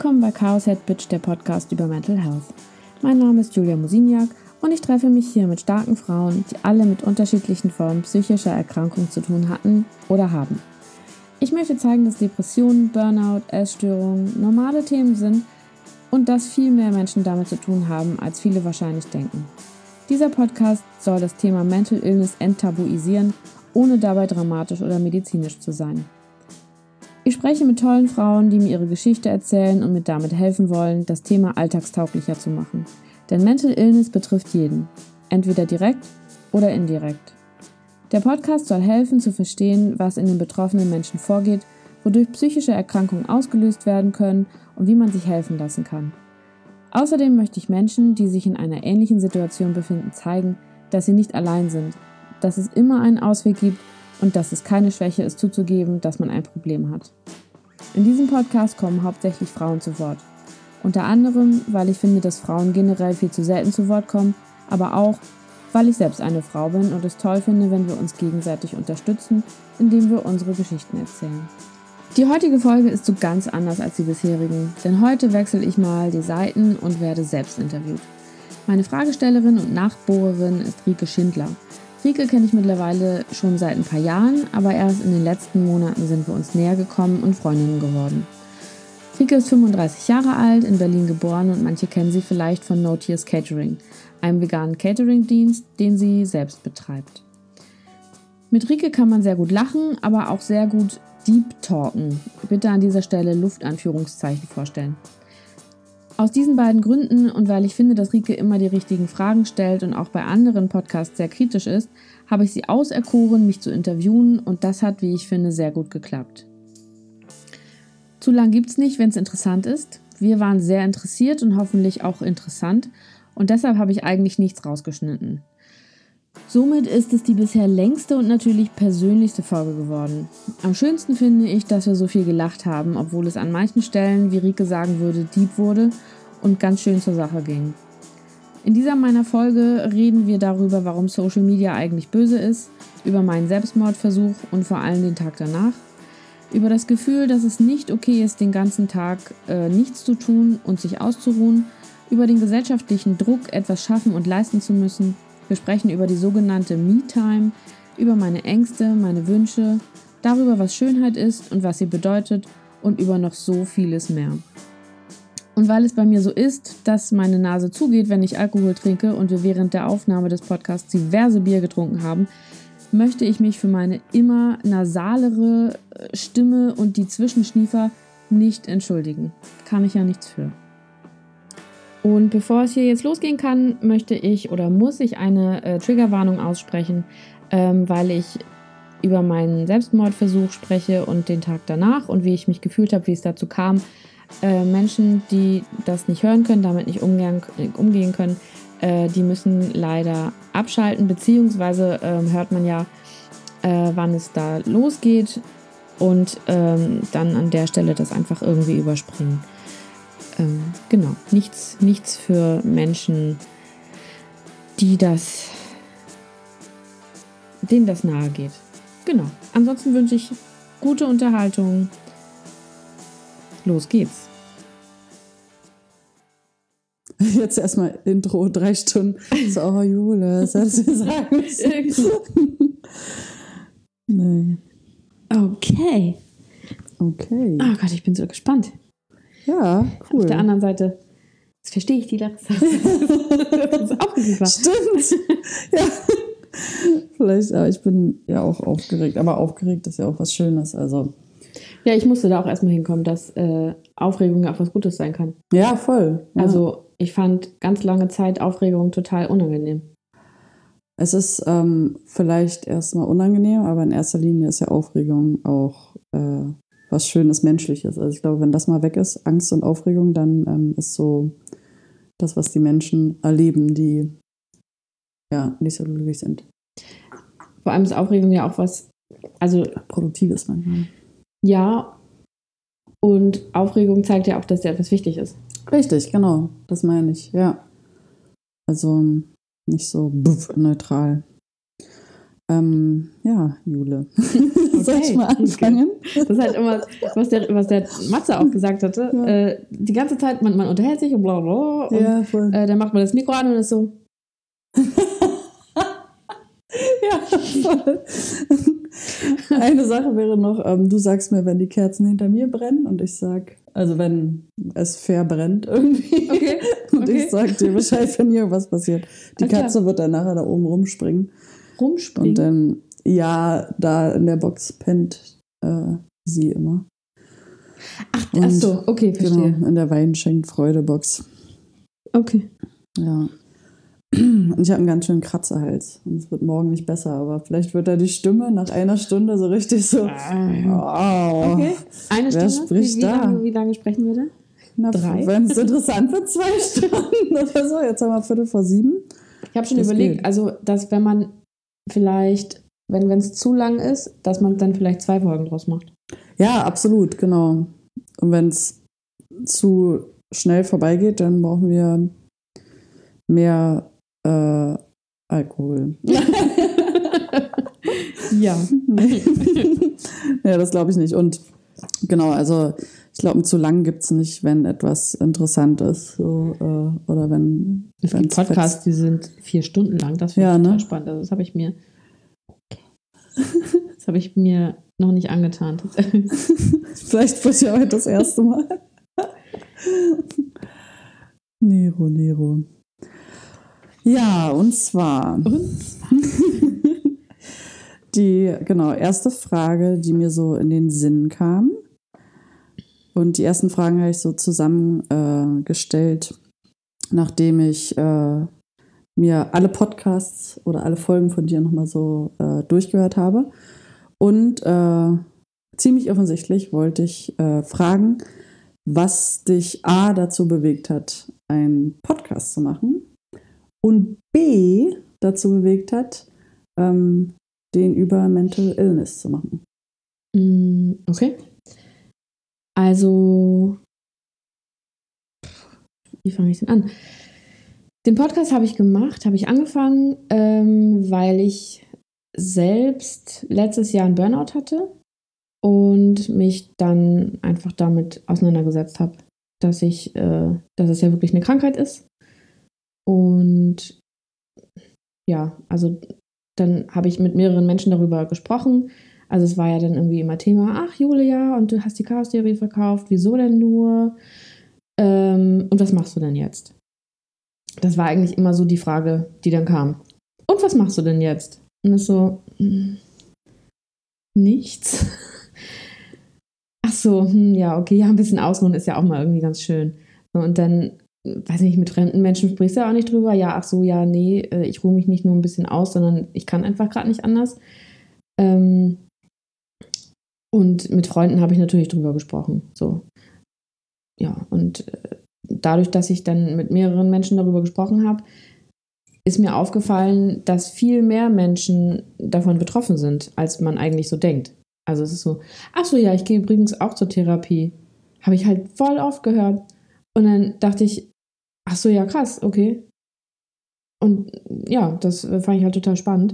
Willkommen bei Chaos Head Bitch, der Podcast über Mental Health. Mein Name ist Julia Mosiniak und ich treffe mich hier mit starken Frauen, die alle mit unterschiedlichen Formen psychischer Erkrankung zu tun hatten oder haben. Ich möchte zeigen, dass Depressionen, Burnout, Essstörungen normale Themen sind und dass viel mehr Menschen damit zu tun haben, als viele wahrscheinlich denken. Dieser Podcast soll das Thema Mental Illness enttabuisieren, ohne dabei dramatisch oder medizinisch zu sein. Ich spreche mit tollen Frauen, die mir ihre Geschichte erzählen und mir damit helfen wollen, das Thema alltagstauglicher zu machen. Denn Mental Illness betrifft jeden, entweder direkt oder indirekt. Der Podcast soll helfen zu verstehen, was in den betroffenen Menschen vorgeht, wodurch psychische Erkrankungen ausgelöst werden können und wie man sich helfen lassen kann. Außerdem möchte ich Menschen, die sich in einer ähnlichen Situation befinden, zeigen, dass sie nicht allein sind, dass es immer einen Ausweg gibt und dass es keine Schwäche ist, zuzugeben, dass man ein Problem hat. In diesem Podcast kommen hauptsächlich Frauen zu Wort. Unter anderem, weil ich finde, dass Frauen generell viel zu selten zu Wort kommen, aber auch, weil ich selbst eine Frau bin und es toll finde, wenn wir uns gegenseitig unterstützen, indem wir unsere Geschichten erzählen. Die heutige Folge ist so ganz anders als die bisherigen, denn heute wechsle ich mal die Seiten und werde selbst interviewt. Meine Fragestellerin und Nachbohrerin ist Rike Schindler. Rike kenne ich mittlerweile schon seit ein paar Jahren, aber erst in den letzten Monaten sind wir uns näher gekommen und Freundinnen geworden. Rike ist 35 Jahre alt, in Berlin geboren und manche kennen sie vielleicht von No Tears Catering, einem veganen Catering-Dienst, den sie selbst betreibt. Mit Rike kann man sehr gut lachen, aber auch sehr gut deep talken. Bitte an dieser Stelle Luftanführungszeichen vorstellen. Aus diesen beiden Gründen und weil ich finde, dass Rike immer die richtigen Fragen stellt und auch bei anderen Podcasts sehr kritisch ist, habe ich sie auserkoren, mich zu interviewen und das hat, wie ich finde, sehr gut geklappt. Zu lang gibt's nicht, wenn es interessant ist. Wir waren sehr interessiert und hoffentlich auch interessant und deshalb habe ich eigentlich nichts rausgeschnitten. Somit ist es die bisher längste und natürlich persönlichste Folge geworden. Am schönsten finde ich, dass wir so viel gelacht haben, obwohl es an manchen Stellen, wie Rike sagen würde, deep wurde und ganz schön zur Sache ging. In dieser meiner Folge reden wir darüber, warum Social Media eigentlich böse ist, über meinen Selbstmordversuch und vor allem den Tag danach, über das Gefühl, dass es nicht okay ist, den ganzen Tag nichts zu tun und sich auszuruhen, über den gesellschaftlichen Druck, etwas schaffen und leisten zu müssen. Wir sprechen über die sogenannte Me-Time, über meine Ängste, meine Wünsche, darüber, was Schönheit ist und was sie bedeutet und über noch so vieles mehr. Und weil es bei mir so ist, dass meine Nase zugeht, wenn ich Alkohol trinke und wir während der Aufnahme des Podcasts diverse Bier getrunken haben, möchte ich mich für meine immer nasalere Stimme und die Zwischenschniefer nicht entschuldigen. Kann ich ja nichts für. Und bevor es hier jetzt losgehen kann, möchte ich oder muss ich eine Triggerwarnung aussprechen, weil ich über meinen Selbstmordversuch spreche und den Tag danach und wie ich mich gefühlt habe, wie es dazu kam. Menschen, die das nicht hören können, damit nicht umgehen können, die müssen leider abschalten, beziehungsweise hört man ja, wann es da losgeht und dann an der Stelle das einfach irgendwie überspringen. Genau, nichts für Menschen, denen das nahe geht. Genau, ansonsten wünsche ich gute Unterhaltung. Los geht's. Jetzt erstmal Intro, 3 Stunden. So, oh Jule, was sollst du sagen? Nee. Okay. Oh Gott, ich bin so gespannt. Ja, cool. Auf der anderen Seite, das verstehe ich die Larissa. Das ist aufgeregt. Stimmt. Ja. Vielleicht, aber ich bin ja auch aufgeregt. Aber aufgeregt ist ja auch was Schönes. Also. Ja, ich musste da auch erstmal hinkommen, dass Aufregung ja auch was Gutes sein kann. Ja, voll. Ja. Also ich fand ganz lange Zeit Aufregung total unangenehm. Es ist vielleicht erstmal unangenehm, aber in erster Linie ist ja Aufregung auch was Schönes, Menschliches. Also ich glaube, wenn das mal weg ist, Angst und Aufregung, dann ist so das, was die Menschen erleben, die ja nicht so glücklich sind. Vor allem ist Aufregung ja auch was, also Produktives manchmal. Ja, und Aufregung zeigt ja auch, dass dir etwas wichtig ist. Richtig, genau, das meine ich, ja. Also nicht so neutral. Ja, Jule. Soll ich mal anfangen? Das ist halt immer, was der Matze auch gesagt hatte. Ja. Die ganze Zeit, man unterhält sich und bla bla. Und Ja, voll. dann macht man das Mikro an und ist so. Ja, voll. Eine Sache wäre noch, du sagst mir, wenn die Kerzen hinter mir brennen und ich sag, also wenn es verbrennt irgendwie. Okay. Und ich sag dir Bescheid, wenn hier was passiert. Die Katze wird dann nachher da oben rumspringen. Und dann, ja, da in der Box pennt sie immer. Ach so, okay, verstehe. Genau, in der Wein schenkt Freude-Box. Okay. Ja. Und ich habe einen ganz schönen Kratzerhals. Und es wird morgen nicht besser, aber vielleicht wird da die Stimme nach einer Stunde so richtig so. Wow. Okay. Eine Wer Stunde? spricht da? Wie lange sprechen wir da? Na, 3? Wenn es interessant wird, 2 Stunden oder so. Jetzt haben wir 6:45. Ich habe schon Das überlegt, geht. also, dass wenn man vielleicht, wenn es zu lang ist, dass man dann vielleicht 2 Folgen draus macht. Ja, absolut, genau. Und wenn es zu schnell vorbeigeht, dann brauchen wir mehr Alkohol. Ja. Ja, das glaube ich nicht. Und genau, also ich glaube, zu lang gibt es nicht, wenn etwas interessant ist. So, oder wenn Es gibt Podcasts, die sind 4 Stunden lang. Das finde ich total spannend. Also das habe ich mir noch nicht angetan. Vielleicht wird ja heute das erste Mal. Nero. Ja, und zwar die erste Frage, die mir so in den Sinn kam. Und die ersten Fragen habe ich so zusammengestellt, nachdem ich mir alle Podcasts oder alle Folgen von dir nochmal so durchgehört habe. Und ziemlich offensichtlich wollte ich fragen, was dich A dazu bewegt hat, einen Podcast zu machen und B dazu bewegt hat, den über Mental Illness zu machen. Okay. Also, wie fange ich denn an? Den Podcast habe ich angefangen, weil ich selbst letztes Jahr einen Burnout hatte und mich dann einfach damit auseinandergesetzt habe, dass es ja wirklich eine Krankheit ist. Und ja, also dann habe ich mit mehreren Menschen darüber gesprochen. Also es war ja dann irgendwie immer Thema, ach Julia, und du hast die Chaos-Theorie verkauft, wieso denn nur? Und was machst du denn jetzt? Das war eigentlich immer so die Frage, die dann kam. Und was machst du denn jetzt? Und es so, nichts. Ach so, ja, okay, ja, ein bisschen ausruhen ist ja auch mal irgendwie ganz schön. Und dann, weiß nicht, mit fremden Menschen sprichst du ja auch nicht drüber. Ja, ach so, ja, nee, ich ruhe mich nicht nur ein bisschen aus, sondern ich kann einfach gerade nicht anders. Und mit Freunden habe ich natürlich drüber gesprochen. So. Ja, und dadurch, dass ich dann mit mehreren Menschen darüber gesprochen habe, ist mir aufgefallen, dass viel mehr Menschen davon betroffen sind, als man eigentlich so denkt. Also es ist so, ach so, ja, ich gehe übrigens auch zur Therapie. Habe ich halt voll oft gehört. Und dann dachte ich, ach so, ja, krass, okay. Und ja, das fand ich halt total spannend.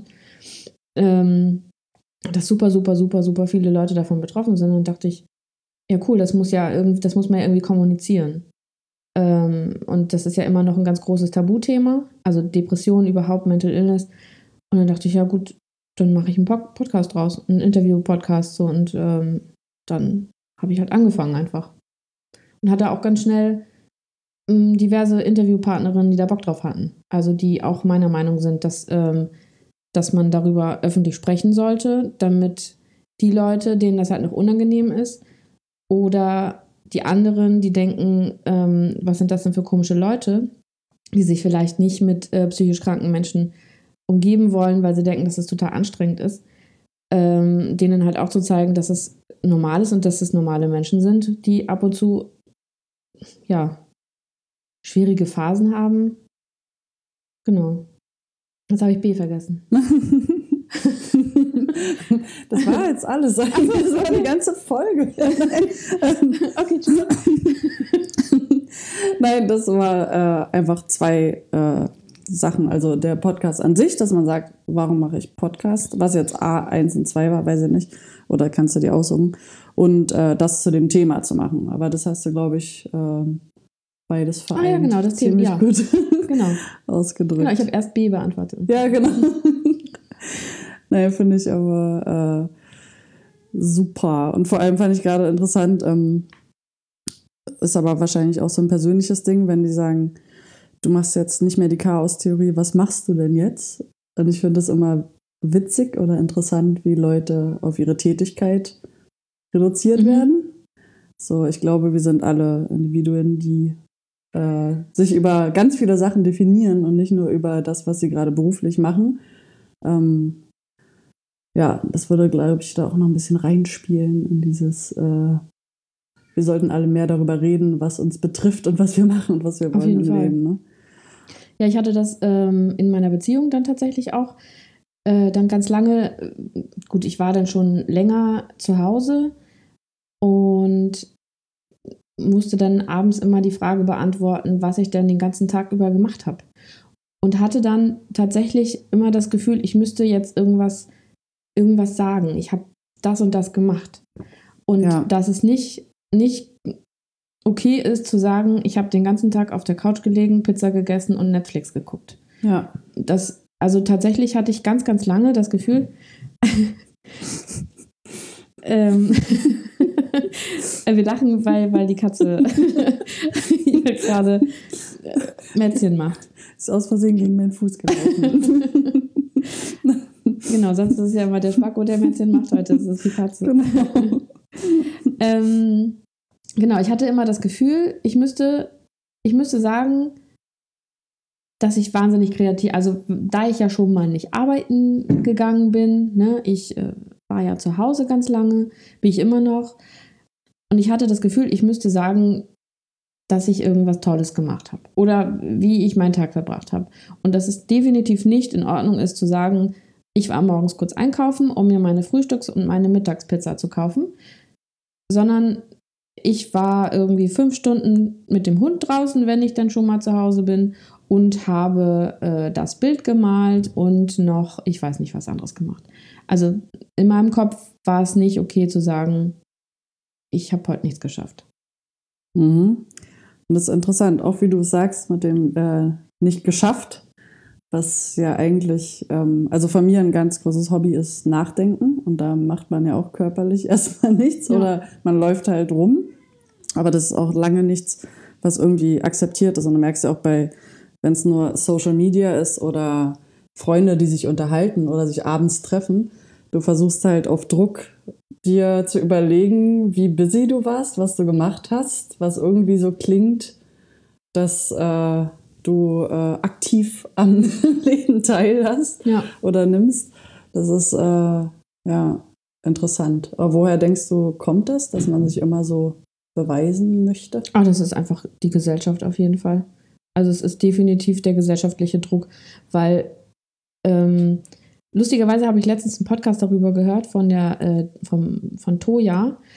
Dass super, super, super, super viele Leute davon betroffen sind. Und dann dachte ich, ja cool, das muss man ja irgendwie kommunizieren. Und das ist ja immer noch ein ganz großes Tabuthema, also Depressionen überhaupt, Mental Illness. Und dann dachte ich, ja gut, dann mache ich einen Podcast draus, einen Interview-Podcast so. Und dann habe ich halt angefangen einfach. Und hatte auch ganz schnell diverse Interviewpartnerinnen, die da Bock drauf hatten. Also die auch meiner Meinung sind, dass man darüber öffentlich sprechen sollte, damit die Leute, denen das halt noch unangenehm ist, oder die anderen, die denken, was sind das denn für komische Leute, die sich vielleicht nicht mit psychisch kranken Menschen umgeben wollen, weil sie denken, dass es total anstrengend ist, denen halt auch zu zeigen, dass es normal ist und dass es normale Menschen sind, die ab und zu, ja, schwierige Phasen haben. Genau. Jetzt habe ich B vergessen. Das war jetzt alles. Das war die ganze Folge. Okay, tschüss. Nein, das war einfach zwei Sachen. Also der Podcast an sich, dass man sagt, warum mache ich Podcast? Was jetzt A1 und 2 war, weiß ich nicht. Oder kannst du dir aussuchen. Und das zu dem Thema zu machen. Aber das hast du, glaube ich, beides vereint. Ja, genau, das ziemlich Thema, gut genau. ausgedrückt. Genau, ich habe erst B beantwortet. Ja, genau. Naja, finde ich aber super. Und vor allem fand ich gerade interessant, ist aber wahrscheinlich auch so ein persönliches Ding, wenn die sagen, du machst jetzt nicht mehr die Chaos-Theorie, was machst du denn jetzt? Und ich finde das immer witzig oder interessant, wie Leute auf ihre Tätigkeit reduziert werden. So, ich glaube, wir sind alle Individuen, die sich über ganz viele Sachen definieren und nicht nur über das, was sie gerade beruflich machen. Ja, das würde, glaube ich, da auch noch ein bisschen reinspielen in dieses, wir sollten alle mehr darüber reden, was uns betrifft und was wir machen und was wir wollen im Leben. Ne? Ja, ich hatte das in meiner Beziehung dann tatsächlich auch dann ganz lange, gut, ich war dann schon länger zu Hause und musste dann abends immer die Frage beantworten, was ich denn den ganzen Tag über gemacht habe. Und hatte dann tatsächlich immer das Gefühl, ich müsste jetzt irgendwas sagen. Ich habe das und das gemacht. Und dass es nicht okay ist zu sagen, ich habe den ganzen Tag auf der Couch gelegen, Pizza gegessen und Netflix geguckt. Ja. Also tatsächlich hatte ich ganz, ganz lange das Gefühl, wir lachen, weil die Katze hier gerade Mätzchen macht. Ist aus Versehen gegen meinen Fuß gelaufen. Genau, sonst ist es ja immer der Spacko, der Mätzchen macht, heute ist es die Katze. Genau. Genau, ich hatte immer das Gefühl, ich müsste sagen, dass ich wahnsinnig kreativ, also da ich ja schon mal nicht arbeiten gegangen bin, ne, ich war ja zu Hause ganz lange, bin ich immer noch, und ich hatte das Gefühl, ich müsste sagen, dass ich irgendwas Tolles gemacht habe oder wie ich meinen Tag verbracht habe. Und dass es definitiv nicht in Ordnung ist zu sagen, ich war morgens kurz einkaufen, um mir meine Frühstücks- und meine Mittagspizza zu kaufen, sondern ich war irgendwie 5 Stunden mit dem Hund draußen, wenn ich dann schon mal zu Hause bin, und habe das Bild gemalt und noch, ich weiß nicht, was anderes gemacht. Also in meinem Kopf war es nicht okay zu sagen, ich habe heute nichts geschafft. Mhm. Und das ist interessant, auch wie du sagst, mit dem nicht geschafft, was ja eigentlich, also von mir ein ganz großes Hobby ist Nachdenken, und da macht man ja auch körperlich erstmal nichts, oder man läuft halt rum, aber das ist auch lange nichts, was irgendwie akzeptiert ist, und du merkst ja auch wenn es nur Social Media ist oder Freunde, die sich unterhalten oder sich abends treffen, du versuchst halt auf Druck dir zu überlegen, wie busy du warst, was du gemacht hast, was irgendwie so klingt, dass du aktiv am Leben teilhast oder nimmst. Das ist interessant. Aber woher denkst du, kommt das, dass man sich immer so beweisen möchte? Das ist einfach die Gesellschaft auf jeden Fall. Also es ist definitiv der gesellschaftliche Druck, weil lustigerweise habe ich letztens einen Podcast darüber gehört von Toya,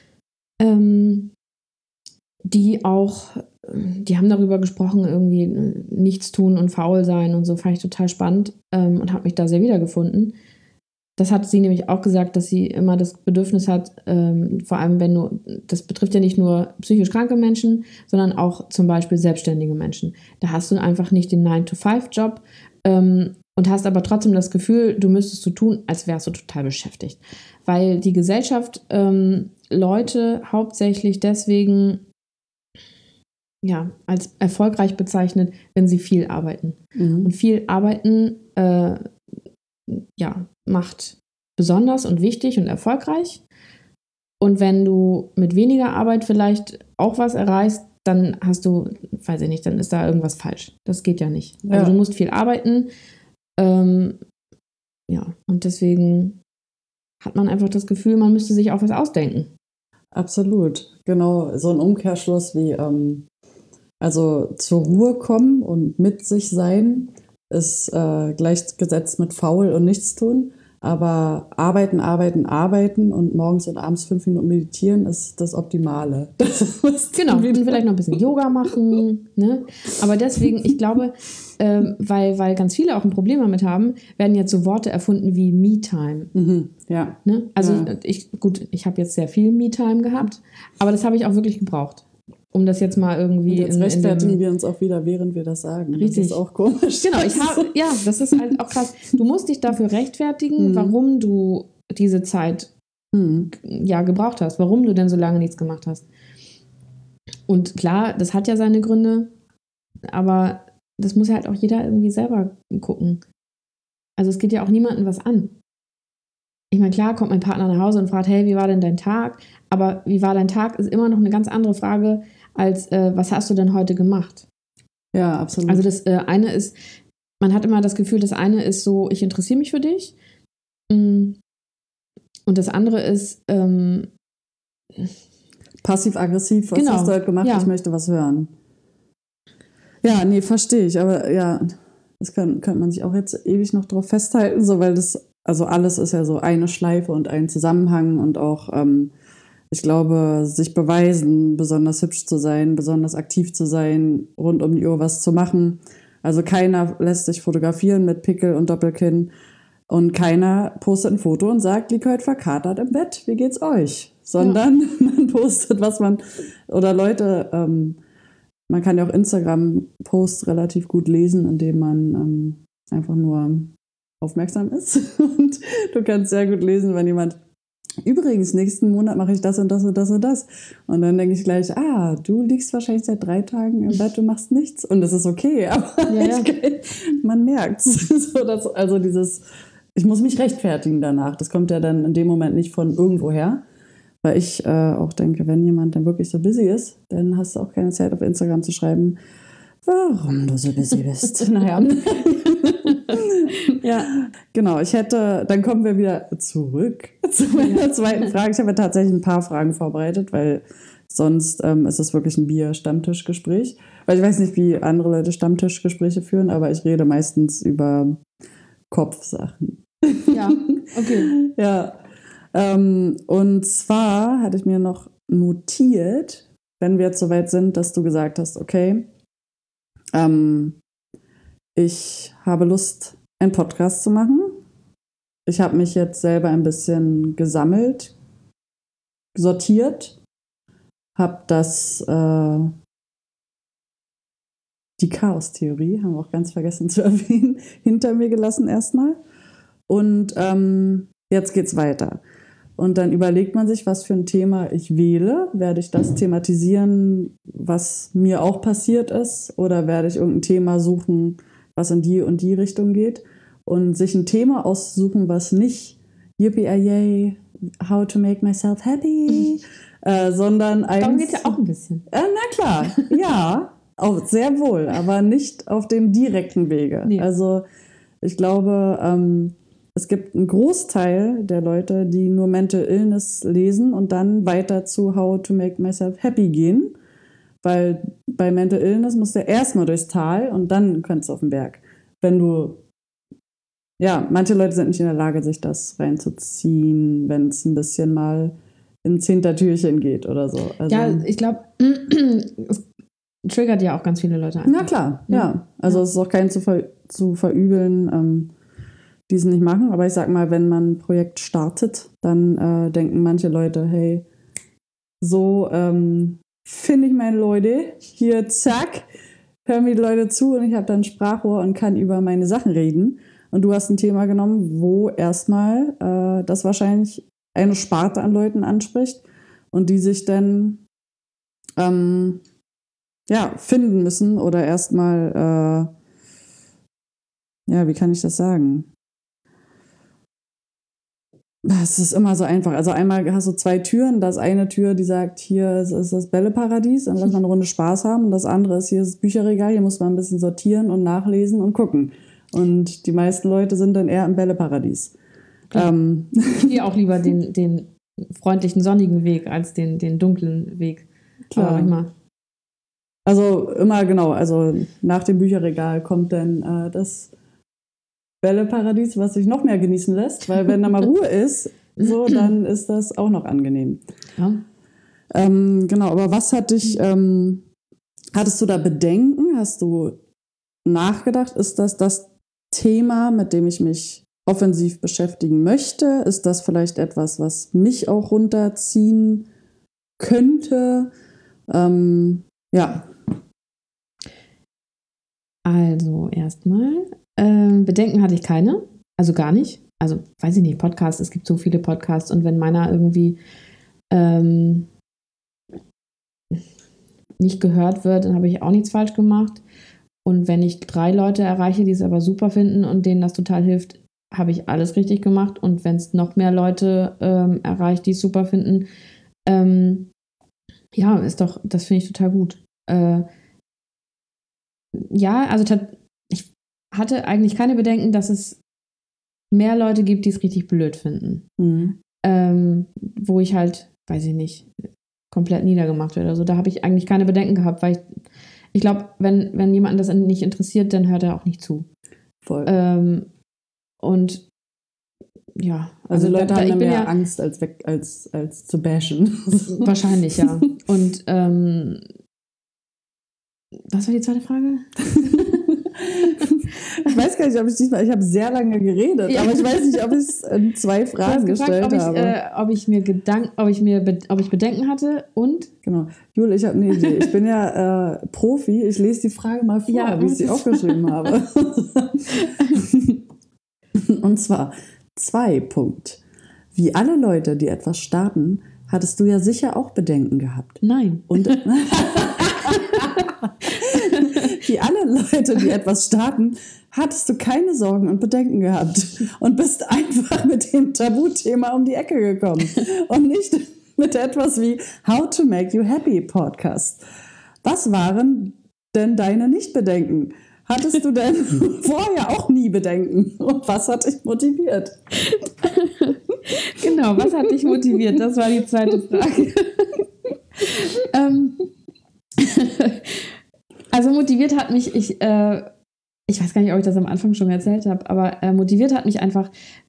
die haben darüber gesprochen, irgendwie nichts tun und faul sein und so, fand ich total spannend und habe mich da sehr wiedergefunden. Das hat sie nämlich auch gesagt, dass sie immer das Bedürfnis hat, vor allem das betrifft ja nicht nur psychisch kranke Menschen, sondern auch zum Beispiel selbstständige Menschen. Da hast du einfach nicht den 9-to-5-Job und hast aber trotzdem das Gefühl, du müsstest so tun, als wärst du total beschäftigt. Weil die Gesellschaft Leute hauptsächlich deswegen als erfolgreich bezeichnet, wenn sie viel arbeiten. Und viel arbeiten macht besonders und wichtig und erfolgreich. Und wenn du mit weniger Arbeit vielleicht auch was erreichst, dann hast du, weiß ich nicht, dann ist da irgendwas falsch. Das geht ja nicht. Ja. Also du musst viel arbeiten. Und deswegen hat man einfach das Gefühl, man müsste sich auch was ausdenken. Absolut. Genau, so ein Umkehrschluss wie also zur Ruhe kommen und mit sich sein ist gleichgesetzt mit faul und nichts tun. Aber arbeiten und morgens und abends 5 Minuten meditieren ist das Optimale. Genau, und vielleicht noch ein bisschen Yoga machen. Ne? Aber deswegen, ich glaube, weil ganz viele auch ein Problem damit haben, werden jetzt so Worte erfunden wie Me-Time. Ja. Ne? Also ich habe jetzt sehr viel Me-Time gehabt, aber das habe ich auch wirklich gebraucht. Um das jetzt mal irgendwie. Und jetzt rechtfertigen wir uns auch wieder, während wir das sagen. Richtig. Das ist auch komisch. Genau, das ist halt auch krass. Du musst dich dafür rechtfertigen, warum du diese Zeit gebraucht hast, warum du denn so lange nichts gemacht hast. Und klar, das hat ja seine Gründe, aber das muss ja halt auch jeder irgendwie selber gucken. Also es geht ja auch niemandem was an. Ich meine, klar kommt mein Partner nach Hause und fragt, hey, wie war denn dein Tag? Aber wie war dein Tag, ist immer noch eine ganz andere Frage, als was hast du denn heute gemacht? Ja, absolut. Also das eine ist, man hat immer das Gefühl, das eine ist so, ich interessiere mich für dich. Und das andere ist passiv-aggressiv, was hast du heute gemacht? Ja. Ich möchte was hören. Ja, nee, verstehe ich. Aber ja, das könnte man sich auch jetzt ewig noch drauf festhalten, so, weil das, also alles ist ja so eine Schleife und ein Zusammenhang und auch, ich glaube, sich beweisen, besonders hübsch zu sein, besonders aktiv zu sein, rund um die Uhr was zu machen. Also keiner lässt sich fotografieren mit Pickel und Doppelkinn und keiner postet ein Foto und sagt, lieg heute verkatert im Bett, wie geht's euch? Sondern man postet, was man, oder Leute, man kann ja auch Instagram-Posts relativ gut lesen, indem man einfach nur aufmerksam ist. Und du kannst sehr gut lesen, wenn jemand, übrigens, nächsten Monat mache ich das und das und das und das. Und dann denke ich gleich, du liegst wahrscheinlich seit 3 Tagen im Bett, du machst nichts. Und das ist okay, aber man merkt's. So, also dieses, ich muss mich rechtfertigen danach. Das kommt ja dann in dem Moment nicht von irgendwoher. Weil ich auch denke, wenn jemand dann wirklich so busy ist, dann hast du auch keine Zeit auf Instagram zu schreiben, warum du so busy bist. Naja. Ja, genau. Dann kommen wir wieder zurück zu meiner zweiten Frage. Ich habe ja tatsächlich ein paar Fragen vorbereitet, weil sonst ist es wirklich ein Bier-Stammtischgespräch. Weil ich weiß nicht, wie andere Leute Stammtischgespräche führen, aber ich rede meistens über Kopfsachen. Ja, okay. Ja. Und zwar hatte ich mir noch notiert, wenn wir jetzt so weit sind, dass du gesagt hast, okay, ich habe Lust, einen Podcast zu machen. Ich habe mich jetzt selber ein bisschen gesammelt, sortiert, habe die Chaos-Theorie, haben wir auch ganz vergessen zu erwähnen, hinter mir gelassen erstmal. Und jetzt geht's weiter. Und dann überlegt man sich, was für ein Thema ich wähle. Werde ich das thematisieren, was mir auch passiert ist? Oder werde ich irgendein Thema suchen, was in die und die Richtung geht? Und sich ein Thema aussuchen, was nicht yippee-yay, how to make myself happy, sondern Darum geht's ja auch ein bisschen. Na klar, ja, auch sehr wohl, aber nicht auf dem direkten Wege. Nee. Also ich glaube, es gibt einen Großteil der Leute, die nur Mental Illness lesen und dann weiter zu How to Make Myself Happy gehen. Weil bei Mental Illness musst du erstmal durchs Tal und dann kannst du auf den Berg. Manche Leute sind nicht in der Lage, sich das reinzuziehen, wenn es ein bisschen mal ins Hintertürchen geht oder so. Also, ja, ich glaube, es triggert ja auch ganz viele Leute an. Na klar, ja. Also es ist auch kein zu verübeln, die es nicht machen. Aber ich sag mal, wenn man ein Projekt startet, dann denken manche Leute, hey, so finde ich meine Leute, hier zack, hören mir die Leute zu und ich habe dann ein Sprachrohr und kann über meine Sachen reden. Und du hast ein Thema genommen, wo erstmal das wahrscheinlich eine Sparte an Leuten anspricht und die sich dann finden müssen oder erstmal, wie kann ich das sagen? Es ist immer so einfach. Also einmal hast du 2 Türen. Das eine Tür, die sagt, hier ist das Bälleparadies, dann lass mal eine Runde Spaß haben. Und das andere ist, hier ist das Bücherregal, hier muss man ein bisschen sortieren und nachlesen und gucken. Und die meisten Leute sind dann eher im Bälleparadies. Ich gehe auch lieber den freundlichen, sonnigen Weg als den dunklen Weg. Klar. Aber manchmal. Also immer genau, also nach dem Bücherregal kommt dann das Bälleparadies, was sich noch mehr genießen lässt, weil wenn da mal Ruhe ist, so, dann ist das auch noch angenehm. Ja. Genau, aber was hat dich, hattest du da Bedenken? Hast du nachgedacht? Ist das Thema, mit dem ich mich offensiv beschäftigen möchte? Ist das vielleicht etwas, was mich auch runterziehen könnte? Ja. Also erstmal, Bedenken hatte ich keine, also gar nicht. Also weiß ich nicht, Podcasts, es gibt so viele Podcasts und wenn meiner irgendwie nicht gehört wird, dann habe ich auch nichts falsch gemacht. Und wenn ich 3 Leute erreiche, die es aber super finden und denen das total hilft, habe ich alles richtig gemacht. Und wenn es noch mehr Leute erreicht, die es super finden, ja, ist doch, das finde ich total gut. Ja, also ich hatte eigentlich keine Bedenken, dass es mehr Leute gibt, die es richtig blöd finden. Mhm. Wo ich halt, weiß ich nicht, komplett niedergemacht werde. Also da habe ich eigentlich keine Bedenken gehabt, weil ich glaube, wenn jemanden das nicht interessiert, dann hört er auch nicht zu. Voll. Und ja. Also Leute haben mehr Angst, als zu bashen. Wahrscheinlich, ja. Und was war die zweite Frage? Ich weiß gar nicht, ich habe sehr lange geredet, ja. Aber ich weiß nicht, ob ich es in 2 Fragen gestellt habe. Ob ich Bedenken hatte und? Genau. Jule, ich habe eine Idee. Ich bin ja Profi. Ich lese die Frage mal vor, ja, wie ich sie aufgeschrieben habe. Und zwar 2 Punkt. Wie alle Leute, die etwas starten, hattest du ja sicher auch Bedenken gehabt. Nein. Und wie alle Leute, die etwas starten, hattest du keine Sorgen und Bedenken gehabt und bist einfach mit dem Tabuthema um die Ecke gekommen und nicht mit etwas wie How to Make You Happy Podcast. Was waren denn deine Nicht-Bedenken? Hattest du denn vorher auch nie Bedenken? Und was hat dich motiviert? Genau, was hat dich motiviert? Das war die zweite Frage. Also motiviert hat mich, ich weiß gar nicht, ob ich das am Anfang schon erzählt habe, aber motiviert hat mich einfach,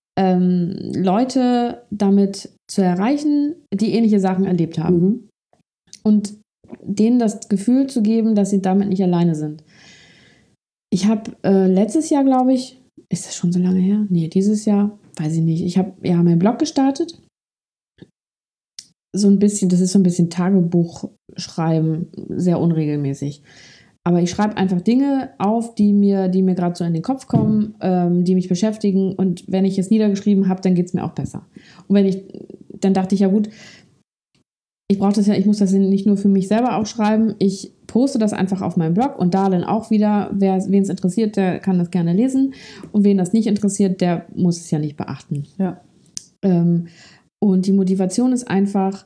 Leute damit zu erreichen, die ähnliche Sachen erlebt haben. Mhm. Und denen das Gefühl zu geben, dass sie damit nicht alleine sind. Ich habe letztes Jahr, glaube ich, ist das schon so lange her? Nee, dieses Jahr, weiß ich nicht. Ich habe ja meinen Blog gestartet. So ein bisschen, das ist so ein bisschen Tagebuch schreiben, sehr unregelmäßig. Aber ich schreibe einfach Dinge auf, die mir gerade so in den Kopf kommen, die mich beschäftigen. Und wenn ich es niedergeschrieben habe, dann geht es mir auch besser. Und dann dachte ich, ja gut, ich muss das nicht nur für mich selber aufschreiben. Ich poste das einfach auf meinem Blog und da dann auch wieder, wen es interessiert, der kann das gerne lesen. Und wen das nicht interessiert, der muss es ja nicht beachten. Ja. Und die Motivation ist einfach,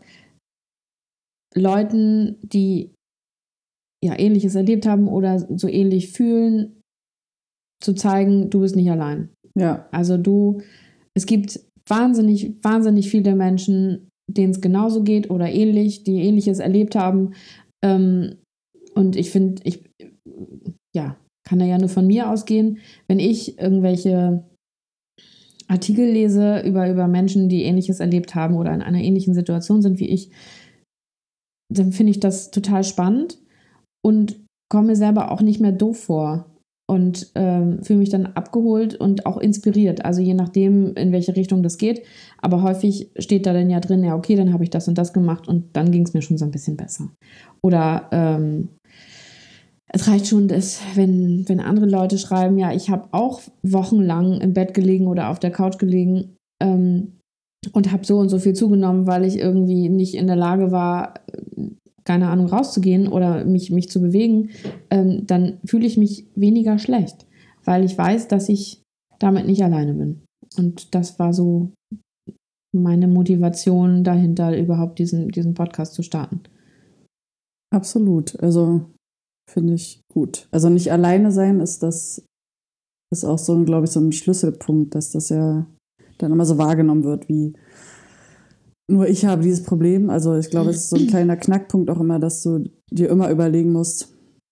Leuten, die ja Ähnliches erlebt haben oder so ähnlich fühlen, zu zeigen, du bist nicht allein. Ja. Also es gibt wahnsinnig, wahnsinnig viele Menschen, denen es genauso geht oder ähnlich, die Ähnliches erlebt haben. Und ich finde, kann da ja nur von mir ausgehen, wenn ich irgendwelche Artikel lese über Menschen, die Ähnliches erlebt haben oder in einer ähnlichen Situation sind wie ich, dann finde ich das total spannend und komme mir selber auch nicht mehr doof vor und fühle mich dann abgeholt und auch inspiriert. Also je nachdem, in welche Richtung das geht. Aber häufig steht da dann ja drin, ja okay, dann habe ich das und das gemacht und dann ging es mir schon so ein bisschen besser. Oder es reicht schon, dass, wenn andere Leute schreiben, ja, ich habe auch wochenlang im Bett gelegen oder auf der Couch gelegen und habe so und so viel zugenommen, weil ich irgendwie nicht in der Lage war, keine Ahnung, rauszugehen oder mich zu bewegen, dann fühle ich mich weniger schlecht, weil ich weiß, dass ich damit nicht alleine bin. Und das war so meine Motivation dahinter, überhaupt diesen Podcast zu starten. Absolut. Also finde ich gut. Also nicht alleine sein ist auch so, glaube ich, so ein Schlüsselpunkt, dass das ja dann immer so wahrgenommen wird, wie nur ich habe dieses Problem. Also ich glaube, es ist so ein kleiner Knackpunkt auch immer, dass du dir immer überlegen musst,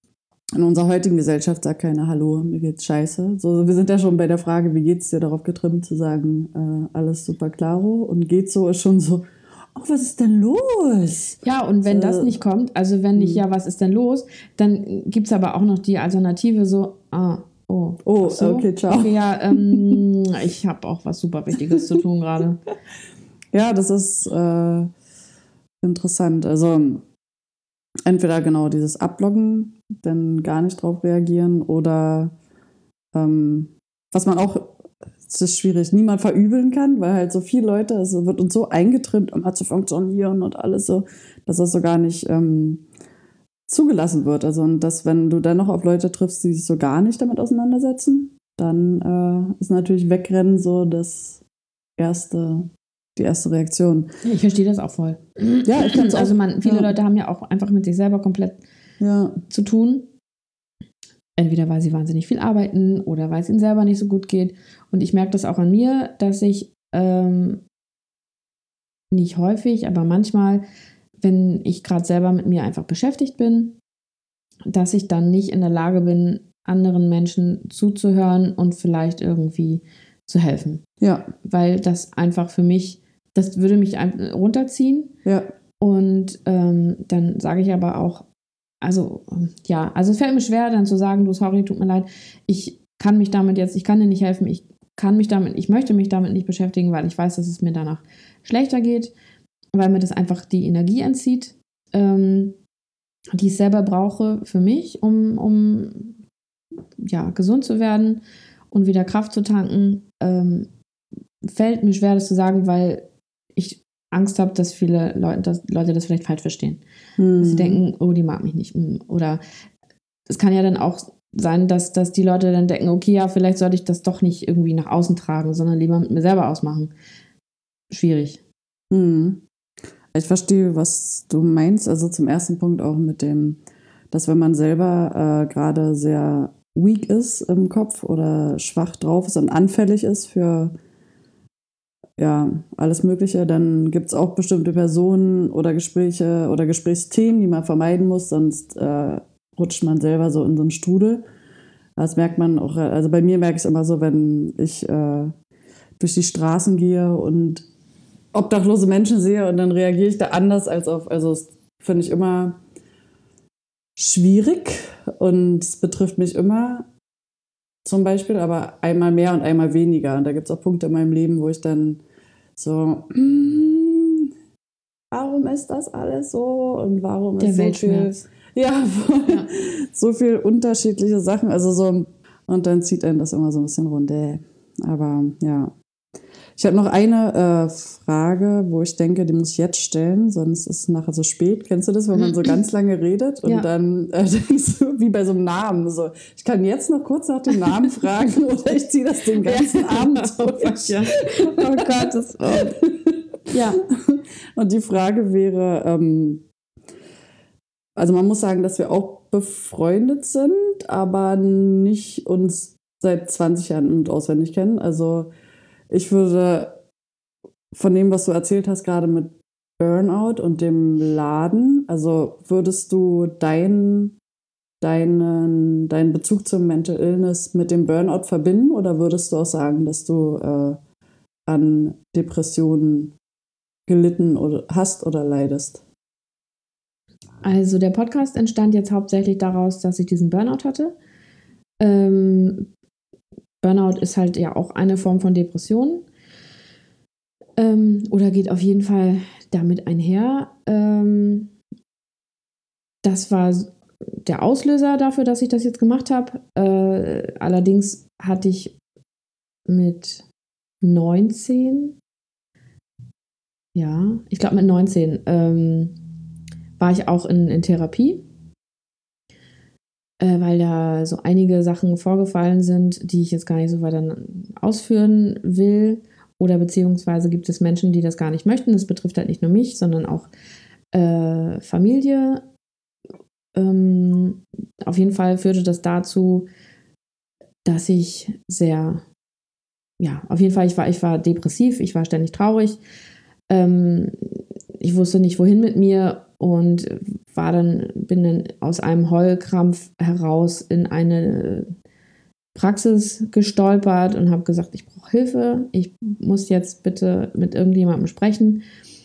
in unserer heutigen Gesellschaft sagt keiner, hallo, mir geht's scheiße. So, wir sind ja schon bei der Frage, wie geht's dir, darauf getrimmt zu sagen, alles super klaro. Und geht so ist schon so, oh, was ist denn los? Ja, und wenn das nicht kommt, also wenn nicht, ja, was ist denn los, dann gibt es aber auch noch die Alternative so, so, okay, ciao. Okay, ja, ich habe auch was super Wichtiges zu tun gerade. Ja, das ist interessant. Also entweder genau dieses Abloggen, dann gar nicht drauf reagieren oder was man auch, es ist schwierig, niemand verübeln kann, weil halt so viele Leute, es wird uns so eingetrimmt, um zu funktionieren und alles so, dass das so gar nicht zugelassen wird. Also und dass, wenn du dann noch auf Leute triffst, die sich so gar nicht damit auseinandersetzen, dann ist natürlich Wegrennen so die erste Reaktion. Ich verstehe das auch voll. Ja, ich kann's auch. Also viele Leute haben ja auch einfach mit sich selber komplett zu tun. Entweder weil sie wahnsinnig viel arbeiten oder weil es ihnen selber nicht so gut geht. Und ich merke das auch an mir, dass ich nicht häufig, aber manchmal, wenn ich gerade selber mit mir einfach beschäftigt bin, dass ich dann nicht in der Lage bin, anderen Menschen zuzuhören und vielleicht irgendwie zu helfen. Ja. Weil das einfach für mich, das würde mich runterziehen. Ja. Und dann sage ich aber auch, also es fällt mir schwer, dann zu sagen, du, sorry, tut mir leid, ich kann dir nicht helfen, ich möchte mich damit nicht beschäftigen, weil ich weiß, dass es mir danach schlechter geht, weil mir das einfach die Energie entzieht, die ich selber brauche für mich, um gesund zu werden und wieder Kraft zu tanken. Fällt mir schwer, das zu sagen, weil ich Angst habe, dass Leute das vielleicht falsch verstehen. Dass sie denken, oh, die mag mich nicht. Oder es kann ja dann auch sein, dass die Leute dann denken, okay, ja, vielleicht sollte ich das doch nicht irgendwie nach außen tragen, sondern lieber mit mir selber ausmachen. Schwierig. Ich verstehe, was du meinst. Also zum ersten Punkt auch mit dem, dass wenn man selber gerade sehr weak ist im Kopf oder schwach drauf ist und anfällig ist für alles Mögliche, dann gibt es auch bestimmte Personen oder Gespräche oder Gesprächsthemen, die man vermeiden muss, sonst rutscht man selber so in so einen Strudel. Das merkt man auch, also bei mir merke ich es immer so, wenn ich durch die Straßen gehe und obdachlose Menschen sehe und dann reagiere ich da anders also das finde ich immer schwierig und es betrifft mich immer zum Beispiel, aber einmal mehr und einmal weniger. Und da gibt es auch Punkte in meinem Leben, wo ich dann so, warum ist das alles so und warum ist so viel, so viel unterschiedliche Sachen, also so, und dann zieht einen das immer so ein bisschen runter. Aber ja. Ich habe noch eine Frage, wo ich denke, die muss ich jetzt stellen, sonst ist es nachher so spät. Kennst du das, wenn man so ganz lange redet und dann denkst du, wie bei so einem Namen, so, ich kann jetzt noch kurz nach dem Namen fragen oder ich ziehe das den ganzen Abend durch. Ja. Oh Gott, das ja. Und die Frage wäre, also man muss sagen, dass wir auch befreundet sind, aber nicht uns seit 20 Jahren und auswendig kennen. Also ich würde von dem, was du erzählt hast, gerade mit Burnout und dem Laden, also würdest du deinen Bezug zum Mental Illness mit dem Burnout verbinden oder würdest du auch sagen, dass du an Depressionen gelitten hast oder leidest? Also der Podcast entstand jetzt hauptsächlich daraus, dass ich diesen Burnout hatte. Burnout ist halt ja auch eine Form von Depression oder geht auf jeden Fall damit einher. Das war der Auslöser dafür, dass ich das jetzt gemacht habe. Allerdings hatte ich mit 19, ich glaube mit 19 war ich auch in Therapie. Weil da so einige Sachen vorgefallen sind, die ich jetzt gar nicht so weiter ausführen will. Oder beziehungsweise gibt es Menschen, die das gar nicht möchten. Das betrifft halt nicht nur mich, sondern auch Familie. Auf jeden Fall führte das dazu, dass ich auf jeden Fall, ich war depressiv, ich war ständig traurig. Ich wusste nicht, wohin mit mir und bin dann aus einem Heulkrampf heraus in eine Praxis gestolpert und habe gesagt, ich brauche Hilfe, ich muss jetzt bitte mit irgendjemandem sprechen.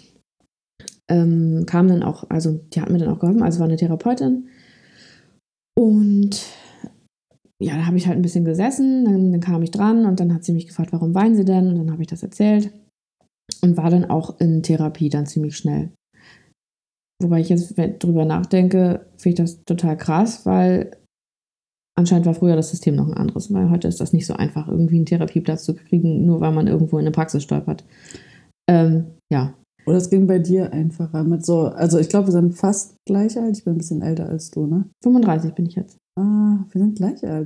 Kam dann auch, also die hat mir dann auch geholfen, also war eine Therapeutin. Und ja, da habe ich halt ein bisschen gesessen, dann kam ich dran und dann hat sie mich gefragt, warum weinen Sie denn? Und dann habe ich das erzählt und war dann auch in Therapie dann ziemlich schnell. Wobei ich jetzt drüber nachdenke, finde ich das total krass, weil anscheinend war früher das System noch ein anderes, weil heute ist das nicht so einfach, irgendwie einen Therapieplatz zu kriegen, nur weil man irgendwo in eine Praxis stolpert. Ja. Oder es ging bei dir einfacher mit so, also ich glaube, wir sind fast gleich alt, ich bin ein bisschen älter als du, ne? 35 bin ich jetzt. Ah, wir sind gleich alt.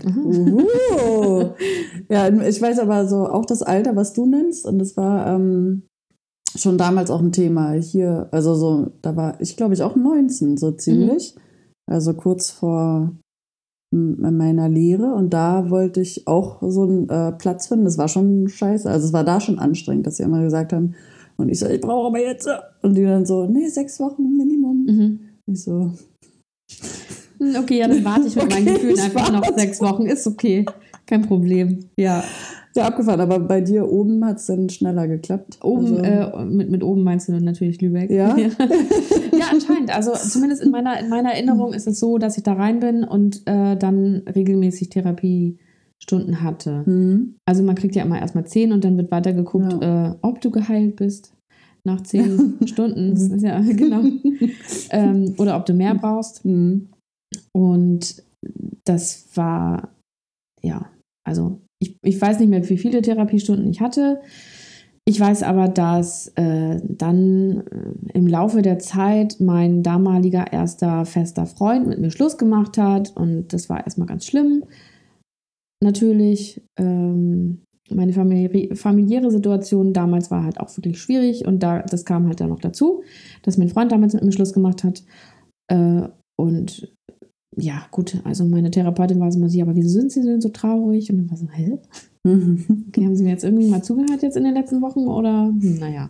Ja, ich weiß aber so auch das Alter, was du nennst, und das war schon damals auch ein Thema hier, also so, da war ich glaube ich auch 19, so ziemlich, also kurz vor meiner Lehre, und da wollte ich auch so einen Platz finden, das war schon scheiße, also es war da schon anstrengend, dass sie immer gesagt haben, und ich so, ich brauche aber jetzt, und die dann so, nee, 6 Wochen Minimum. Ich so, okay, ja, dann warte ich mit meinen Gefühlen einfach noch 6 Wochen, ist okay, kein Problem, ja. Ja, abgefahren, aber bei dir oben hat es dann schneller geklappt. Oben, also, mit oben meinst du natürlich Lübeck. Ja? Ja, anscheinend. Also zumindest in meiner Erinnerung ist es so, dass ich da rein bin und dann regelmäßig Therapiestunden hatte. Also man kriegt ja immer erstmal 10 und dann wird weiter geguckt, ob du geheilt bist nach 10 Stunden. Das ist ja, genau. Oder ob du mehr brauchst. Und das war, ja, also ich weiß nicht mehr, wie viele Therapiestunden ich hatte. Ich weiß aber, dass dann im Laufe der Zeit mein damaliger erster fester Freund mit mir Schluss gemacht hat. Und das war erstmal ganz schlimm. Natürlich, meine familiäre Situation damals war halt auch wirklich schwierig. Und das kam halt dann noch dazu, dass mein Freund damals mit mir Schluss gemacht hat. Und ja, gut, also meine Therapeutin war so mal, aber wieso sind Sie denn so traurig? Und dann war so, hä? Okay, haben Sie mir jetzt irgendwie mal zugehört jetzt in den letzten Wochen? Oder, naja.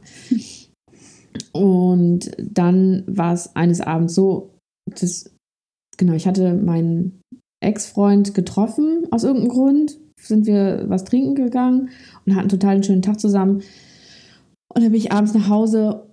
Und dann war es eines Abends so, ich hatte meinen Ex-Freund getroffen, aus irgendeinem Grund, sind wir was trinken gegangen und hatten total einen schönen Tag zusammen. Und dann bin ich abends nach Hause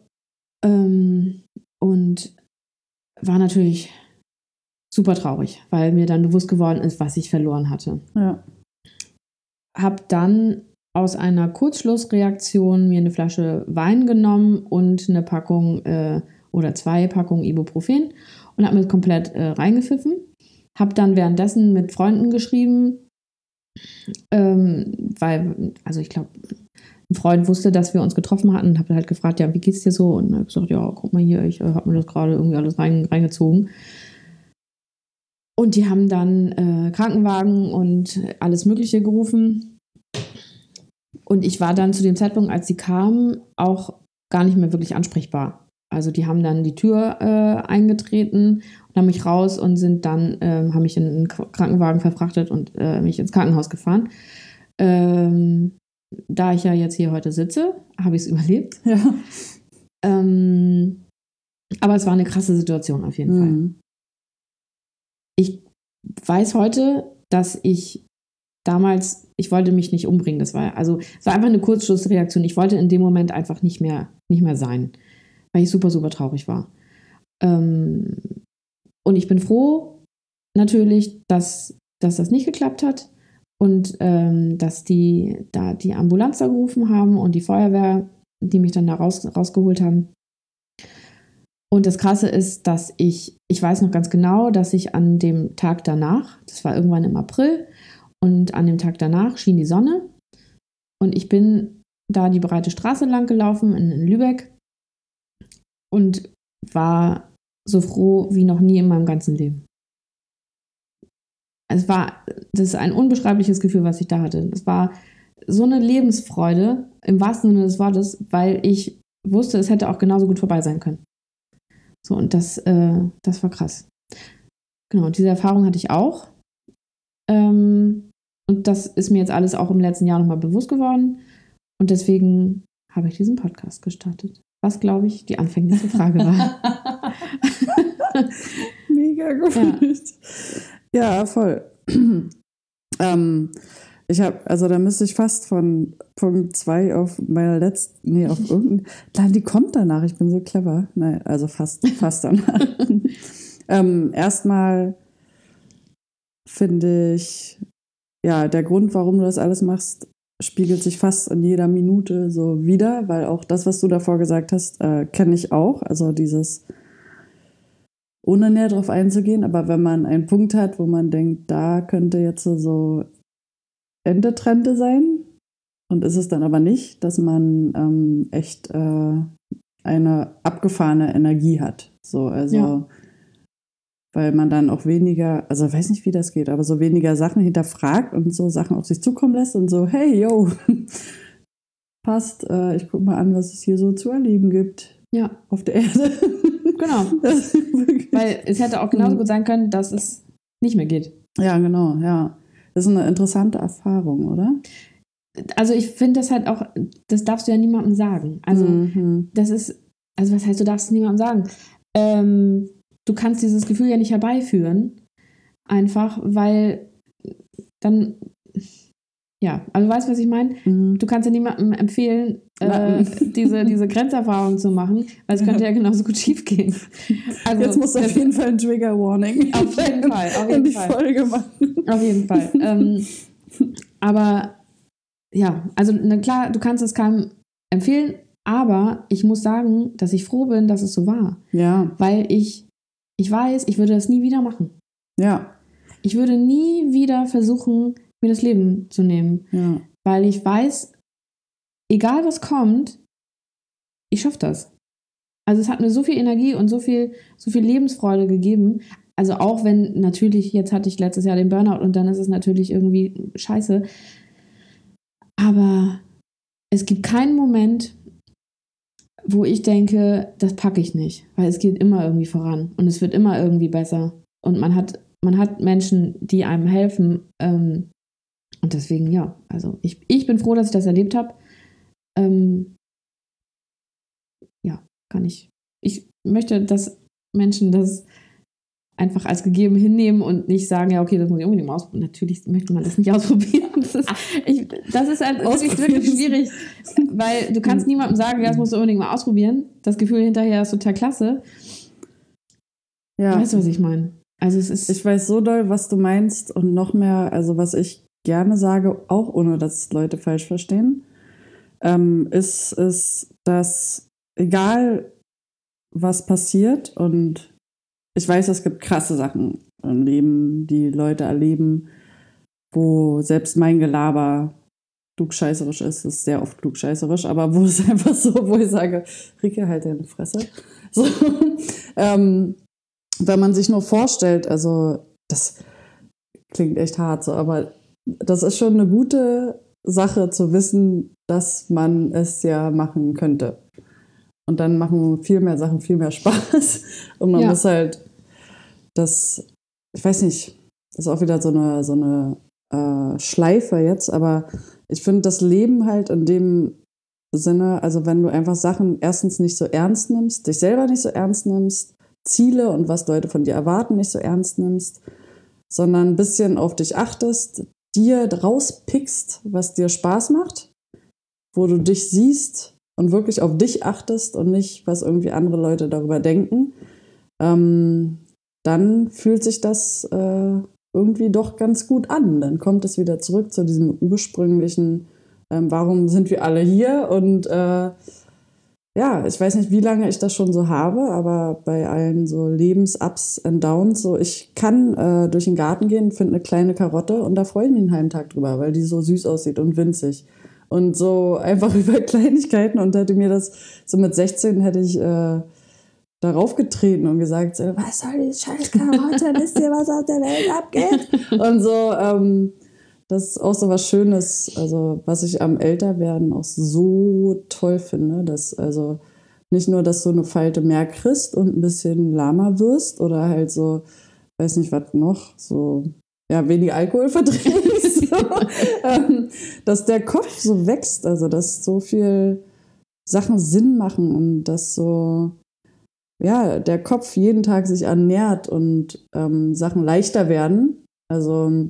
und war natürlich super traurig, weil mir dann bewusst geworden ist, was ich verloren hatte. Ja. Hab dann aus einer Kurzschlussreaktion mir eine Flasche Wein genommen und eine Packung oder 2 Packungen Ibuprofen und habe mir komplett reingepfiffen. Hab dann währenddessen mit Freunden geschrieben, weil, also ich glaube, ein Freund wusste, dass wir uns getroffen hatten und habe halt gefragt, ja, wie geht's dir so? Und habe gesagt, ja, guck mal hier, ich habe mir das gerade irgendwie alles reingezogen. Und die haben dann Krankenwagen und alles Mögliche gerufen. Und ich war dann zu dem Zeitpunkt, als sie kamen, auch gar nicht mehr wirklich ansprechbar. Also die haben dann die Tür eingetreten und haben mich raus und haben mich in einen Krankenwagen verfrachtet und mich ins Krankenhaus gefahren. Da ich ja jetzt hier heute sitze, habe ich es überlebt. Ja. Aber es war eine krasse Situation auf jeden Fall. Ich weiß heute, dass ich damals, ich wollte mich nicht umbringen. Es war einfach eine Kurzschlussreaktion. Ich wollte in dem Moment einfach nicht mehr sein, weil ich super, super traurig war. Und ich bin froh natürlich, dass das nicht geklappt hat und dass die Ambulanz da gerufen haben und die Feuerwehr, die mich dann da rausgeholt haben. Und das Krasse ist, dass ich weiß noch ganz genau, dass ich an dem Tag danach, das war irgendwann im April, und an dem Tag danach schien die Sonne und ich bin da die breite Straße lang gelaufen in Lübeck und war so froh wie noch nie in meinem ganzen Leben. Das ist ein unbeschreibliches Gefühl, was ich da hatte. Das war so eine Lebensfreude, im wahrsten Sinne des Wortes, weil ich wusste, es hätte auch genauso gut vorbei sein können. So, und das war krass. Genau, diese Erfahrung hatte ich auch. Und das ist mir jetzt alles auch im letzten Jahr nochmal bewusst geworden. Und deswegen habe ich diesen Podcast gestartet. Was, glaube ich, die anfängliche Frage war. Mega gut. Ja, voll. Da müsste ich fast von Punkt 2 auf meiner letzten, auf irgendeinen, dann die kommt danach, ich bin so clever. Nein, also fast danach. Erstmal finde ich, ja, der Grund, warum du das alles machst, spiegelt sich fast in jeder Minute so wieder, weil auch das, was du davor gesagt hast, kenne ich auch. Also dieses, ohne näher drauf einzugehen, aber wenn man einen Punkt hat, wo man denkt, da könnte jetzt so Ende Trente sein und ist es dann aber nicht, dass man echt eine abgefahrene Energie hat. So, also ja. Weil man dann auch weniger, also weiß nicht, wie das geht, aber so weniger Sachen hinterfragt und so Sachen auf sich zukommen lässt und so, hey, yo, passt, ich guck mal an, was es hier so zu erleben gibt. Ja. Auf der Erde. Genau. Weil es hätte auch genauso gut sein können, dass es nicht mehr geht. Ja, genau, ja. Das ist eine interessante Erfahrung, oder? Also ich finde das halt auch, das darfst du ja niemandem sagen. Also das ist, also was heißt, du darfst es niemandem sagen? Du kannst dieses Gefühl ja nicht herbeiführen, einfach, weil dann, ja, also weißt du, was ich meine? Du kannst ja niemandem empfehlen, diese Grenzerfahrung zu machen, weil es könnte ja genauso gut schief gehen. Also, jetzt musst du auf jeden Fall ein Trigger-Warning auf jeden Fall, in die Folge machen. Auf jeden Fall. Aber ja, also na klar, du kannst es keinem empfehlen, aber ich muss sagen, dass ich froh bin, dass es so war. Ja. Weil ich weiß, ich würde das nie wieder machen. Ja. Ich würde nie wieder versuchen, mir das Leben zu nehmen. Ja. Weil ich weiß, egal was kommt, ich schaffe das. Also es hat mir so viel Energie und so viel Lebensfreude gegeben. Also auch wenn natürlich, jetzt hatte ich letztes Jahr den Burnout und dann ist es natürlich irgendwie scheiße. Aber es gibt keinen Moment, wo ich denke, das packe ich nicht. Weil es geht immer irgendwie voran und es wird immer irgendwie besser. Und man hat Menschen, die einem helfen. Und deswegen, ja, also ich bin froh, dass ich das erlebt habe. Ja, kann ich. Ich möchte, dass Menschen das einfach als gegeben hinnehmen und nicht sagen, ja, okay, das muss ich unbedingt mal ausprobieren. Natürlich möchte man das nicht ausprobieren. Das ist halt wirklich schwierig, weil du kannst niemandem sagen, ja, das musst du unbedingt mal ausprobieren. Das Gefühl hinterher ist total klasse. Ja. Weißt du, was ich meine? Also es ist. Ich weiß so doll, was du meinst und noch mehr, also was ich gerne sage, auch ohne dass Leute falsch verstehen, ist, dass egal was passiert und ich weiß, es gibt krasse Sachen im Leben, die Leute erleben, wo selbst mein Gelaber klugscheißerisch ist sehr oft klugscheißerisch, aber wo es einfach so, wo ich sage, Rike, halt deine Fresse. So, wenn man sich nur vorstellt, also das klingt echt hart so, aber das ist schon eine gute Sache zu wissen, dass man es ja machen könnte. Und dann machen viel mehr Sachen viel mehr Spaß. Und man muss halt ich weiß nicht, das ist auch wieder so eine Schleife jetzt, aber ich finde das Leben halt in dem Sinne, also wenn du einfach Sachen erstens nicht so ernst nimmst, dich selber nicht so ernst nimmst, Ziele und was Leute von dir erwarten nicht so ernst nimmst, sondern ein bisschen auf dich achtest, dir rauspickst, was dir Spaß macht, wo du dich siehst und wirklich auf dich achtest und nicht, was irgendwie andere Leute darüber denken, dann fühlt sich das irgendwie doch ganz gut an. Dann kommt es wieder zurück zu diesem ursprünglichen, warum sind wir alle hier? Und ja, ich weiß nicht, wie lange ich das schon so habe, aber bei allen so Lebens-Ups and Downs, so ich kann durch den Garten gehen, finde eine kleine Karotte und da freue ich mich einen halben Tag drüber, weil die so süß aussieht und winzig. Und so einfach über Kleinigkeiten und hätte mir das, so mit 16 hätte ich darauf getreten und gesagt, was soll die scheiß Karotte, wisst ihr, was auf der Welt abgeht? Und so, das ist auch so was Schönes, also was ich am Älterwerden auch so toll finde, dass also nicht nur, dass du eine Falte mehr kriegst und ein bisschen lahmer wirst oder halt so, weiß nicht was noch, so ja, weniger Alkohol verträgst, so, dass der Kopf so wächst, also dass so viel Sachen Sinn machen und dass so der Kopf jeden Tag sich ernährt und Sachen leichter werden. Also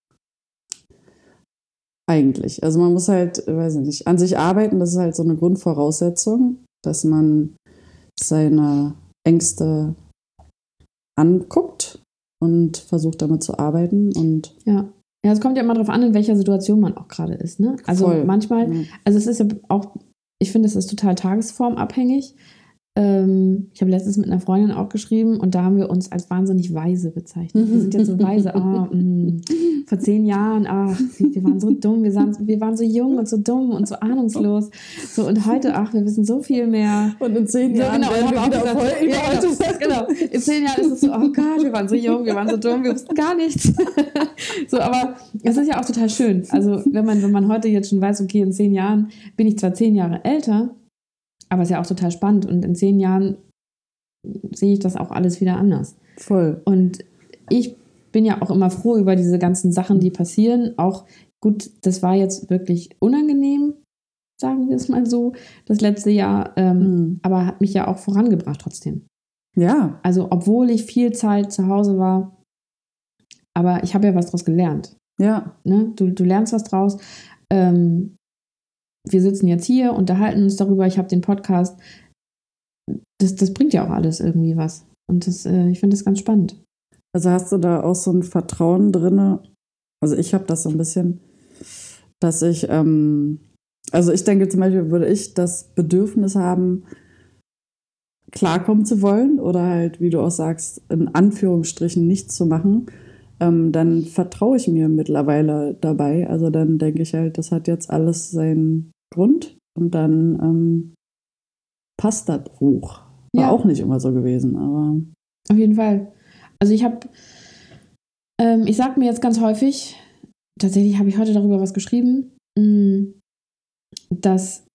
eigentlich. Also man muss halt, weiß nicht, an sich arbeiten, das ist halt so eine Grundvoraussetzung, dass man seine Ängste anguckt und versucht damit zu arbeiten. Und ja, es kommt ja immer darauf an, in welcher Situation man auch gerade ist. Ne? Also manchmal, also es ist ja auch, ich finde, es ist total tagesformabhängig. Ich habe letztens mit einer Freundin auch geschrieben und da haben wir uns als wahnsinnig weise bezeichnet. Wir sind jetzt so weise. Vor 10 Jahren, wir waren so dumm, wir waren so jung und so dumm und so ahnungslos. So, und heute, wir wissen so viel mehr. Und in 10 Jahren werden wir wieder voll. Genau. In 10 Jahren ist es so, oh Gott, wir waren so jung, wir waren so dumm, wir wussten gar nichts. So, aber es ist ja auch total schön. Also wenn man heute jetzt schon weiß, okay, in 10 Jahren bin ich zwar 10 Jahre älter, aber es ist ja auch total spannend und in 10 Jahren sehe ich das auch alles wieder anders. Voll. Und ich bin ja auch immer froh über diese ganzen Sachen, die passieren. Auch gut, das war jetzt wirklich unangenehm, sagen wir es mal so, das letzte Jahr, aber hat mich ja auch vorangebracht trotzdem. Ja. Also obwohl ich viel Zeit zu Hause war, aber ich habe ja was draus gelernt. Ja. Ne? Du lernst was draus. Wir sitzen jetzt hier, unterhalten uns darüber, ich habe den Podcast. Das bringt ja auch alles irgendwie was. Und ich finde das ganz spannend. Also hast du da auch so ein Vertrauen drin? Also ich habe das so ein bisschen, dass ich, also ich denke zum Beispiel, würde ich das Bedürfnis haben, klarkommen zu wollen oder halt, wie du auch sagst, in Anführungsstrichen nichts zu machen, dann vertraue ich mir mittlerweile dabei. Also dann denke ich halt, das hat jetzt alles seinen Grund und dann passt das hoch. War auch nicht immer so gewesen, aber... Auf jeden Fall. Also ich sage mir jetzt ganz häufig, tatsächlich habe ich heute darüber was geschrieben, dass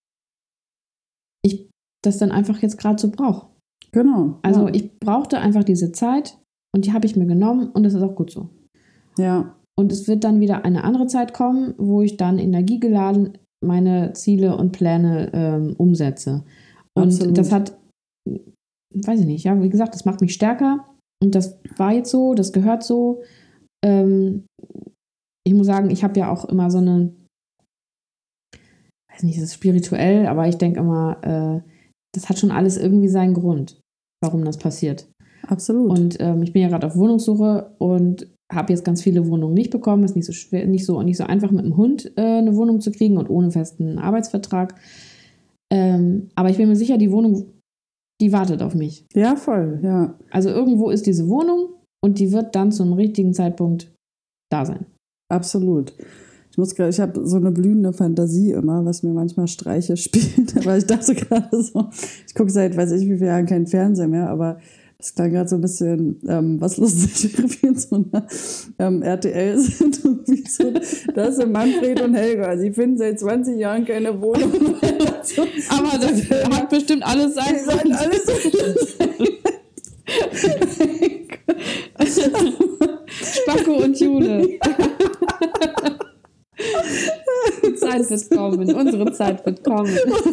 ich das dann einfach jetzt gerade so brauche. Genau. Also ich brauchte einfach diese Zeit und die habe ich mir genommen und das ist auch gut so. Ja. Und es wird dann wieder eine andere Zeit kommen, wo ich dann energiegeladen meine Ziele und Pläne umsetze. Und Absolut. das hat, weiß ich nicht, ja, wie gesagt, das macht mich stärker. Und das war jetzt so, das gehört so. Ich muss sagen, ich habe ja auch immer so eine, weiß nicht, das ist spirituell, aber ich denke immer, das hat schon alles irgendwie seinen Grund, warum das passiert. Absolut. Und ich bin ja gerade auf Wohnungssuche und habe jetzt ganz viele Wohnungen nicht bekommen. Ist nicht so schwer, nicht so einfach mit dem Hund eine Wohnung zu kriegen und ohne festen Arbeitsvertrag. Aber ich bin mir sicher, die Wohnung, die wartet auf mich. Ja, voll, ja. Also irgendwo ist diese Wohnung und die wird dann zum richtigen Zeitpunkt da sein. Absolut. Ich habe so eine blühende Fantasie immer, was mir manchmal Streiche spielt. Aber ich dachte gerade so, ich gucke seit, weiß ich wie vielen Jahren keinen Fernseher mehr, aber das klang gerade so ein bisschen, was lustig wäre, wie in so einer RTL sind. So, das sind Manfred und Helga. Sie finden seit 20 Jahren keine Wohnung. Aber das hat bestimmt alles sein. Spacko und Jule. Die Zeit wird kommen. Unsere Zeit wird kommen.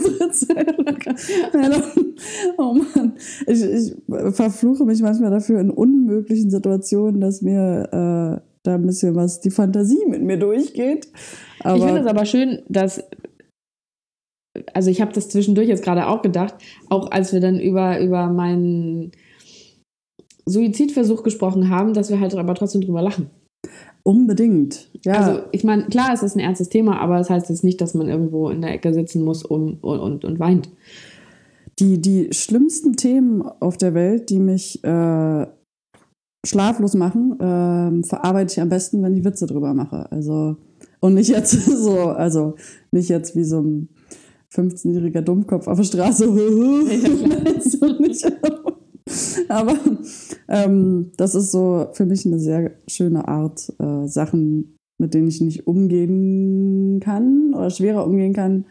Oh Mann. Ich verfluche mich manchmal dafür in unmöglichen Situationen, dass mir da ein bisschen die Fantasie mit mir durchgeht. Aber ich finde es aber schön, dass, also ich habe das zwischendurch jetzt gerade auch gedacht, auch als wir dann über meinen Suizidversuch gesprochen haben, dass wir halt aber trotzdem drüber lachen. Unbedingt, ja. Also ich meine, klar, es ist ein ernstes Thema, aber das heißt jetzt nicht, dass man irgendwo in der Ecke sitzen muss und weint. Die schlimmsten Themen auf der Welt, die mich schlaflos machen, verarbeite ich am besten, wenn ich Witze drüber mache. Also, und nicht jetzt nicht jetzt wie so ein 15-jähriger Dummkopf auf der Straße. So nicht. Aber das ist so für mich eine sehr schöne Art, Sachen, mit denen ich nicht umgehen kann oder schwerer umgehen kann,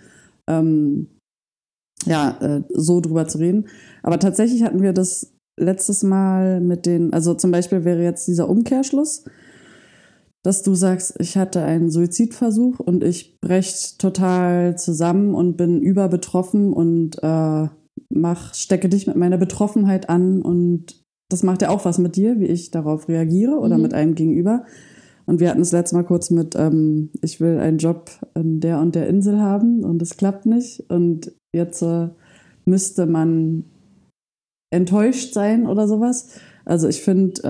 so drüber zu reden. Aber tatsächlich hatten wir das letztes Mal also zum Beispiel wäre jetzt dieser Umkehrschluss, dass du sagst, ich hatte einen Suizidversuch und ich breche total zusammen und bin überbetroffen und stecke dich mit meiner Betroffenheit an und das macht ja auch was mit dir, wie ich darauf reagiere oder mit einem gegenüber. Und wir hatten es letztes Mal kurz mit, ich will einen Job in der und der Insel haben und es klappt nicht. Und jetzt müsste man enttäuscht sein oder sowas. Also ich finde,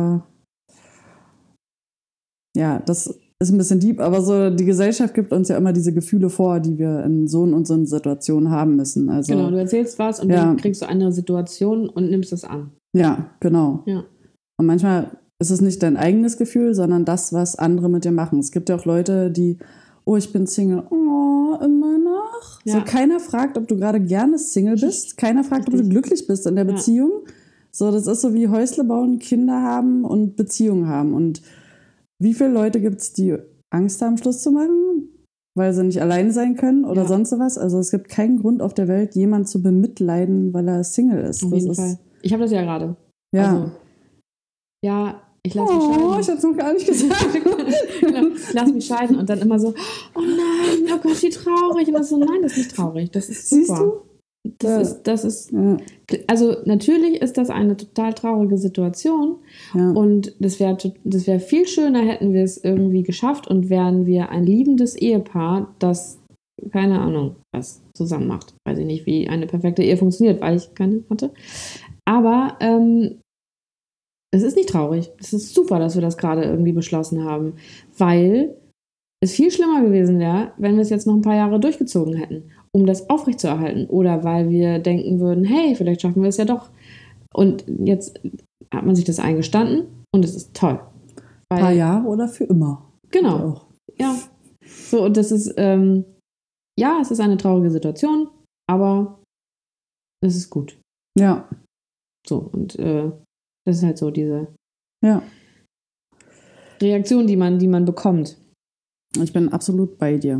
ja, das ist ein bisschen deep, aber so die Gesellschaft gibt uns ja immer diese Gefühle vor, die wir in so und so einer Situation haben müssen. Also, genau, du erzählst was und dann kriegst du eine Situation und nimmst es an. Ja, genau. Ja. Und manchmal ist es nicht dein eigenes Gefühl, sondern das, was andere mit dir machen. Es gibt ja auch Leute, die, oh, ich bin Single, oh, immer noch. Ja. So, keiner fragt, ob du gerade gerne Single bist. Keiner fragt, ob du glücklich bist in der Beziehung. So, das ist so wie Häusle bauen, Kinder haben und Beziehungen haben. Und wie viele Leute gibt es, die Angst haben, Schluss zu machen, weil sie nicht allein sein können oder sonst was? Also es gibt keinen Grund auf der Welt, jemanden zu bemitleiden, weil er Single ist. Auf jeden Fall. Ich habe das ja gerade. Ja. Also, ja, ich lasse mich scheiden. Oh, ich hatte es noch gar nicht gesagt. Genau, ich lasse mich scheiden und dann immer so, oh nein, oh Gott, wie traurig. Und das so, nein, das ist nicht traurig, das ist super. Siehst du? Das ist also natürlich ist das eine total traurige Situation und das wäre viel schöner, hätten wir es irgendwie geschafft und wären wir ein liebendes Ehepaar, das, keine Ahnung, was zusammen macht. Weiß ich nicht, wie eine perfekte Ehe funktioniert, weil ich keine hatte. Aber es ist nicht traurig. Es ist super, dass wir das gerade irgendwie beschlossen haben, weil es viel schlimmer gewesen wäre, wenn wir es jetzt noch ein paar Jahre durchgezogen hätten, um das aufrechtzuerhalten. Oder weil wir denken würden, hey, vielleicht schaffen wir es ja doch. Und jetzt hat man sich das eingestanden und es ist toll. Ein paar Jahre oder für immer. Genau. Ja. So, und das ist, es ist eine traurige Situation, aber es ist gut. Ja. So, und das ist halt so diese Ja. Reaktion, die man bekommt. Ich bin absolut bei dir.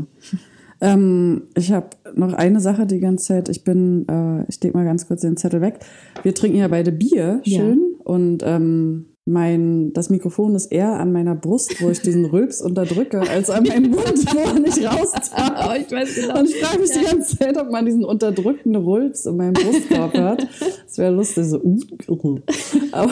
Ich habe noch eine Sache die ganze Zeit. Ich leg mal ganz kurz den Zettel weg. Wir trinken ja beide Bier, schön. Ja. Und das Mikrofon ist eher an meiner Brust, wo ich diesen Rülps unterdrücke, als an meinem Mund, wo er nicht raus darf. Ich weiß genau. Und ich frage mich die ganze Zeit, ob man diesen unterdrückenden Rülps in meinem Brustkorb hört. Das wäre lustig. So. Aber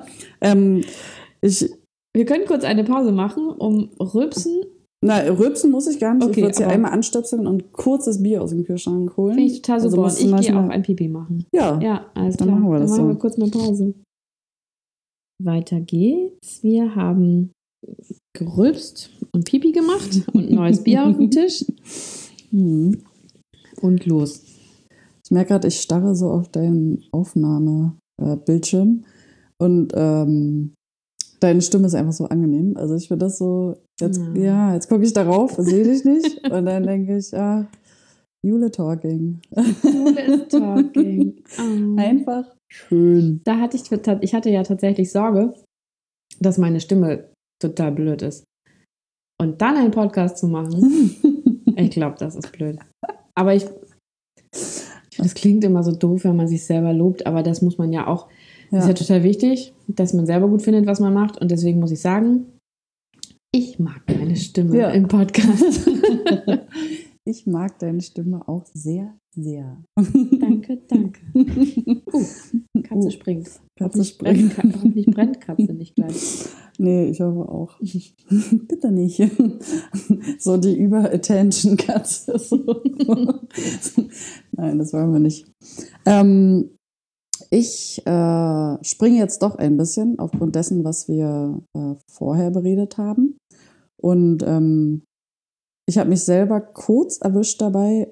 wir können kurz eine Pause machen, um Rülpsen. Na, rülpsen muss ich gar nicht. Okay, ich würde es ja einmal anstöpseln und kurz das Bier aus dem Kühlschrank holen. Finde ich total super. Also ich gehe auch ein Pipi machen. Ja, alles dann klar. machen wir das dann machen wir kurz eine Pause. Weiter geht's. Wir haben gerülpst und Pipi gemacht und neues Bier auf dem Tisch. Und los. Ich merke gerade, ich starre so auf deinen Aufnahmebildschirm und deine Stimme ist einfach so angenehm. Also ich finde das so, jetzt gucke ich darauf, sehe dich nicht. Und dann denke ich, Jule talking. Jule is talking. Einfach schön. Ich hatte ja tatsächlich Sorge, dass meine Stimme total blöd ist. Und dann einen Podcast zu machen, ich glaube, das ist blöd. Aber das klingt immer so doof, wenn man sich selber lobt, aber das muss man ja auch. Das ist ja total wichtig, dass man selber gut findet, was man macht. Und deswegen muss ich sagen, ich mag deine Stimme im Podcast. Ich mag deine Stimme auch sehr, sehr. Danke. Katze springt. Katze springt. Hoffentlich brennt Katze nicht gleich. Nee, ich hoffe auch. Bitte nicht. So die Über-Attention-Katze. So. Nein, das wollen wir nicht. Ich springe jetzt doch ein bisschen aufgrund dessen, was wir vorher beredet haben. Und ich habe mich selber kurz erwischt dabei,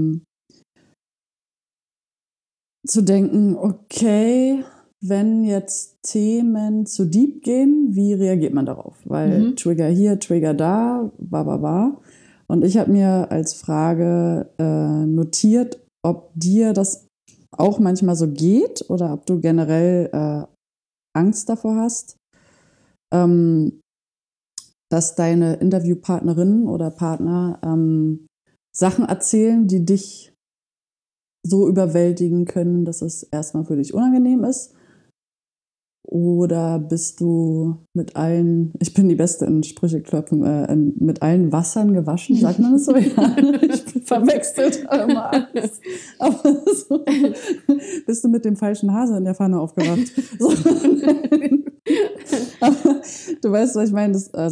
zu denken, okay, wenn jetzt Themen zu deep gehen, wie reagiert man darauf? Weil Trigger hier, Trigger da, Und ich habe mir als Frage notiert, ob dir das auch manchmal so geht oder ob du generell Angst davor hast, dass deine Interviewpartnerinnen oder Partner Sachen erzählen, die dich so überwältigen können, dass es erstmal für dich unangenehm ist Oder bist du mit allen, ich bin die Beste in Sprüche klopfen, mit allen Wassern gewaschen, sagt man das so? Ja, ich bin verwechselt immer alles. Aber so, bist du mit dem falschen Hase in der Pfanne aufgewacht? So. Aber du weißt, was ich meine?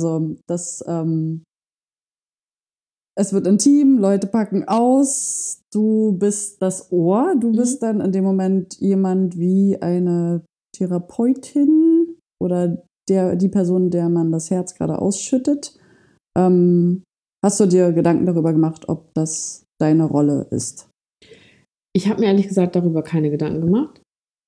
Es wird intim, Leute packen aus, du bist das Ohr, du bist dann in dem Moment jemand wie eine Therapeutin oder die Person, der man das Herz gerade ausschüttet. Hast du dir Gedanken darüber gemacht, ob das deine Rolle ist? Ich habe mir ehrlich gesagt darüber keine Gedanken gemacht,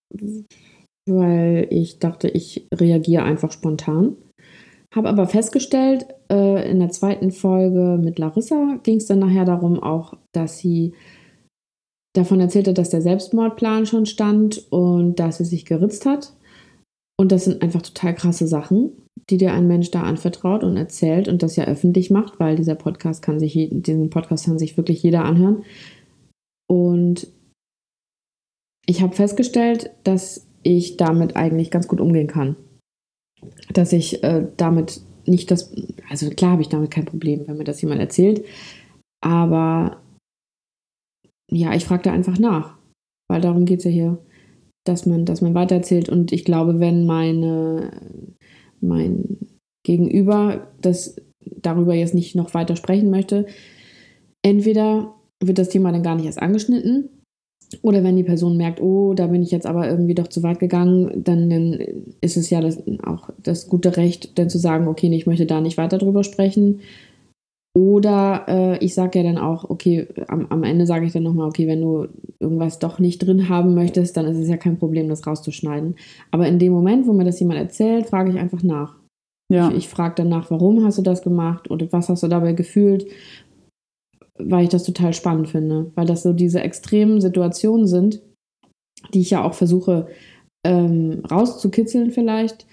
weil ich dachte, ich reagiere einfach spontan. Habe aber festgestellt, in der zweiten Folge mit Larissa ging es dann nachher darum auch, dass sie davon erzählte, dass der Selbstmordplan schon stand und dass sie sich geritzt hat. Und das sind einfach total krasse Sachen, die dir ein Mensch da anvertraut und erzählt und das ja öffentlich macht, weil diesen Podcast kann sich wirklich jeder anhören. Und ich habe festgestellt, dass ich damit eigentlich ganz gut umgehen kann. Dass ich damit nicht also klar habe ich damit kein Problem, wenn mir das jemand erzählt, aber ja, ich frage da einfach nach, weil darum geht es ja hier, dass man weitererzählt und ich glaube, wenn mein Gegenüber das darüber jetzt nicht noch weiter sprechen möchte, entweder wird das Thema dann gar nicht erst angeschnitten oder wenn die Person merkt, oh, da bin ich jetzt aber irgendwie doch zu weit gegangen, dann ist es ja auch das gute Recht, dann zu sagen, okay, ich möchte da nicht weiter drüber sprechen. Oder ich sage ja dann auch, okay, am Ende sage ich dann nochmal, okay, wenn du irgendwas doch nicht drin haben möchtest, dann ist es ja kein Problem, das rauszuschneiden. Aber in dem Moment, wo mir das jemand erzählt, frage ich einfach nach. Ja. Ich frage dann nach, warum hast du das gemacht oder was hast du dabei gefühlt, weil ich das total spannend finde. Weil das so diese extremen Situationen sind, die ich ja auch versuche rauszukitzeln vielleicht,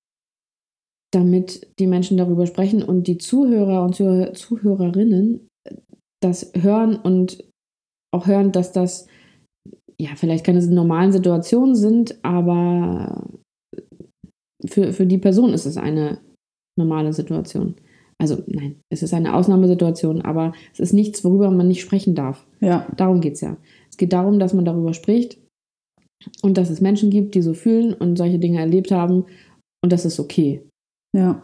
damit die Menschen darüber sprechen und die Zuhörer und Zuhörerinnen das hören und auch hören, dass das ja vielleicht keine normalen Situationen sind, aber für die Person ist es eine normale Situation. Also nein, es ist eine Ausnahmesituation, aber es ist nichts, worüber man nicht sprechen darf. Ja. Darum geht es ja. Es geht darum, dass man darüber spricht und dass es Menschen gibt, die so fühlen und solche Dinge erlebt haben und das ist okay. Ja,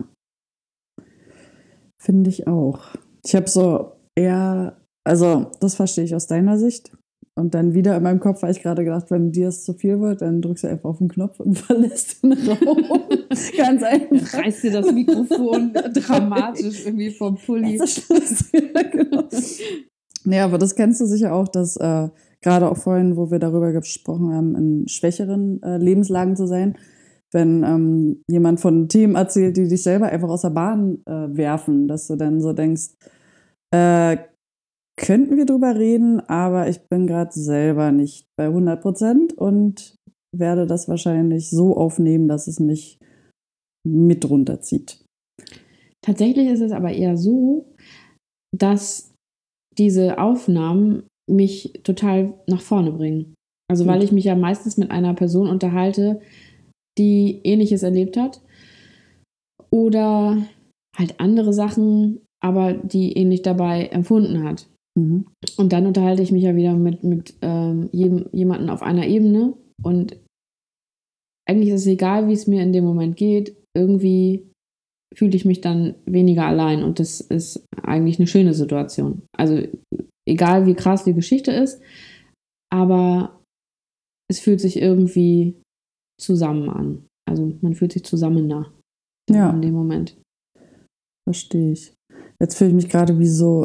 finde ich auch. Ich habe so eher, also das verstehe ich aus deiner Sicht. Und dann wieder in meinem Kopf habe ich gerade gedacht, wenn dir es zu viel wird, dann drückst du einfach auf den Knopf und verlässt den Raum. Ganz einfach. Reißt dir das Mikrofon dramatisch irgendwie vom Pulli. Ja, genau. Nee, aber das kennst du sicher auch, dass gerade auch vorhin, wo wir darüber gesprochen haben, in schwächeren Lebenslagen zu sein, wenn jemand von Themen erzählt, die dich selber einfach aus der Bahn werfen, dass du dann so denkst, könnten wir drüber reden, aber ich bin gerade selber nicht bei 100% und werde das wahrscheinlich so aufnehmen, dass es mich mit runterzieht. Tatsächlich ist es aber eher so, dass diese Aufnahmen mich total nach vorne bringen. Also weil ich mich ja meistens mit einer Person unterhalte, die Ähnliches erlebt hat oder halt andere Sachen, aber die ähnlich dabei empfunden hat. Mhm. Und dann unterhalte ich mich ja wieder mit jemandem auf einer Ebene und eigentlich ist es egal, wie es mir in dem Moment geht, irgendwie fühle ich mich dann weniger allein und das ist eigentlich eine schöne Situation. Also egal, wie krass die Geschichte ist, aber es fühlt sich irgendwie zusammen an. Also man fühlt sich zusammener in dem Moment. Verstehe ich. Jetzt fühle ich mich gerade wie so,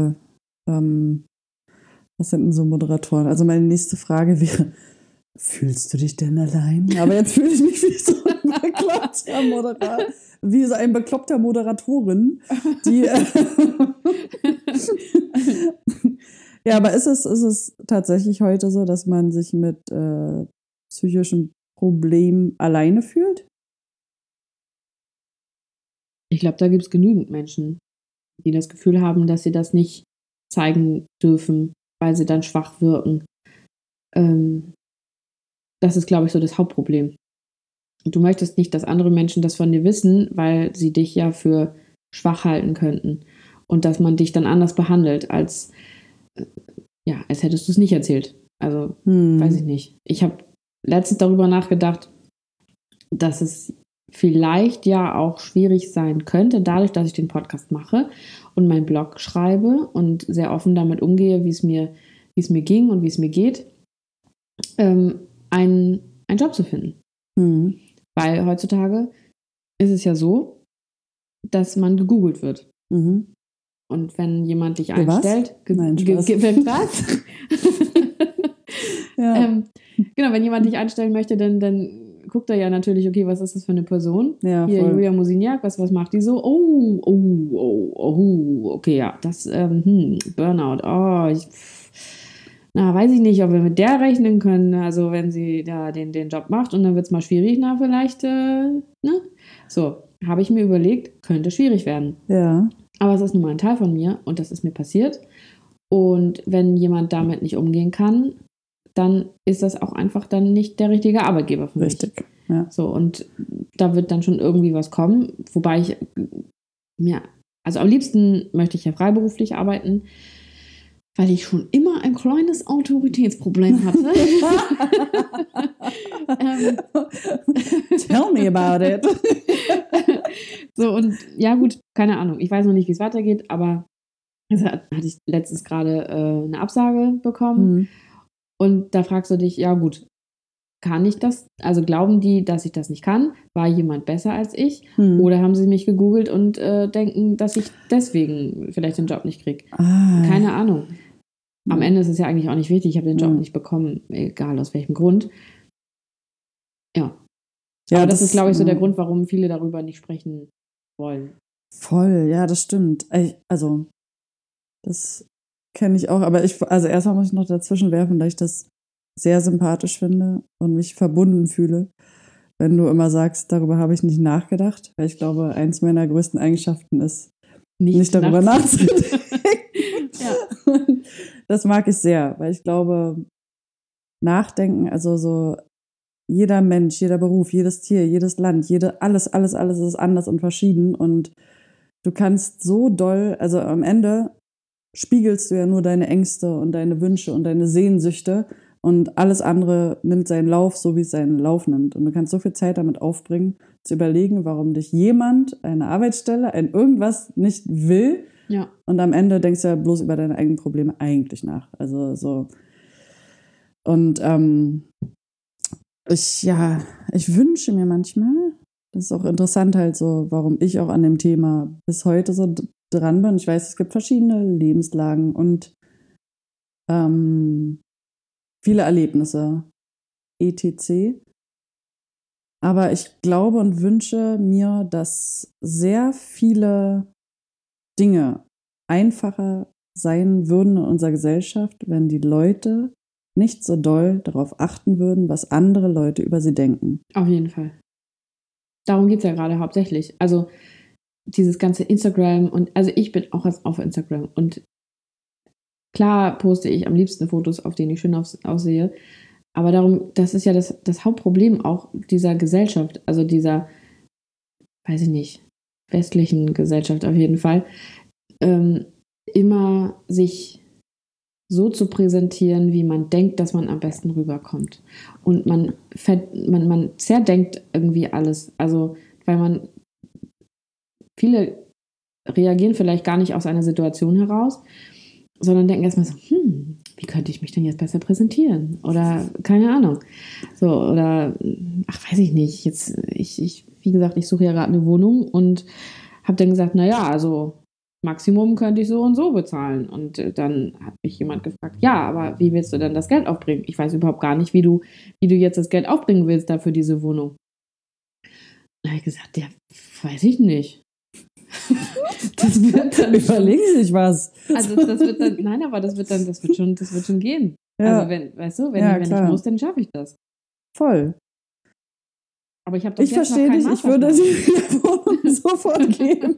was sind denn so Moderatoren? Also meine nächste Frage wäre, fühlst du dich denn allein? Aber jetzt fühle ich mich wie so ein bekloppter Moderator, wie so ein bekloppter Moderatorin, die ja, aber ist es tatsächlich heute so, dass man sich mit psychischen Problemen alleine fühlt? Ich glaube, da gibt es genügend Menschen, die das Gefühl haben, dass sie das nicht zeigen dürfen, weil sie dann schwach wirken. Das ist, glaube ich, so das Hauptproblem. du möchtest nicht, dass andere Menschen das von dir wissen, weil sie dich ja für schwach halten könnten. Und dass man dich dann anders behandelt, als hättest du es nicht erzählt. Also, weiß ich nicht. Ich habe letztens darüber nachgedacht, dass es vielleicht ja auch schwierig sein könnte, dadurch, dass ich den Podcast mache und meinen Blog schreibe und sehr offen damit umgehe, wie es mir ging und wie es mir geht, einen Job zu finden. Weil heutzutage ist es ja so, dass man gegoogelt wird. Und wenn jemand dich einstellt, was? Ja. Genau, wenn jemand dich einstellen möchte, dann guckt er ja natürlich, okay, was ist das für eine Person? Ja, hier, voll. Julia Musiniak, was macht die so? Okay, ja, das, Burnout, weiß ich nicht, ob wir mit der rechnen können, also wenn sie da den Job macht und dann wird es mal schwierig, vielleicht, So, habe ich mir überlegt, könnte schwierig werden. Ja. Aber es ist nun mal ein Teil von mir und das ist mir passiert. Und wenn jemand damit nicht umgehen kann, dann ist das auch einfach dann nicht der richtige Arbeitgeber für mich. Richtig, ja. So, und da wird dann schon irgendwie was kommen, wobei also am liebsten möchte ich ja freiberuflich arbeiten, weil ich schon immer ein kleines Autoritätsproblem hatte. Tell me about it. So, und ja gut, keine Ahnung. Ich weiß noch nicht, wie es weitergeht, aber also hatte ich letztens gerade eine Absage bekommen. Und da fragst du dich, ja gut, kann ich das? Also glauben die, dass ich das nicht kann? War jemand besser als ich? Oder haben sie mich gegoogelt und denken, dass ich deswegen vielleicht den Job nicht kriege? Keine Ahnung. Am Ende ist es ja eigentlich auch nicht wichtig. Ich habe den Job nicht bekommen, egal aus welchem Grund. Ja. Aber das ist, glaube ich, so der Grund, warum viele darüber nicht sprechen wollen. Voll, ja, das stimmt. Also, das kenne ich auch. Aber erstmal muss ich noch dazwischen werfen, dass ich das sehr sympathisch finde und mich verbunden fühle, wenn du immer sagst, darüber habe ich nicht nachgedacht. Weil ich glaube, eins meiner größten Eigenschaften ist, nicht darüber nachzudenken. Ja. Das mag ich sehr, weil ich glaube, Nachdenken, also so jeder Mensch, jeder Beruf, jedes Tier, jedes Land, alles ist anders und verschieden und du kannst so doll, also am Ende spiegelst du ja nur deine Ängste und deine Wünsche und deine Sehnsüchte und alles andere nimmt seinen Lauf, so wie es seinen Lauf nimmt. Und du kannst so viel Zeit damit aufbringen, zu überlegen, warum dich jemand, eine Arbeitsstelle, ein irgendwas nicht will. Ja. Und am Ende denkst du ja bloß über deine eigenen Probleme eigentlich nach. Also so. Und ich wünsche mir manchmal, das ist auch interessant halt so, warum ich auch an dem Thema bis heute so dran bin. Ich weiß, es gibt verschiedene Lebenslagen und viele Erlebnisse, etc. Aber ich glaube und wünsche mir, dass sehr viele Dinge einfacher sein würden in unserer Gesellschaft, wenn die Leute nicht so doll darauf achten würden, was andere Leute über sie denken. Auf jeden Fall. Darum geht es ja gerade hauptsächlich. Also dieses ganze Instagram und also ich bin auch auf Instagram und klar poste ich am liebsten Fotos, auf denen ich schön aussehe, aber das ist ja das Hauptproblem auch dieser Gesellschaft, also dieser, weiß ich nicht, westlichen Gesellschaft auf jeden Fall, immer sich so zu präsentieren, wie man denkt, dass man am besten rüberkommt. Und man zerdenkt irgendwie alles. Also, weil viele reagieren vielleicht gar nicht aus einer Situation heraus, sondern denken erstmal so, wie könnte ich mich denn jetzt besser präsentieren? Oder keine Ahnung. So, oder, weiß ich nicht. Jetzt, wie gesagt, ich suche ja gerade eine Wohnung und habe dann gesagt, also Maximum könnte ich so und so bezahlen. Und dann hat mich jemand gefragt, ja, aber wie willst du denn das Geld aufbringen? Ich weiß überhaupt gar nicht, wie du jetzt das Geld aufbringen willst da für diese Wohnung. Da habe ich gesagt, ja, weiß ich nicht. Das wird dann überlegen Sie sich was. Also das wird dann, nein, aber das wird schon gehen. Ja. Also wenn ich muss, dann schaffe ich das. Voll. Aber ich habe doch ich verstehe dich, ich würde die Wohnung sofort geben.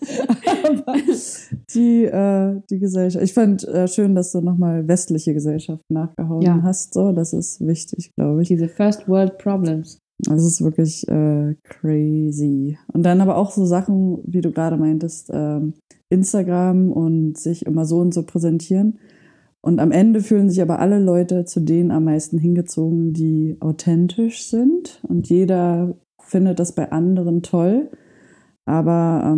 Aber die Gesellschaft. Ich fand schön, dass du nochmal westliche Gesellschaft nachgehauen hast. So, das ist wichtig, glaube ich. Diese First World Problems. Das ist wirklich crazy. Und dann aber auch so Sachen, wie du gerade meintest, Instagram und sich immer so und so präsentieren. Und am Ende fühlen sich aber alle Leute zu denen am meisten hingezogen, die authentisch sind. Und jeder findet das bei anderen toll. Aber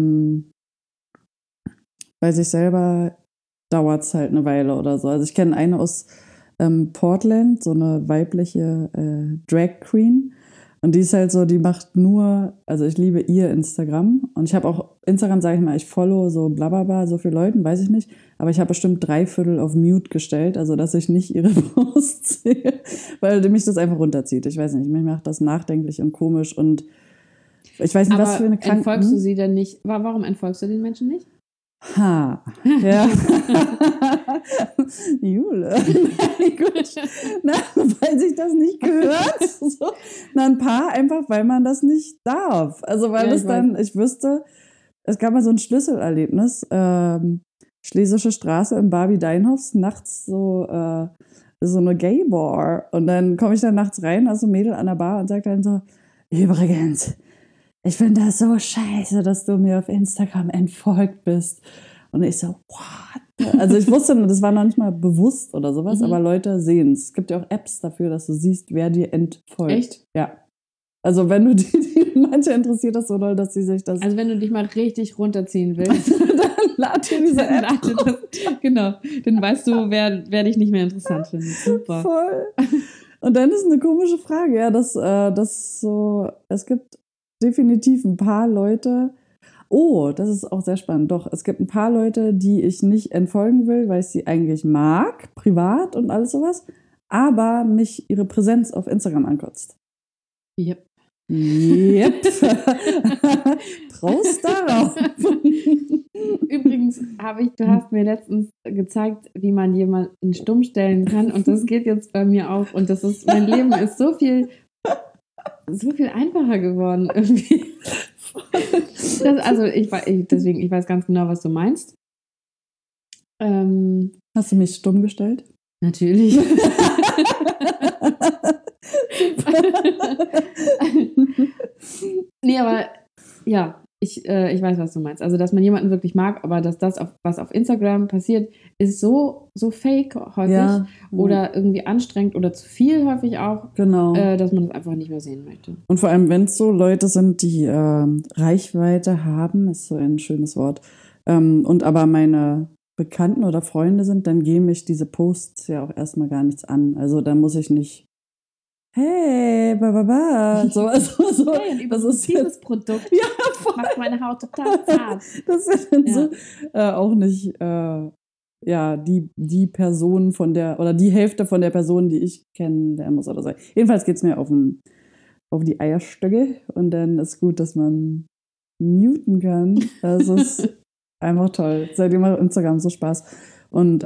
bei sich selber dauert es halt eine Weile oder so. Also ich kenne eine aus Portland, so eine weibliche Drag Queen. Und die ist halt so, die macht nur, also ich liebe ihr Instagram. Und ich habe auch Instagram, sage ich mal, ich follow so blablabla, so viele Leuten, weiß ich nicht. Aber ich habe bestimmt 3/4 auf Mute gestellt, also dass ich nicht ihre Posts sehe, weil mich das einfach runterzieht. Ich weiß nicht, mich macht das nachdenklich und komisch und ich weiß nicht, Aber was für eine Krankheit. entfolgst du sie denn nicht? Warum entfolgst du den Menschen nicht? Ha, ja. Jule. Nein, gut. Na, weil sich das nicht gehört. So. Na, ein paar einfach, weil man das nicht darf. Also, weil Ja, das ich dann, ich wüsste, es gab mal so ein Schlüsselerlebnis. Schlesische Straße im Barbie Deinhofs, nachts so eine Gay-Bar. Und dann komme ich dann nachts rein, also ein Mädel an der Bar und sagt dann so, übrigens, ich finde das so scheiße, dass du mir auf Instagram entfolgt bist. Und ich so, what? Also ich wusste, das war noch nicht mal bewusst oder sowas, aber Leute sehen es. Es gibt ja auch Apps dafür, dass du siehst, wer dir entfolgt. Echt? Ja. Also wenn du manche interessiert das so doll, dass sie sich das... Also wenn du dich mal richtig runterziehen willst, dann lad dir diese App. Genau, dann weißt du, wer dich nicht mehr interessant findet. Super. Voll. Und dann ist eine komische Frage, ja, dass so, es gibt definitiv ein paar Leute, das ist auch sehr spannend, doch, es gibt ein paar Leute, die ich nicht entfolgen will, weil ich sie eigentlich mag, privat und alles sowas, aber mich ihre Präsenz auf Instagram ankotzt. Yep. Prost darauf. Übrigens du hast mir letztens gezeigt, wie man jemanden stumm stellen kann und das geht jetzt bei mir auch und mein Leben ist so viel einfacher geworden irgendwie. Ich weiß ganz genau, was du meinst. Hast du mich stumm gestellt? Natürlich. Nee, aber ja, ich weiß, was du meinst. Also, dass man jemanden wirklich mag, aber dass was auf Instagram passiert, ist so fake häufig oder irgendwie anstrengend oder zu viel häufig auch, genau. Dass man das einfach nicht mehr sehen möchte. Und vor allem, wenn es so Leute sind, die Reichweite haben, ist so ein schönes Wort, und aber meine Bekannten oder Freunde sind, dann gehen mich diese Posts ja auch erstmal gar nichts an. Also da muss ich nicht hey, so. Hey, das ist dieses Produkt. Ja, voll. Macht meine Haut total zart. Das ist dann so auch nicht die Person von der, oder die Hälfte von der Person, die ich kennenlernen muss oder so. Jedenfalls geht es mir auf die Eierstöcke und dann ist gut, dass man muten kann. Das ist einfach toll. Seitdem macht Instagram so Spaß. Und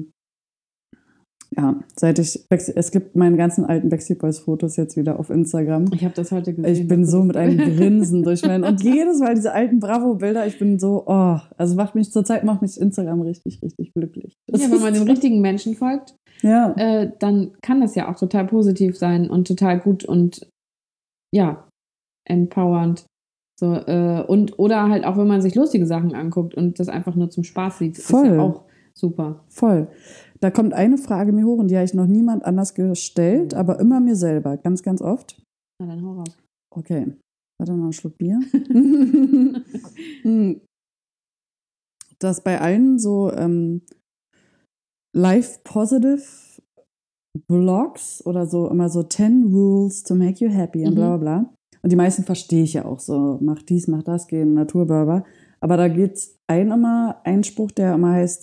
es gibt meine ganzen alten Backstreet Boys Fotos jetzt wieder auf Instagram. Ich habe das heute gesehen. Ich bin so mit einem Grinsen durch und jedes Mal diese alten Bravo-Bilder, ich bin so, zurzeit macht mich Instagram richtig, richtig glücklich. Wenn man den richtigen Menschen folgt, dann kann das ja auch total positiv sein und total gut und empowernd. So, oder halt auch, wenn man sich lustige Sachen anguckt und das einfach nur zum Spaß sieht, ist ja auch super. Voll. Da kommt eine Frage mir hoch und die habe ich noch niemand anders gestellt, aber immer mir selber, ganz, ganz oft. Na, dann hau raus. Okay, warte noch einen Schluck Bier. Dass bei allen so life-positive Blogs oder so immer so 10 Rules to make you happy und bla bla bla. Und die meisten verstehe ich ja auch so, mach dies, mach das, geh in Natur, bla bla. Aber da geht's ein Spruch, der immer heißt,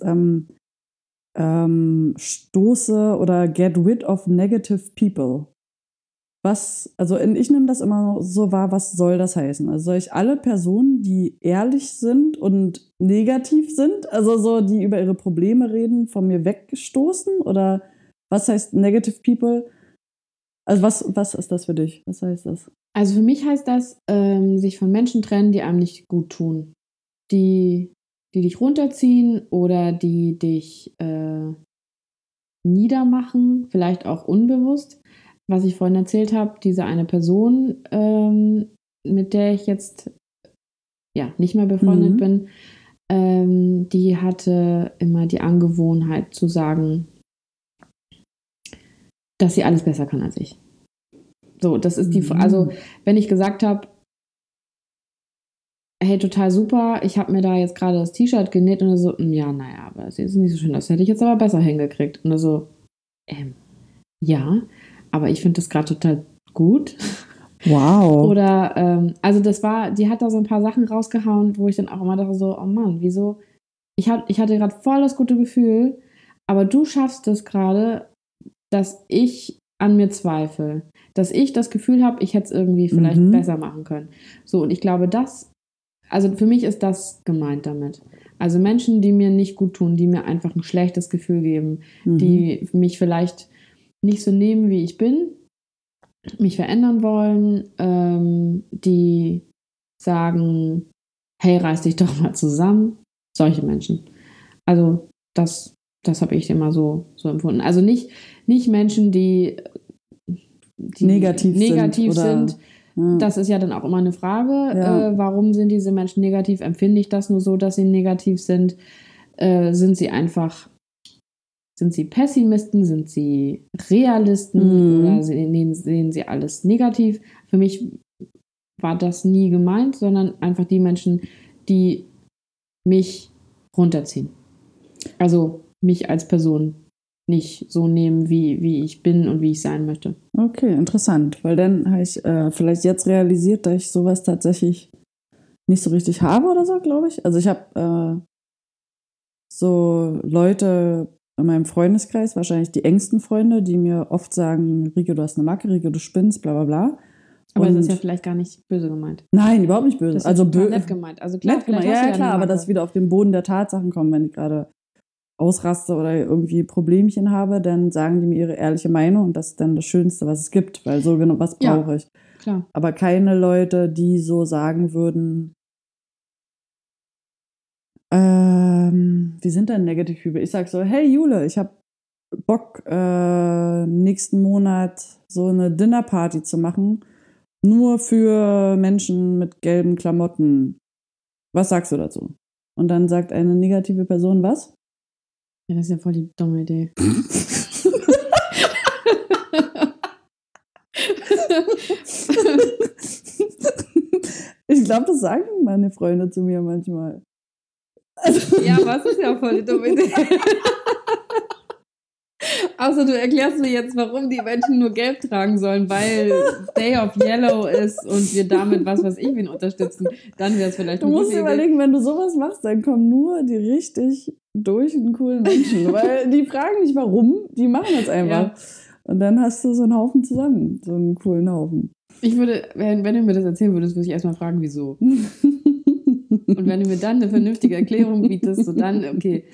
stoße oder get rid of negative people. Ich nehme das immer so wahr, was soll das heißen? Also soll ich alle Personen, die ehrlich sind und negativ sind, also so, die über ihre Probleme reden, von mir weggestoßen? Oder was heißt negative people? Also was ist das für dich? Was heißt das? Also für mich heißt das, sich von Menschen trennen, die einem nicht gut tun. Die dich runterziehen oder die dich niedermachen, vielleicht auch unbewusst. was ich vorhin erzählt habe, diese eine Person, mit der ich jetzt nicht mehr befreundet bin, die hatte immer die Angewohnheit zu sagen, dass sie alles besser kann als ich. So, das ist also wenn ich gesagt habe, hey, total super, ich habe mir da jetzt gerade das T-Shirt genäht und so, ja, naja, aber es ist nicht so schön, das hätte ich jetzt aber besser hingekriegt. Und so, ja, aber ich finde das gerade total gut. Wow. Oder, also die hat da so ein paar Sachen rausgehauen, wo ich dann auch immer dachte so, oh Mann, wieso? Ich hatte gerade voll das gute Gefühl, aber du schaffst es gerade, dass ich an mir zweifle. Dass ich das Gefühl habe, ich hätte es irgendwie vielleicht besser machen können. So, und ich glaube, also für mich ist das gemeint damit. Also Menschen, die mir nicht gut tun, die mir einfach ein schlechtes Gefühl geben, die mich vielleicht nicht so nehmen, wie ich bin, mich verändern wollen, die sagen, hey, reiß dich doch mal zusammen. Solche Menschen. Also das habe ich immer so empfunden. Also nicht Menschen, die negativ sind. Das ist ja dann auch immer eine Frage. Ja. Warum sind diese Menschen negativ? Empfinde ich das nur so, dass sie negativ sind? Sind sie Pessimisten? Sind sie Realisten? Oder sehen sie alles negativ? Für mich war das nie gemeint, sondern einfach die Menschen, die mich runterziehen. Also mich als Person nicht so nehmen, wie ich bin und wie ich sein möchte. Okay, interessant. Weil dann habe ich vielleicht jetzt realisiert, dass ich sowas tatsächlich nicht so richtig habe oder so, glaube ich. Also ich habe so Leute in meinem Freundeskreis, wahrscheinlich die engsten Freunde, die mir oft sagen, Rike, du hast eine Macke, Rike, du spinnst, bla bla bla. Aber das ist ja vielleicht gar nicht böse gemeint. Nein, überhaupt nicht böse. Das ist also nett gemeint. Also klar, nett gemeint. Ja, klar, aber dass wieder auf den Boden der Tatsachen kommen, wenn ich gerade ausraste oder irgendwie Problemchen habe, dann sagen die mir ihre ehrliche Meinung und das ist dann das Schönste, was es gibt, weil so genau was brauche ich. Klar. Aber keine Leute, die so sagen würden, wie sind denn Negative People? Ich sag so, hey Jule, ich habe Bock, nächsten Monat so eine Dinnerparty zu machen, nur für Menschen mit gelben Klamotten. Was sagst du dazu? Und dann sagt eine negative Person was? Ja, das ist ja voll die dumme Idee. Ich glaube, das sagen meine Freunde zu mir manchmal. Ja, aber es ist ja voll die dumme Idee. Außer du erklärst mir jetzt, warum die Menschen nur gelb tragen sollen, weil Day of Yellow ist und wir damit was weiß ich wen unterstützen. Dann wäre es vielleicht Du musst dir überlegen, wenn du sowas machst, dann kommen nur die richtig durch und coolen Menschen. Weil die fragen nicht warum, die machen das einfach. Ja. Und dann hast du so einen Haufen zusammen, so einen coolen Haufen. Ich würde, wenn du mir das erzählen würdest, würde ich erstmal fragen, wieso. Und wenn du mir dann eine vernünftige Erklärung bietest, so dann, okay.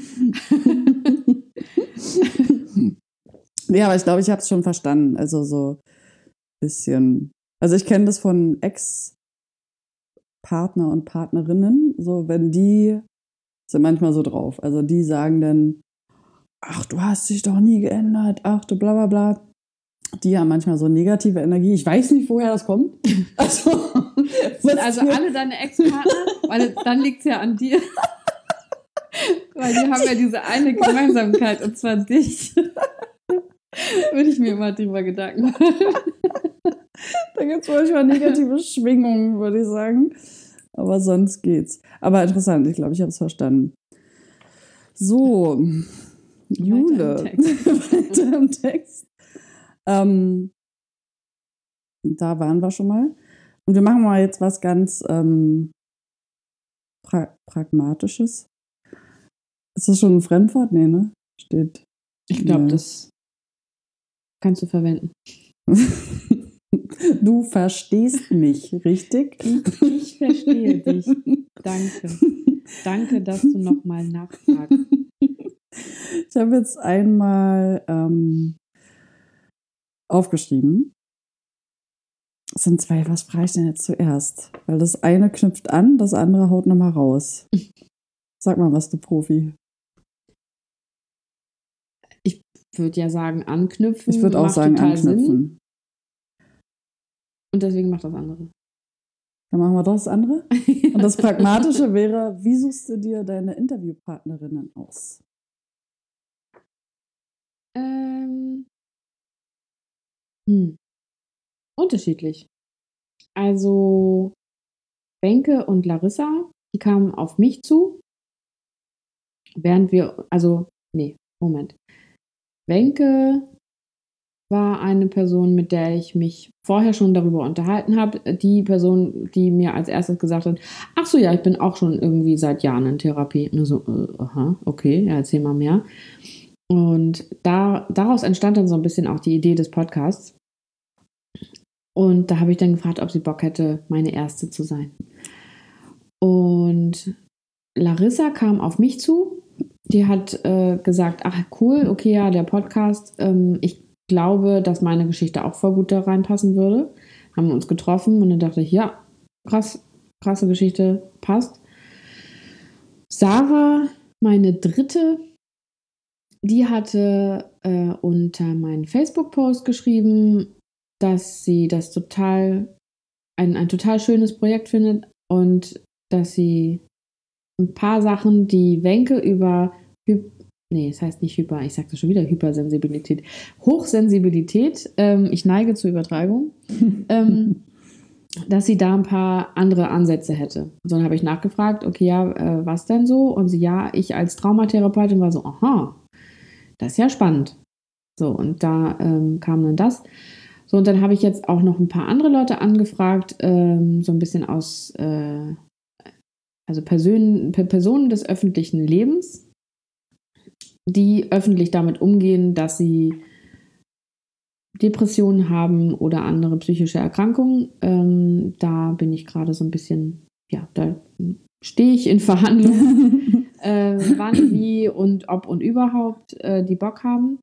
Ja, aber ich glaube, ich habe es schon verstanden. Also so ein bisschen. Also ich kenne das von Ex-Partner und Partnerinnen. So, wenn die sind manchmal so drauf. Also die sagen dann, ach, du hast dich doch nie geändert. Ach, du bla bla bla. Die haben manchmal so negative Energie. Ich weiß nicht, woher das kommt. Also alle deine Ex-Partner, weil dann liegt es ja an dir. Weil die haben ja diese eine Gemeinsamkeit, und zwar dich. Würde ich mir immer drüber Gedanken machen. Da gibt es manchmal negative Schwingungen, würde ich sagen. Aber sonst geht's. Aber interessant, ich glaube, ich habe es verstanden. So, Jule. Weiter im Text. Da waren wir schon mal. Und wir machen mal jetzt was ganz Pragmatisches. Ist das schon ein Fremdwort? Nee, ne? Steht. Ich glaube, das kannst du verwenden. Du verstehst mich, richtig? Ich verstehe dich. Danke. Danke, dass du nochmal nachfragst. Ich habe jetzt einmal aufgeschrieben. Es sind zwei, was frage ich denn jetzt zuerst? Weil das eine knüpft an, das andere haut nochmal raus. Sag mal was, du Profi. Ich würde ja sagen, anknüpfen. Ich würde auch sagen, anknüpfen. Sinn. Und deswegen macht das andere. Dann machen wir doch das andere. Und das Pragmatische wäre, wie suchst du dir deine Interviewpartnerinnen aus? Unterschiedlich. Also Wenke und Larissa, die kamen auf mich zu, während wir, Wenke war eine Person, mit der ich mich vorher schon darüber unterhalten habe. Die Person, die mir als erstes gesagt hat, ach so, ja, ich bin auch schon irgendwie seit Jahren in Therapie. Und so, aha, okay, ja, erzähl mal mehr. Und daraus entstand dann so ein bisschen auch die Idee des Podcasts. Und da habe ich dann gefragt, ob sie Bock hätte, meine Erste zu sein. Und Larissa kam auf mich zu. Die hat gesagt, ach cool, okay, ja, der Podcast, ich glaube, dass meine Geschichte auch voll gut da reinpassen würde. Haben wir uns getroffen und dann dachte ich, ja, krasse Geschichte, passt. Sarah, meine Dritte, die hatte unter meinen Facebook-Post geschrieben, dass sie das ein total schönes Projekt findet und dass sie ein paar Sachen, die Wenke über es heißt nicht Hyper, ich sagte schon wieder Hypersensibilität. Hochsensibilität, ich neige zur Übertreibung, dass sie da ein paar andere Ansätze hätte. So, dann habe ich nachgefragt, okay, ja, was denn so? Und sie, ja, ich als Traumatherapeutin war so, aha, das ist ja spannend. So, und da kam dann das. So, und dann habe ich jetzt auch noch ein paar andere Leute angefragt, so ein bisschen aus, also Personen des öffentlichen Lebens, die öffentlich damit umgehen, dass sie Depressionen haben oder andere psychische Erkrankungen. Da bin ich gerade so ein bisschen, ja, da stehe ich in Verhandlungen, wann, wie und ob und überhaupt die Bock haben.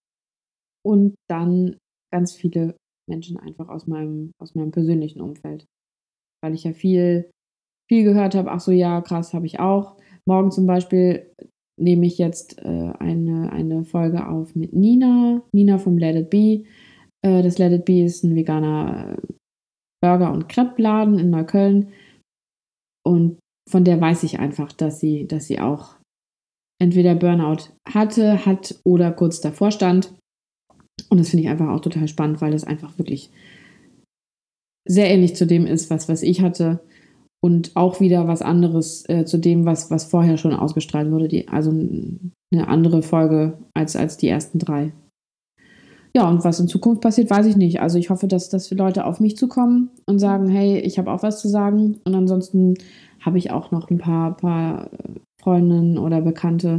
Und dann ganz viele Menschen einfach aus meinem persönlichen Umfeld. Weil ich ja viel gehört habe, ach so, ja, krass, habe ich auch. Morgen zum Beispiel nehme ich jetzt eine Folge auf mit Nina vom Let It Be. Das Let It Be ist ein veganer Burger- und Crepe-Laden in Neukölln. Und von der weiß ich einfach, dass sie auch entweder Burnout hat oder kurz davor stand. Und das finde ich einfach auch total spannend, weil das einfach wirklich sehr ähnlich zu dem ist, was ich hatte. Und auch wieder was anderes zu dem, was vorher schon ausgestrahlt wurde. Also eine andere Folge als die ersten 3. Ja, und was in Zukunft passiert, weiß ich nicht. Also ich hoffe, dass Leute auf mich zukommen und sagen, hey, ich habe auch was zu sagen. Und ansonsten habe ich auch noch ein paar Freundinnen oder Bekannte,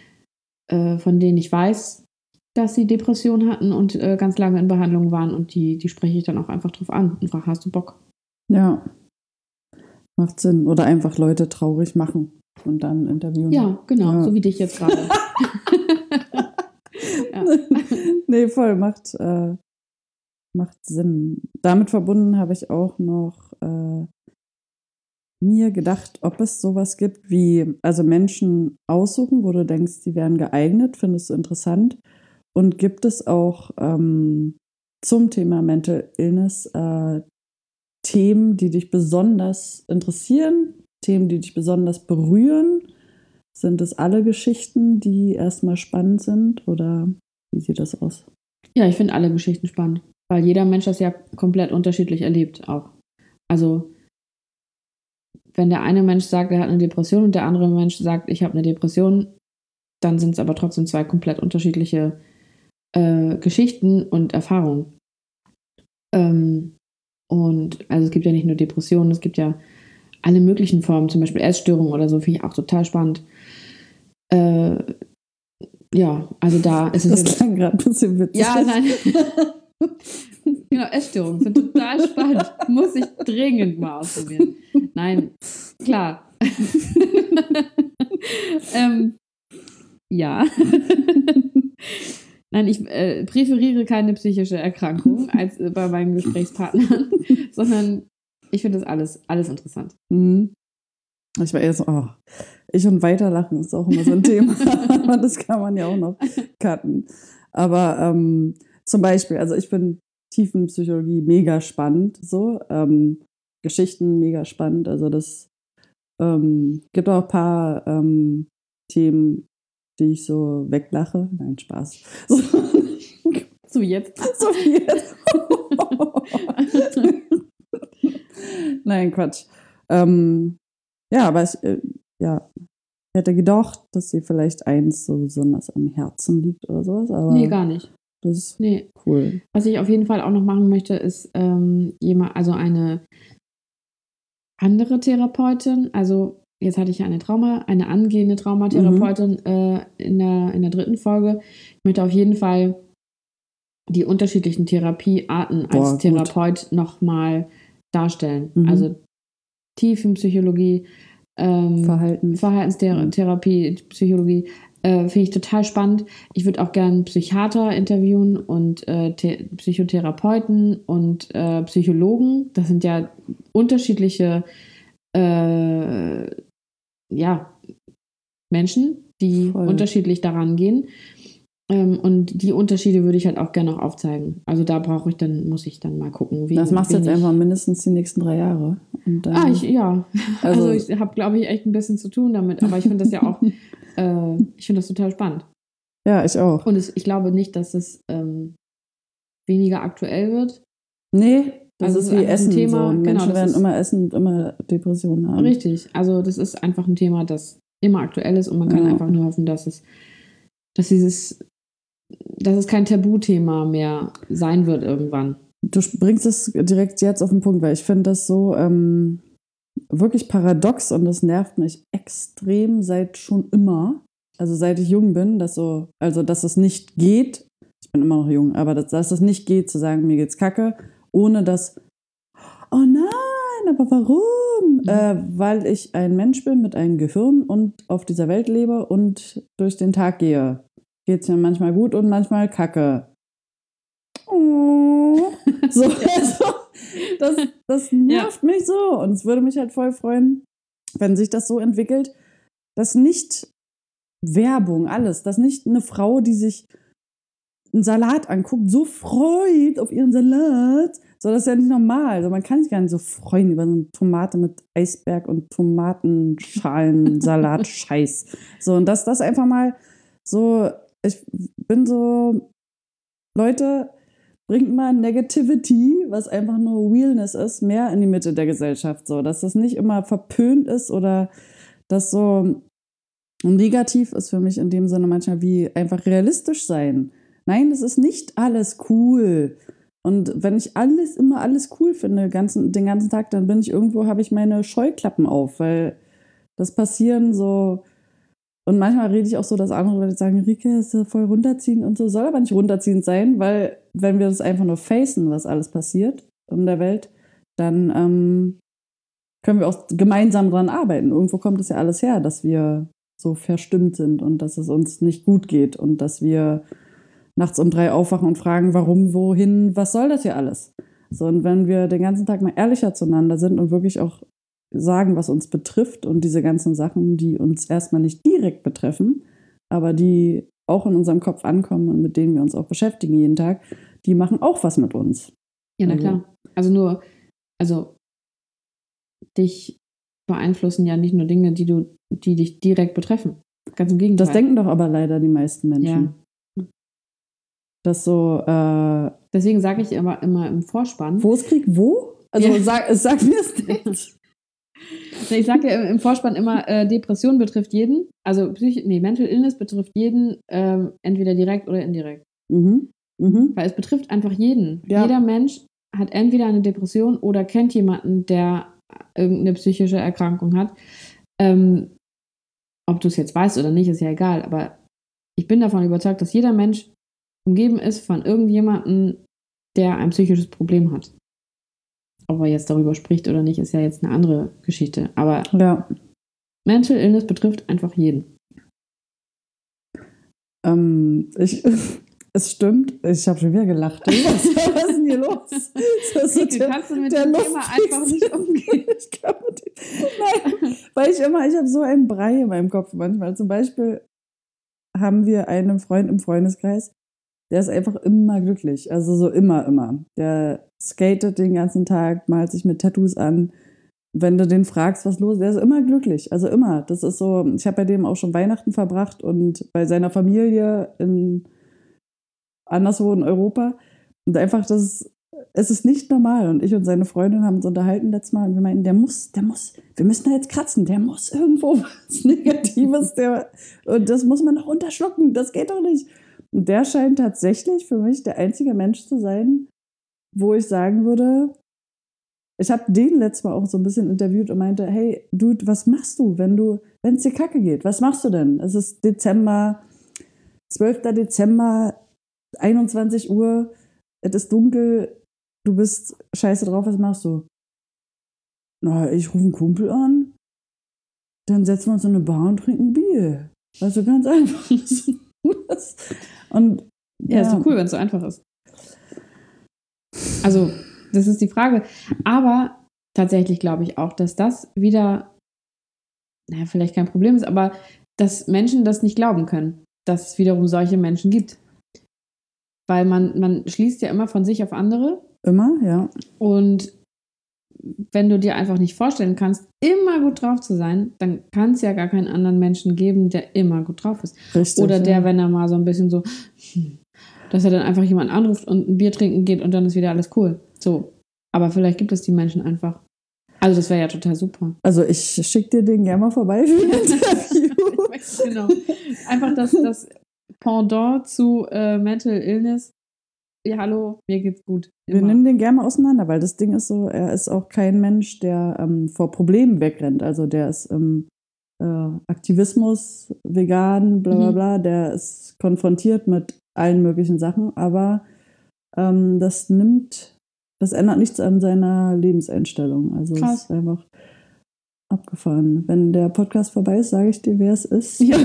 von denen ich weiß, dass sie Depressionen hatten und ganz lange in Behandlung waren. Und die spreche ich dann auch einfach drauf an und frage, hast du Bock? Ja. Macht Sinn. Oder einfach Leute traurig machen und dann interviewen. Ja, genau. Ja. So wie dich jetzt gerade. Ja. Nee, voll. Macht Sinn. Damit verbunden habe ich auch noch mir gedacht, ob es sowas gibt wie, also Menschen aussuchen, wo du denkst, die wären geeignet, findest du interessant. Und gibt es auch zum Thema Mental Illness Themen, die dich besonders interessieren, Themen, die dich besonders berühren? Sind es alle Geschichten, die erstmal spannend sind oder wie sieht das aus? Ja, ich finde alle Geschichten spannend, weil jeder Mensch das ja komplett unterschiedlich erlebt auch. Also wenn der eine Mensch sagt, er hat eine Depression und der andere Mensch sagt, ich habe eine Depression, dann sind es aber trotzdem 2 komplett unterschiedliche Geschichten und Erfahrungen. Und also es gibt ja nicht nur Depressionen, es gibt ja alle möglichen Formen, zum Beispiel Essstörungen oder so, finde ich auch total spannend. Ja, also da ist es. Das klang gerade ein bisschen witzig. Ja, nein. Genau, Essstörungen sind total spannend. Muss ich dringend mal ausprobieren. Nein, klar. Ja. Nein, ich präferiere keine psychische Erkrankung als bei meinen Gesprächspartnern, sondern ich finde das alles interessant. Mhm. Ich war eher so, ich und Weiterlachen ist auch immer so ein Thema. Das kann man ja auch noch cutten. Aber zum Beispiel, also ich bin Tiefenpsychologie mega spannend, so. Geschichten mega spannend. Also das gibt auch ein paar Themen, die ich so weglache. Nein, Spaß. So, So jetzt. so wie jetzt. Nein, Quatsch. Ja, aber ich hätte gedacht, dass sie vielleicht eins so besonders am Herzen liegt oder sowas. Aber Nee, gar nicht. das ist Nee. cool. Was ich auf jeden Fall auch noch machen möchte, ist eine andere Therapeutin. Also jetzt hatte ich ja eine angehende Traumatherapeutin in der 3. Folge. Ich möchte auf jeden Fall die unterschiedlichen Therapiearten als Therapeut nochmal darstellen. Also Tiefenpsychologie, Verhaltenstherapie, Psychologie, finde ich total spannend. Ich würde auch gerne Psychiater interviewen und Psychotherapeuten und Psychologen. Das sind ja unterschiedliche Menschen, die unterschiedlich daran gehen. Und die Unterschiede würde ich halt auch gerne noch aufzeigen. Also da muss ich dann mal gucken. Das machst du jetzt einfach mindestens die nächsten 3 Jahre. Und dann, Also ich habe, glaube ich, echt ein bisschen zu tun damit. Aber ich finde das ja auch, ich finde das total spannend. Ja, ich auch. Und ich glaube nicht, dass es weniger aktuell wird. Nee, das ist wie Essen. Ein Thema, so. Menschen werden immer essen und immer Depressionen haben. Richtig, also das ist einfach ein Thema, das immer aktuell ist und man kann einfach nur hoffen, dass es kein Tabuthema mehr sein wird irgendwann. Du bringst es direkt jetzt auf den Punkt, weil ich finde das so wirklich paradox und das nervt mich extrem seit schon immer. Also seit ich jung bin, dass es nicht geht, ich bin immer noch jung, aber dass es nicht geht, zu sagen, mir geht's kacke, ohne dass, oh nein, aber warum? Weil ich ein Mensch bin mit einem Gehirn und auf dieser Welt lebe und durch den Tag gehe. Geht's mir manchmal gut und manchmal kacke. Oh. So, also, das nervt mich so. Und es würde mich halt voll freuen, wenn sich das so entwickelt, dass nicht Werbung, alles, dass nicht eine Frau, die sich einen Salat anguckt, so freut auf ihren Salat. So, das ist ja nicht normal. Also man kann sich gar nicht so freuen über so eine Tomate mit Eisberg und Tomatenschalen, Salat-Scheiß. So, und das einfach mal so, ich bin so, Leute, bringt mal Negativity, was einfach nur Realness ist, mehr in die Mitte der Gesellschaft. So, dass das nicht immer verpönt ist oder das so negativ ist für mich in dem Sinne manchmal wie einfach realistisch sein. Nein, das ist nicht alles cool. Und wenn ich immer alles cool finde, den ganzen Tag, dann habe ich meine Scheuklappen auf, weil das passieren so. Und manchmal rede ich auch so, dass andere Leute sagen, Rike, ist voll runterziehen und so. Soll aber nicht runterziehend sein, weil wenn wir das einfach nur facen, was alles passiert in der Welt, dann können wir auch gemeinsam dran arbeiten. Irgendwo kommt es ja alles her, dass wir so verstimmt sind und dass es uns nicht gut geht und dass wir nachts um 3 aufwachen und fragen, warum, wohin, was soll das hier alles? So, und wenn wir den ganzen Tag mal ehrlicher zueinander sind und wirklich auch sagen, was uns betrifft und diese ganzen Sachen, die uns erstmal nicht direkt betreffen, aber die auch in unserem Kopf ankommen und mit denen wir uns auch beschäftigen jeden Tag, die machen auch was mit uns. Ja, na klar. Also dich beeinflussen ja nicht nur Dinge, die dich direkt betreffen. Ganz im Gegenteil. Das denken doch aber leider die meisten Menschen. Ja. Das so, deswegen sage ich immer im Vorspann. Wo ist Krieg? Wo? Also sag mir es nicht. Ich sage ja im Vorspann immer, Depression betrifft jeden. Also Mental Illness betrifft jeden, entweder direkt oder indirekt. Weil es betrifft einfach jeden. Ja. Jeder Mensch hat entweder eine Depression oder kennt jemanden, der irgendeine psychische Erkrankung hat. Ob du es jetzt weißt oder nicht, ist ja egal. Aber ich bin davon überzeugt, dass jeder Mensch umgeben ist von irgendjemandem, der ein psychisches Problem hat. Ob er jetzt darüber spricht oder nicht, ist ja jetzt eine andere Geschichte. Aber Mental Illness betrifft einfach jeden. Es stimmt, ich habe schon wieder gelacht. Was ist denn hier los? Du kannst mit dem Thema einfach nicht umgehen. Nein, weil ich habe so einen Brei in meinem Kopf manchmal. Zum Beispiel haben wir einen Freund im Freundeskreis, der ist einfach immer glücklich. Also so immer. Der skatet den ganzen Tag, malt sich mit Tattoos an. Wenn du den fragst, was los ist, der ist immer glücklich. Also immer. Das ist so, ich habe bei dem auch schon Weihnachten verbracht und bei seiner Familie anderswo in Europa. Und einfach, es ist nicht normal. Und ich und seine Freundin haben uns unterhalten letztes Mal und wir meinten, wir müssen da jetzt kratzen, der muss irgendwo was Negatives, und das muss man noch unterschlucken, das geht doch nicht. Und der scheint tatsächlich für mich der einzige Mensch zu sein, wo ich sagen würde, ich habe den letztes Mal auch so ein bisschen interviewt und meinte, hey, Dude, was machst du, wenn es dir kacke geht? Was machst du denn? Es ist 12. Dezember, 21 Uhr, es ist dunkel, du bist scheiße drauf, was machst du? Na, ich rufe einen Kumpel an, dann setzen wir uns in eine Bar und trinken Bier. Also ganz einfach. Und ja, ist doch cool, wenn es so einfach ist. Also, das ist die Frage. Aber tatsächlich glaube ich auch, dass das wieder, naja, vielleicht kein Problem ist, aber dass Menschen das nicht glauben können, dass es wiederum solche Menschen gibt. Weil man schließt ja immer von sich auf andere. Immer, ja. Und wenn du dir einfach nicht vorstellen kannst, immer gut drauf zu sein, dann kann es ja gar keinen anderen Menschen geben, der immer gut drauf ist. Richtig, oder der, ja. wenn er mal so ein bisschen so, dass er dann einfach jemanden anruft und ein Bier trinken geht und dann ist wieder alles cool. So. Aber vielleicht gibt es die Menschen einfach. Also das wäre ja total super. Also ich schicke dir den gerne mal vorbei für ein Interview. Genau. Einfach das Pendant zu Mental Illness. Ja, hallo, mir geht's gut. Wir nehmen den gerne mal auseinander, weil das Ding ist so, er ist auch kein Mensch, der vor Problemen wegrennt. Also der ist Aktivismus, vegan, bla bla bla, der ist konfrontiert mit allen möglichen Sachen, aber das ändert nichts an seiner Lebenseinstellung. Also es ist einfach abgefahren. Wenn der Podcast vorbei ist, sage ich dir, wer es ist. Ja.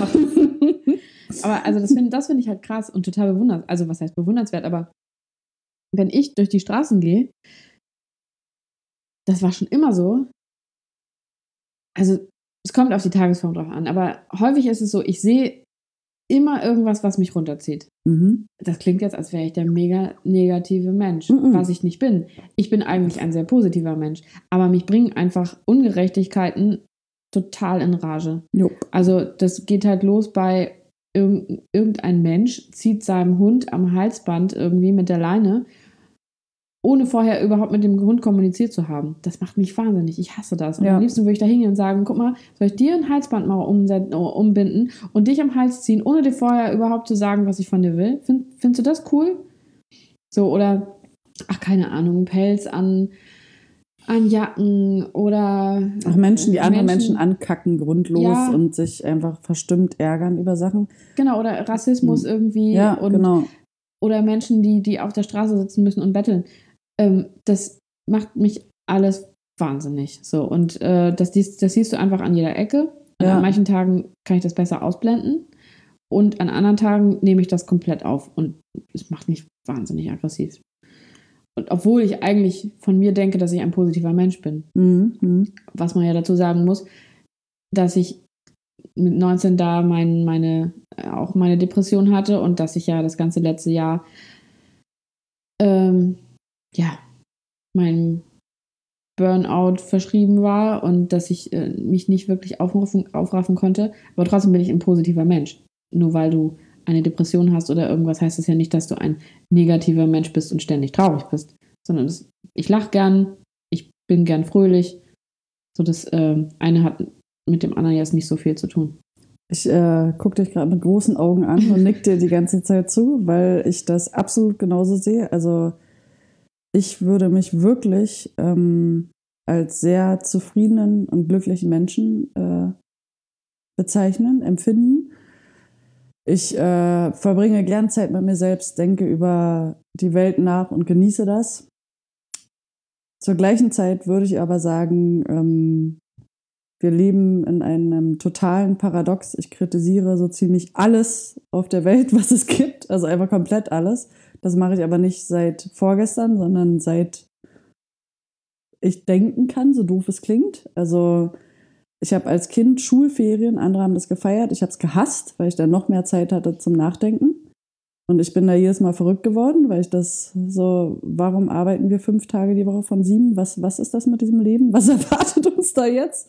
Aber also das finde ich halt krass und total bewundernswert. Also was heißt bewundernswert, aber wenn ich durch die Straßen gehe, das war schon immer so. Also es kommt auf die Tagesform drauf an, aber häufig ist es so, ich sehe immer irgendwas, was mich runterzieht. Mhm. Das klingt jetzt, als wäre ich der mega negative Mensch, was ich nicht bin. Ich bin eigentlich ein sehr positiver Mensch, aber mich bringen einfach Ungerechtigkeiten total in Rage. Jo. Also das geht halt los bei irgendein Mensch zieht seinem Hund am Halsband irgendwie mit der Leine, ohne vorher überhaupt mit dem Hund kommuniziert zu haben. Das macht mich wahnsinnig. Ich hasse das. Und am liebsten würde ich da hingehen und sagen, guck mal, soll ich dir ein Halsband mal umbinden und dich am Hals ziehen, ohne dir vorher überhaupt zu sagen, was ich von dir will? Findest du das cool? So, oder, keine Ahnung, Pelz an Jacken oder auch Menschen, die andere Menschen ankacken, grundlos und sich einfach verstimmt ärgern über Sachen. Genau, oder Rassismus irgendwie. Ja, genau. Oder Menschen, die auf der Straße sitzen müssen und betteln. Das macht mich alles wahnsinnig. So, und das siehst du einfach an jeder Ecke. Und an manchen Tagen kann ich das besser ausblenden. Und an anderen Tagen nehme ich das komplett auf. Und es macht mich wahnsinnig aggressiv. Und obwohl ich eigentlich von mir denke, dass ich ein positiver Mensch bin. Was man ja dazu sagen muss, dass ich mit 19 da meine Depression hatte und dass ich ja das ganze letzte Jahr meinem Burnout verschrieben war und dass ich mich nicht wirklich aufraffen konnte. Aber trotzdem bin ich ein positiver Mensch. Nur weil du eine Depression hast oder irgendwas, heißt das ja nicht, dass du ein negativer Mensch bist und ständig traurig bist. Sondern ich lache gern, ich bin gern fröhlich. So das eine hat mit dem anderen jetzt nicht so viel zu tun. Ich gucke dich gerade mit großen Augen an und nick dir die ganze Zeit zu, weil ich das absolut genauso sehe. Also ich würde mich wirklich als sehr zufriedenen und glücklichen Menschen bezeichnen, empfinden. Ich verbringe gern Zeit mit mir selbst, denke über die Welt nach und genieße das. Zur gleichen Zeit würde ich aber sagen, wir leben in einem totalen Paradox. Ich kritisiere so ziemlich alles auf der Welt, was es gibt. Also einfach komplett alles. Das mache ich aber nicht seit vorgestern, sondern seit ich denken kann, so doof es klingt. Also ich habe als Kind Schulferien, andere haben das gefeiert. Ich habe es gehasst, weil ich dann noch mehr Zeit hatte zum Nachdenken. Und ich bin da jedes Mal verrückt geworden, weil ich das so, warum arbeiten wir 5 Tage die Woche von 7? Was ist das mit diesem Leben? Was erwartet uns da jetzt?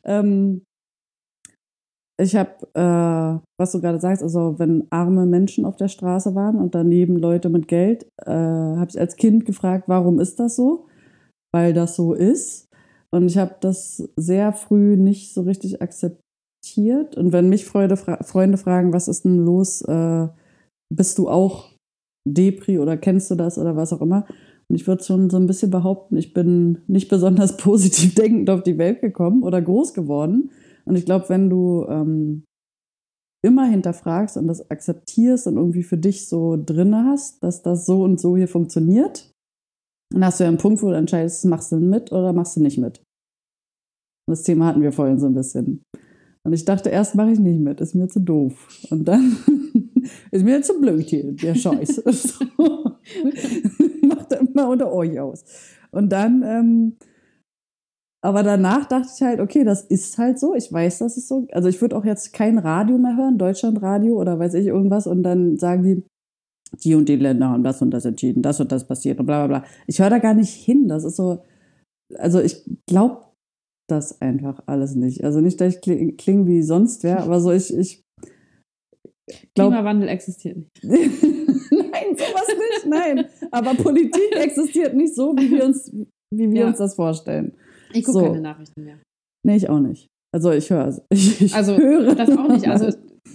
Ich habe, was du gerade sagst, also wenn arme Menschen auf der Straße waren und daneben Leute mit Geld, habe ich als Kind gefragt, warum ist das so? Weil das so ist. Und ich habe das sehr früh nicht so richtig akzeptiert. Und wenn mich Freunde fragen, was ist denn los, bist du auch Depri oder kennst du das oder was auch immer? Und ich würde schon so ein bisschen behaupten, ich bin nicht besonders positiv denkend auf die Welt gekommen oder groß geworden. Und ich glaube, wenn du immer hinterfragst und das akzeptierst und irgendwie für dich so drin hast, dass das so und so hier funktioniert, dann hast du ja einen Punkt, wo du entscheidest, machst du mit oder machst du nicht mit. Und das Thema hatten wir vorhin so ein bisschen. Und ich dachte, erst mache ich nicht mit, ist mir zu doof. Und dann ist mir zu blöd hier, der Scheiß. So. Macht er immer unter euch aus. Und dann, aber danach dachte ich halt, okay, das ist halt so, ich weiß, das ist so. Also ich würde auch jetzt kein Radio mehr hören, Deutschlandradio oder weiß ich irgendwas, und dann sagen die und die Länder haben das und das entschieden, das und das passiert und bla bla bla. Ich höre da gar nicht hin, das ist so, also ich glaube das einfach alles nicht. Also nicht, dass ich klinge wie sonst wer, aber so ich glaube... Klimawandel existiert nicht. Nein, sowas nicht, nein. Aber Politik existiert nicht so, wie wir uns das vorstellen. Ich gucke keine Nachrichten mehr. Nee, ich auch nicht. Also ich höre. Also höre das auch nicht. Also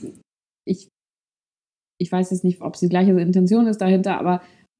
ich weiß jetzt nicht, ob es die gleiche Intention ist dahinter, aber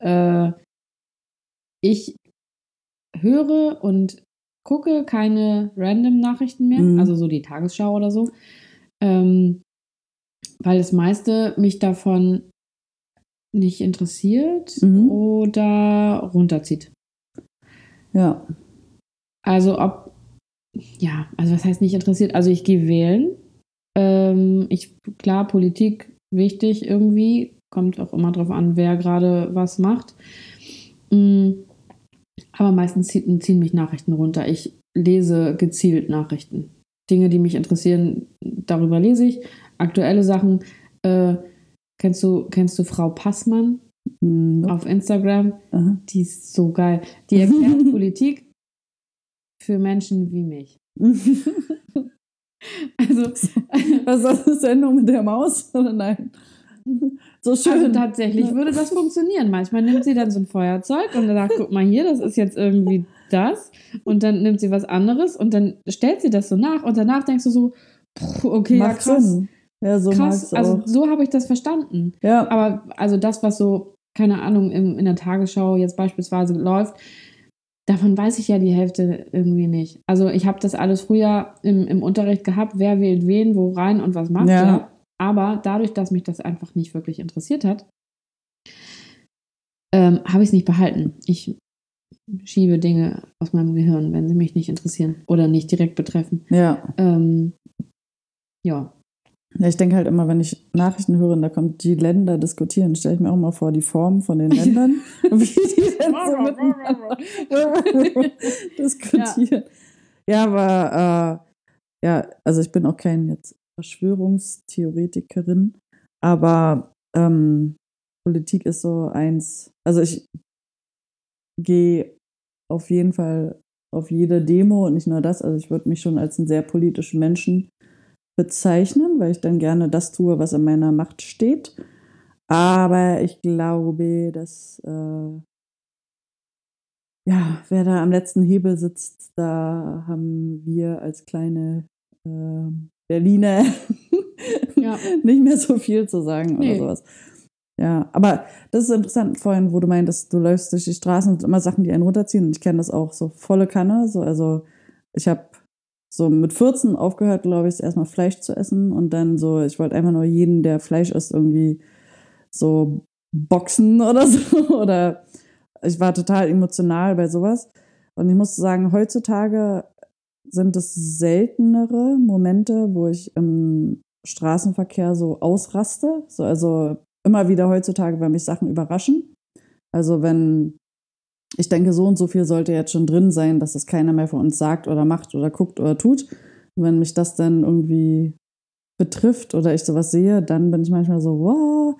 ich höre und gucke keine random Nachrichten mehr, also so die Tagesschau oder so, weil das meiste mich davon nicht interessiert oder runterzieht. Ja. Also also was heißt nicht interessiert? Also ich gehe wählen. Klar, Politik wichtig irgendwie, kommt auch immer drauf an, wer gerade was macht. Aber meistens ziehen mich Nachrichten runter. Ich lese gezielt Nachrichten. Dinge, die mich interessieren, darüber lese ich. Aktuelle Sachen. Kennst du Frau Passmann auf Instagram? Aha. Die ist so geil. Die erklärt Politik für Menschen wie mich. Also, was ist das Sendung mit der Maus? Oder nein? So schön. Also tatsächlich würde das funktionieren. Manchmal nimmt sie dann so ein Feuerzeug und sagt, guck mal hier, das ist jetzt irgendwie das. Und dann nimmt sie was anderes und dann stellt sie das so nach. Und danach denkst du so, okay, macht ja krass. Sinn. Ja, so krass. auch. Also so habe ich das verstanden. Ja. Aber also das, was so, keine Ahnung, in der Tagesschau jetzt beispielsweise läuft, davon weiß ich ja die Hälfte irgendwie nicht. Also ich habe das alles früher im Unterricht gehabt, wer wählt wen, wo rein und was macht der. Aber dadurch, dass mich das einfach nicht wirklich interessiert hat, habe ich es nicht behalten. Ich schiebe Dinge aus meinem Gehirn, wenn sie mich nicht interessieren oder nicht direkt betreffen. Ja. Ja, ich denke halt immer, wenn ich Nachrichten höre und da kommt die Länder diskutieren, stelle ich mir auch mal vor, die Form von den Ländern, wie die denn so miteinander diskutieren. Ja, aber also ich bin auch kein jetzt Verschwörungstheoretikerin, aber Politik ist so eins, also ich gehe auf jeden Fall auf jede Demo und nicht nur das, also ich würde mich schon als einen sehr politischen Menschen bezeichnen, weil ich dann gerne das tue, was in meiner Macht steht. Aber ich glaube, dass wer da am letzten Hebel sitzt, da haben wir als kleine Berliner nicht mehr so viel zu sagen oder sowas. Ja, aber das ist interessant vorhin, wo du meintest, du läufst durch die Straßen und immer Sachen, die einen runterziehen. Und ich kenne das auch so volle Kanne. So, also ich habe so mit 14 aufgehört, glaube ich, erstmal Fleisch zu essen und dann so, ich wollte einfach nur jeden, der Fleisch isst, irgendwie so boxen oder so. Oder ich war total emotional bei sowas. Und ich muss sagen, heutzutage sind es seltenere Momente, wo ich im Straßenverkehr so ausraste. So, also immer wieder heutzutage, weil mich Sachen überraschen. Also wenn ich denke, so und so viel sollte jetzt schon drin sein, dass es keiner mehr von uns sagt oder macht oder guckt oder tut. Und wenn mich das dann irgendwie betrifft oder ich sowas sehe, dann bin ich manchmal so, wow,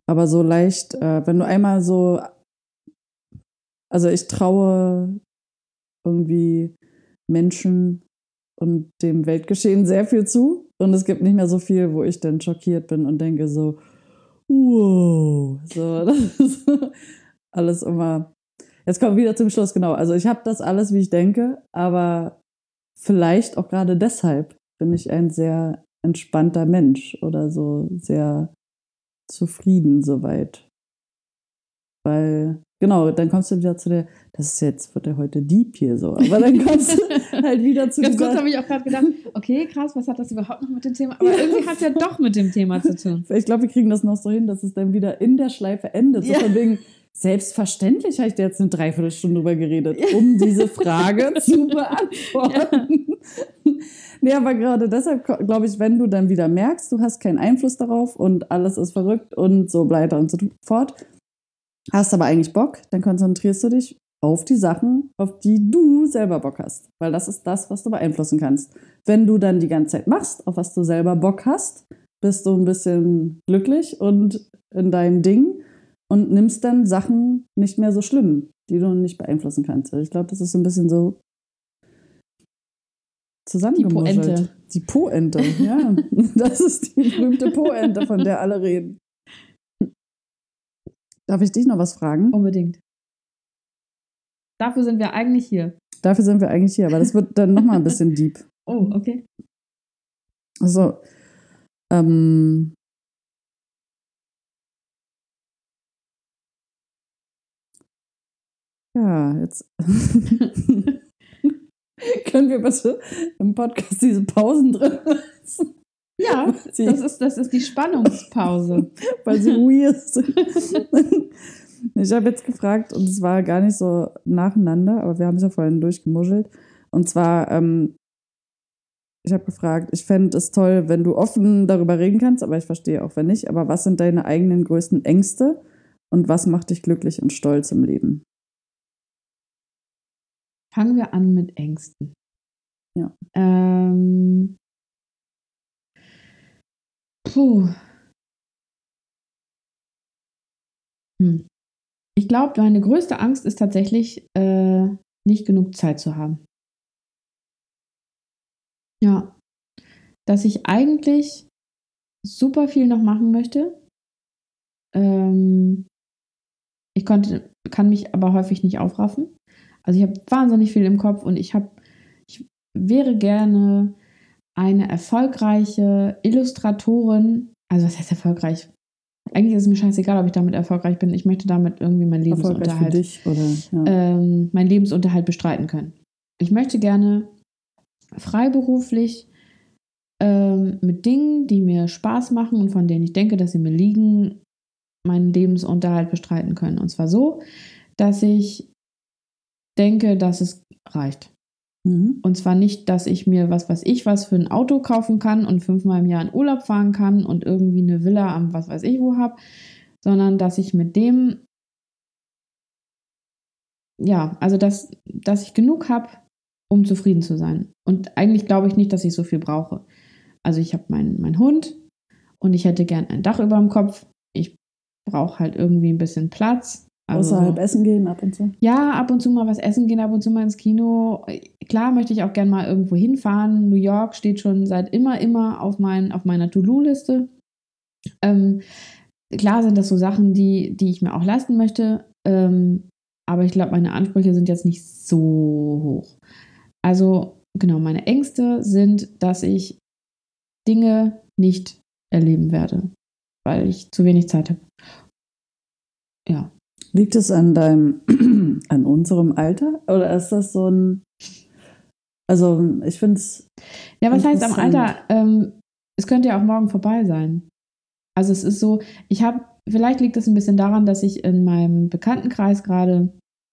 Aber so leicht, wenn du einmal so, also ich traue irgendwie Menschen und dem Weltgeschehen sehr viel zu. Und es gibt nicht mehr so viel, wo ich dann schockiert bin und denke so, wow. So, das ist alles immer. Jetzt kommen wir wieder zum Schluss, genau. Also ich habe das alles, wie ich denke, aber vielleicht auch gerade deshalb bin ich ein sehr entspannter Mensch oder so sehr zufrieden soweit. Weil, genau, dann kommst du wieder zu der, das ist jetzt, wird ja heute deep hier so, aber dann kommst du halt wieder zu Ganz kurz habe ich auch gerade gedacht, okay, krass, was hat das überhaupt noch mit dem Thema? Aber irgendwie hat es ja doch mit dem Thema zu tun. Ich glaube, wir kriegen das noch so hin, dass es dann wieder in der Schleife endet. So von wegen, selbstverständlich habe ich dir jetzt eine Dreiviertelstunde drüber geredet, um diese Frage zu beantworten. Nee, aber gerade deshalb glaube ich, wenn du dann wieder merkst, du hast keinen Einfluss darauf und alles ist verrückt und so weiter und so fort, hast aber eigentlich Bock, dann konzentrierst du dich auf die Sachen, auf die du selber Bock hast. Weil das ist das, was du beeinflussen kannst. Wenn du dann die ganze Zeit machst, auf was du selber Bock hast, bist du ein bisschen glücklich und in deinem Ding und nimmst dann Sachen nicht mehr so schlimm, die du nicht beeinflussen kannst. Also ich glaube, das ist so ein bisschen so zusammengemuschelt. Die Po-Ente, ja. Das ist die berühmte Po-Ente, von der alle reden. Darf ich dich noch was fragen? Unbedingt. Dafür sind wir eigentlich hier. Dafür sind wir eigentlich hier, aber das wird dann nochmal ein bisschen deep. Oh, okay. Also, ja, jetzt können wir bitte im Podcast diese Pausen drin lassen. Ja, das ist die Spannungspause. Weil sie weird sind. Ich habe jetzt gefragt, und es war gar nicht so nacheinander, aber wir haben es ja vorhin durchgemuschelt. Und zwar, ich habe gefragt, ich fände es toll, wenn du offen darüber reden kannst, aber ich verstehe auch, wenn nicht. Aber was sind deine eigenen größten Ängste und was macht dich glücklich und stolz im Leben? Fangen wir an mit Ängsten. Ja. Ich glaube, meine größte Angst ist tatsächlich, nicht genug Zeit zu haben. Ja, dass ich eigentlich super viel noch machen möchte. Ich kann mich aber häufig nicht aufraffen. Also ich habe wahnsinnig viel im Kopf und ich wäre gerne eine erfolgreiche Illustratorin. Also was heißt erfolgreich? Eigentlich ist es mir scheißegal, ob ich damit erfolgreich bin. Ich möchte damit irgendwie meinen Lebensunterhalt, für dich, oder, ja. Meinen Lebensunterhalt bestreiten können. Ich möchte gerne freiberuflich mit Dingen, die mir Spaß machen und von denen ich denke, dass sie mir liegen, meinen Lebensunterhalt bestreiten können. Und zwar so, dass ich denke, dass es reicht. Mhm. Und zwar nicht, dass ich mir was für ein Auto kaufen kann und 5-mal im Jahr in Urlaub fahren kann und irgendwie eine Villa am was weiß ich wo habe, sondern dass ich mit dem, ja, also dass ich genug habe, um zufrieden zu sein. Und eigentlich glaube ich nicht, dass ich so viel brauche. Also ich habe meinen Hund und ich hätte gern ein Dach über dem Kopf. Ich brauche halt irgendwie ein bisschen Platz. Also, außerhalb essen gehen ab und zu? Ja, ab und zu mal was essen gehen, ab und zu mal ins Kino. Klar möchte ich auch gern mal irgendwo hinfahren. New York steht schon seit immer auf meiner To-Do-Liste. Klar sind das so Sachen, die ich mir auch leisten möchte. Aber ich glaube, meine Ansprüche sind jetzt nicht so hoch. Also genau, meine Ängste sind, dass ich Dinge nicht erleben werde, weil ich zu wenig Zeit habe. Ja. Liegt es an an unserem Alter? Oder ist das so ein, also ich finde es. Ja, was heißt am Alter? Es könnte ja auch morgen vorbei sein. Also es ist so, vielleicht liegt es ein bisschen daran, dass ich in meinem Bekanntenkreis gerade,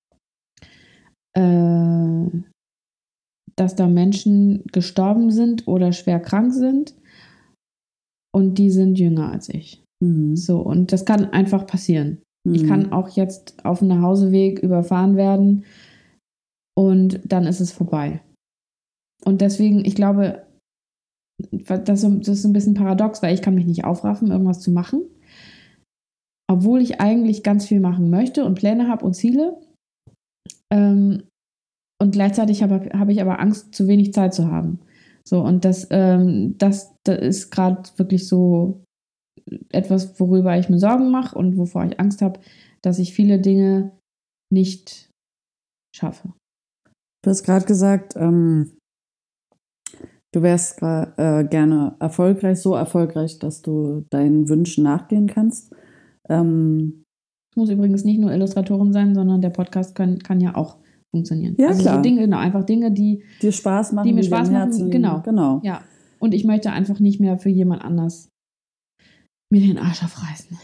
dass da Menschen gestorben sind oder schwer krank sind und die sind jünger als ich. Mhm. So, und das kann einfach passieren. Ich kann auch jetzt auf dem Nachhauseweg überfahren werden und dann ist es vorbei. Und deswegen, ich glaube, das ist ein bisschen paradox, weil ich kann mich nicht aufraffen, irgendwas zu machen. obwohl ich eigentlich ganz viel machen möchte und Pläne habe und Ziele. Und gleichzeitig habe ich aber Angst, zu wenig Zeit zu haben. So, und das ist gerade wirklich so etwas, worüber ich mir Sorgen mache und wovor ich Angst habe, dass ich viele Dinge nicht schaffe. Du hast gerade gesagt, du wärst gerne erfolgreich, so erfolgreich, dass du deinen Wünschen nachgehen kannst. Ich muss übrigens nicht nur Illustratorin sein, sondern der Podcast kann ja auch funktionieren. Ja, also klar. so Dinge, genau, einfach Dinge, die dir Spaß machen, die mir Spaß machen. Genau. Ja. Und ich möchte einfach nicht mehr für jemand anders mir den Arsch aufreißen.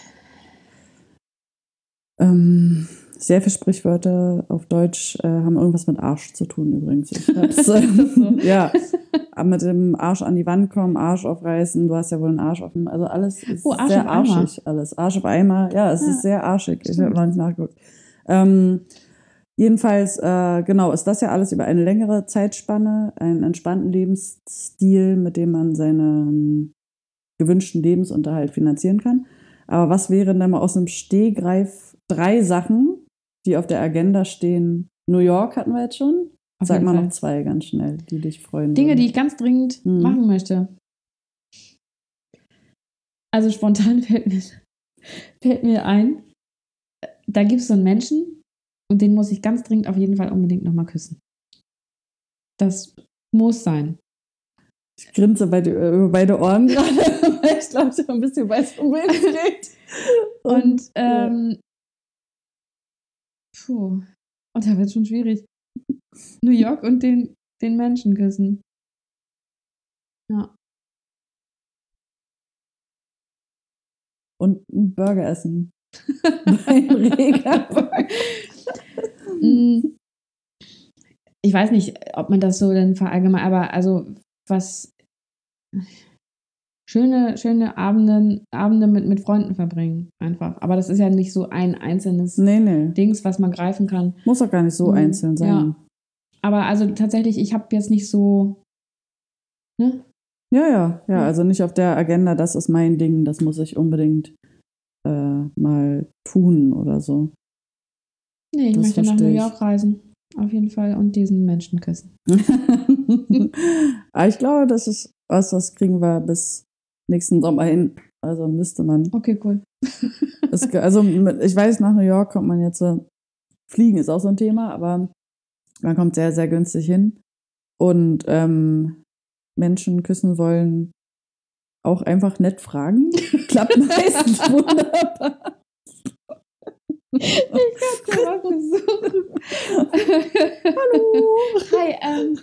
Sehr viele Sprichwörter auf Deutsch haben irgendwas mit Arsch zu tun übrigens. Ich hab's, So. ja, mit dem Arsch an die Wand kommen, Arsch aufreißen, du hast ja wohl einen Arsch auf dem, also alles ist Arsch sehr auf Eimer. arschig, alles. Arsch auf Eimer, ja, es ist sehr arschig. Ich habe noch nicht nachgeguckt. Jedenfalls, genau, ist das ja alles über eine längere Zeitspanne, einen entspannten Lebensstil, mit dem man seinen gewünschten Lebensunterhalt finanzieren kann. Aber was wären denn mal aus einem Stegreif 3 Sachen, die auf der Agenda stehen? New York hatten wir jetzt schon. Sag mal noch 2 ganz schnell, die dich freuen. Dinge, würden. die ich ganz dringend machen möchte. Also spontan fällt mir ein, da gibt es so einen Menschen und den muss ich ganz dringend auf jeden Fall unbedingt nochmal küssen. Das muss sein. Ich grinse über beide Ohren gerade, weil ich glaube, ich ein bisschen weiß, um wen es geht. Und und da wird es schon schwierig. New York und den Menschen küssen. Ja. Und einen Burger essen. Beim Rega-Burger. Ich weiß nicht, ob man das so dann verallgemeinert, aber also was schöne Abende mit Freunden verbringen, einfach. Aber das ist ja nicht so ein einzelnes Dings, was man greifen kann. Muss auch gar nicht so einzeln sein. Ja. Aber also tatsächlich, ich habe jetzt nicht so, ne? Ja, also nicht auf der Agenda, das ist mein Ding, das muss ich unbedingt mal tun oder so. Nee, ich möchte nach New York reisen. Auf jeden Fall. Und diesen Menschen küssen. Aber ich glaube, das ist was kriegen wir bis nächsten Sommer hin. Also müsste man. Okay, cool. Also ich weiß, nach New York kommt man jetzt, fliegen ist auch so ein Thema, aber man kommt sehr, sehr günstig hin. Und Menschen küssen wollen, auch einfach nett fragen. Klappt meistens wunderbar. Ich kann mal versuchen. Hallo. Hi,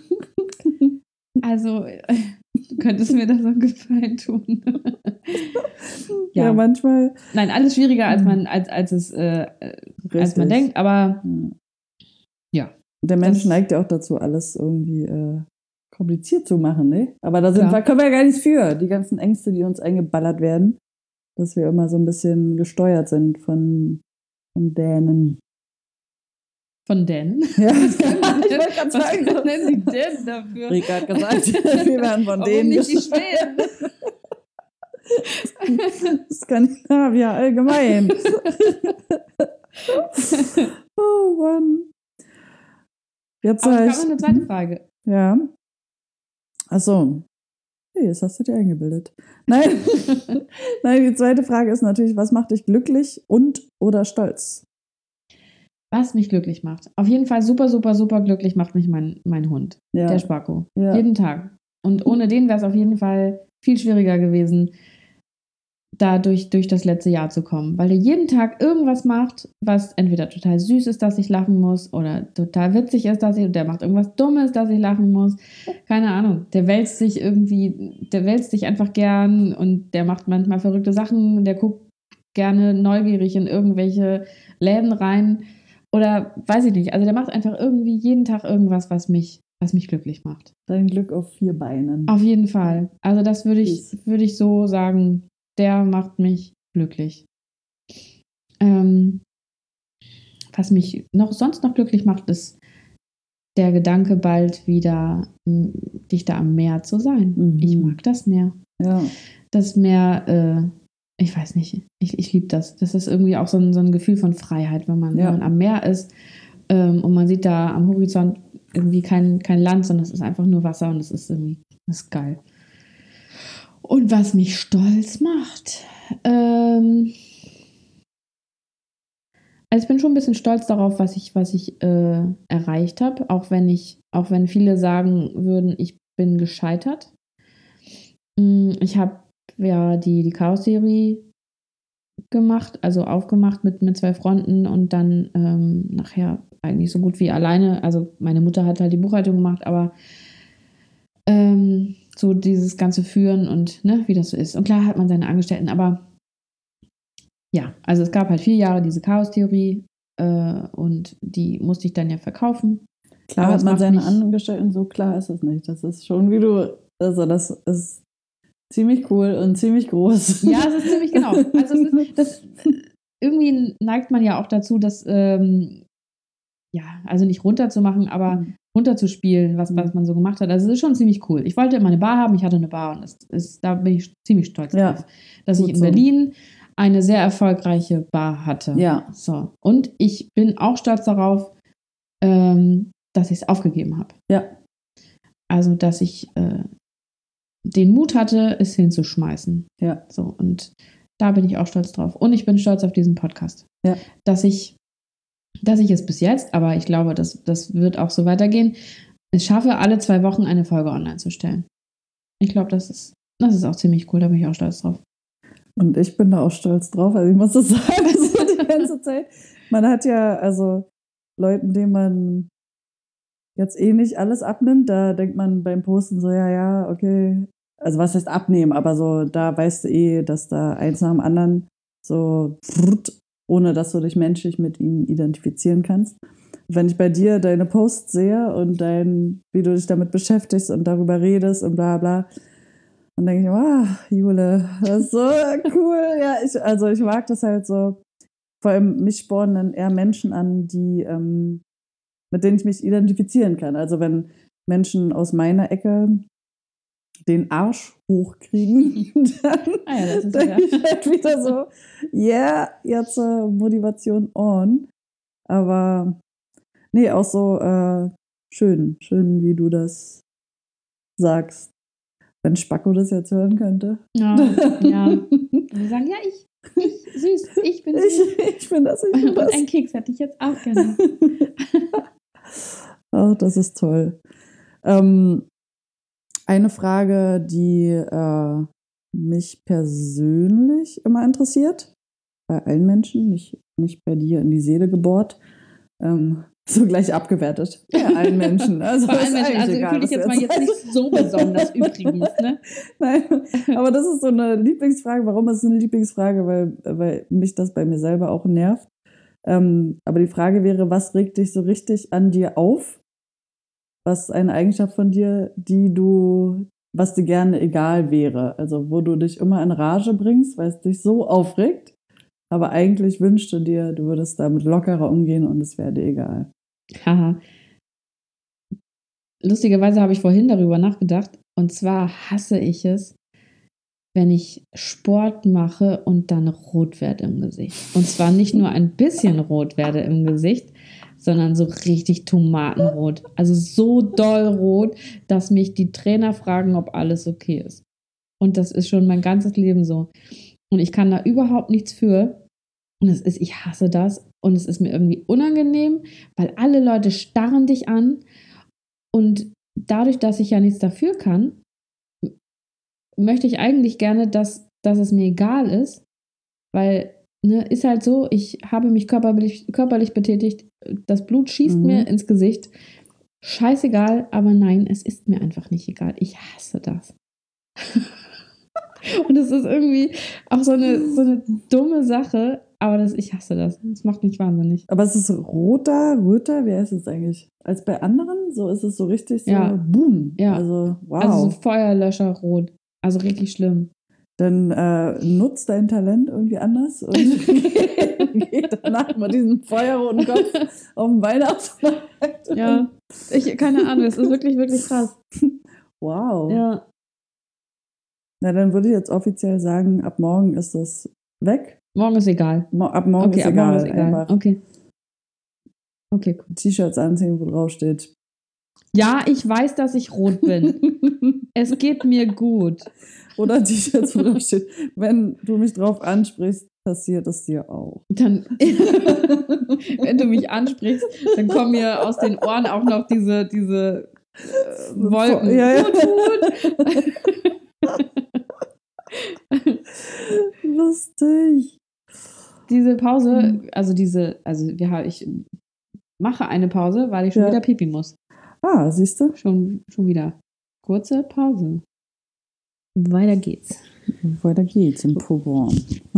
also, du könntest mir das auch Gefallen tun. Ja, manchmal. Nein, alles schwieriger, als man denkt, aber ja. Der Mensch neigt ja auch dazu, alles irgendwie kompliziert zu machen, ne? Aber da können wir ja gar nichts für. Die ganzen Ängste, die uns eingeballert werden, dass wir immer so ein bisschen gesteuert sind von Dänen. Von Dänen? Ja, ich wollte gerade sagen. Was nennen die Dänen dafür? Rika hat gesagt, wir werden von denen nicht die Schweden? Skandinavier allgemein. Oh Mann. Jetzt aber ich habe eine zweite Frage. Ja. Achso. Hey, das hast du dir eingebildet. Nein. Nein, die zweite Frage ist natürlich, was macht dich glücklich und oder stolz? Was mich glücklich macht. Auf jeden Fall super, super, super glücklich macht mich mein Hund, der Spacko. Ja. Jeden Tag. Und ohne den wäre es auf jeden Fall viel schwieriger gewesen, da durch das letzte Jahr zu kommen. Weil der jeden Tag irgendwas macht, was entweder total süß ist, dass ich lachen muss, oder total witzig ist, der macht irgendwas Dummes, dass ich lachen muss. Keine Ahnung. Der wälzt sich einfach gern und der macht manchmal verrückte Sachen. Der guckt gerne neugierig in irgendwelche Läden rein. Oder weiß ich nicht. Also der macht einfach irgendwie jeden Tag irgendwas, was mich glücklich macht. Dein Glück auf 4 Beinen. Auf jeden Fall. Also das würde ich so sagen, der macht mich glücklich. Was mich sonst noch glücklich macht, ist der Gedanke, bald wieder dichter am Meer zu sein. Ich mag das Meer. Ja. Das Meer ich weiß nicht, ich liebe das. Das ist irgendwie auch so ein Gefühl von Freiheit, wenn man am Meer ist und man sieht da am Horizont irgendwie kein Land, sondern es ist einfach nur Wasser und das ist geil. Und was mich stolz macht, also ich bin schon ein bisschen stolz darauf, was ich erreicht habe, auch wenn viele sagen würden, ich bin gescheitert. Ich habe ja die Chaos-Theorie gemacht, also aufgemacht mit 2 Freunden und dann nachher eigentlich so gut wie alleine. Also meine Mutter hat halt die Buchhaltung gemacht, aber so dieses ganze Führen und wie das so ist. Und klar hat man seine Angestellten, aber ja, also es gab halt 4 Jahre diese Chaos-Theorie und die musste ich dann ja verkaufen. Klar hat man seine Angestellten, so klar ist es nicht. Das ist schon also das ist ziemlich cool und ziemlich groß. Ja, es ist ziemlich genau. Also irgendwie neigt man ja auch dazu, das also nicht runterzumachen, aber runterzuspielen, was man so gemacht hat. Also es ist schon ziemlich cool. Ich wollte immer eine Bar haben, ich hatte eine Bar und da bin ich ziemlich stolz drauf, dass ich in Berlin eine sehr erfolgreiche Bar hatte. Ja. So. Und ich bin auch stolz darauf, dass ich es aufgegeben habe. Ja. Also, dass ich den Mut hatte, es hinzuschmeißen. Ja. So, und da bin ich auch stolz drauf. Und ich bin stolz auf diesen Podcast. Ja. Dass ich es bis jetzt, aber ich glaube, das wird auch so weitergehen, es schaffe, alle 2 Wochen eine Folge online zu stellen. Ich glaube, das ist auch ziemlich cool, da bin ich auch stolz drauf. Und ich bin da auch stolz drauf. Also ich muss das sagen, so die ganze Zeit. Man hat ja, also Leuten, denen man jetzt nicht alles abnimmt, da denkt man beim Posten so, ja, okay. Also was heißt abnehmen? Aber so, da weißt du dass da eins nach dem anderen so, ohne dass du dich menschlich mit ihnen identifizieren kannst. Wenn ich bei dir deine Posts sehe und wie du dich damit beschäftigst und darüber redest und bla bla, dann denke ich, Jule, das ist so cool. Ja, ich mag das halt so. Vor allem mich spornen dann eher Menschen an, die, mit denen ich mich identifizieren kann. Also wenn Menschen aus meiner Ecke den Arsch hochkriegen, dann denke ich halt wieder so, jetzt Motivation on. Aber nee, auch so schön, wie du das sagst. Wenn Spacko das jetzt hören könnte. Ja. Wir sagen, ich bin süß. Ich bin das. Und ein Keks hätte ich jetzt auch gerne. Ach, das ist toll. Eine Frage, die mich persönlich immer interessiert, bei allen Menschen, nicht bei dir in die Seele gebohrt, so gleich abgewertet. Bei allen Menschen. Also bei allen Menschen, also fühle ich jetzt mal nicht so besonders übrigens. Ne? Nein, aber das ist so eine Lieblingsfrage. Warum ist es eine Lieblingsfrage? Weil mich das bei mir selber auch nervt. Aber die Frage wäre, was regt dich so richtig an dir auf? Was ist eine Eigenschaft von dir, was dir gerne egal wäre? Also wo du dich immer in Rage bringst, weil es dich so aufregt, aber eigentlich wünschst du dir, du würdest damit lockerer umgehen und es wäre dir egal. Haha. Lustigerweise habe ich vorhin darüber nachgedacht. Und zwar hasse ich es, wenn ich Sport mache und dann rot werde im Gesicht. Und zwar nicht nur ein bisschen rot werde im Gesicht, sondern so richtig tomatenrot. Also so doll rot, dass mich die Trainer fragen, ob alles okay ist. Und das ist schon mein ganzes Leben so. Und ich kann da überhaupt nichts für. Und ich hasse das. Und es ist mir irgendwie unangenehm, weil alle Leute starren dich an. Und dadurch, dass ich ja nichts dafür kann, möchte ich eigentlich gerne, dass es mir egal ist. Weil, ist halt so, ich habe mich körperlich betätigt. Das Blut schießt mir ins Gesicht. Scheißegal, aber nein, es ist mir einfach nicht egal. Ich hasse das. Und es ist irgendwie auch so eine dumme Sache, aber ich hasse das. Das macht mich wahnsinnig. Aber es ist röter, wie heißt es eigentlich? Als bei anderen? So ist es so richtig so, boom. Ja. Also, wow. Also so Feuerlöscherrot. Also richtig schlimm. Dann nutzt dein Talent irgendwie anders und geht danach mit diesem feuerroten Kopf auf den Weihnachtsmarkt. Ja, keine Ahnung, es ist wirklich, wirklich krass. Wow. Ja. Na, dann würde ich jetzt offiziell sagen, ab morgen ist das weg. Morgen ist egal. Ab morgen Okay, ist ab egal. morgen ist egal. Einfach Okay. Okay, cool. T-Shirts anziehen, wo drauf steht. Ja, ich weiß, dass ich rot bin. Es geht mir gut. Oder T-Shirts, wo drauf steht, wenn du mich drauf ansprichst, passiert es dir auch. Dann, wenn du mich ansprichst, dann kommen mir aus den Ohren auch noch diese Wolken. Ja. Gut. Lustig. Diese Pause, ich mache eine Pause, weil ich schon wieder pipi muss. Ah, siehst du? Schon wieder. Kurze Pause. Weiter geht's. Weiter geht's im Programm.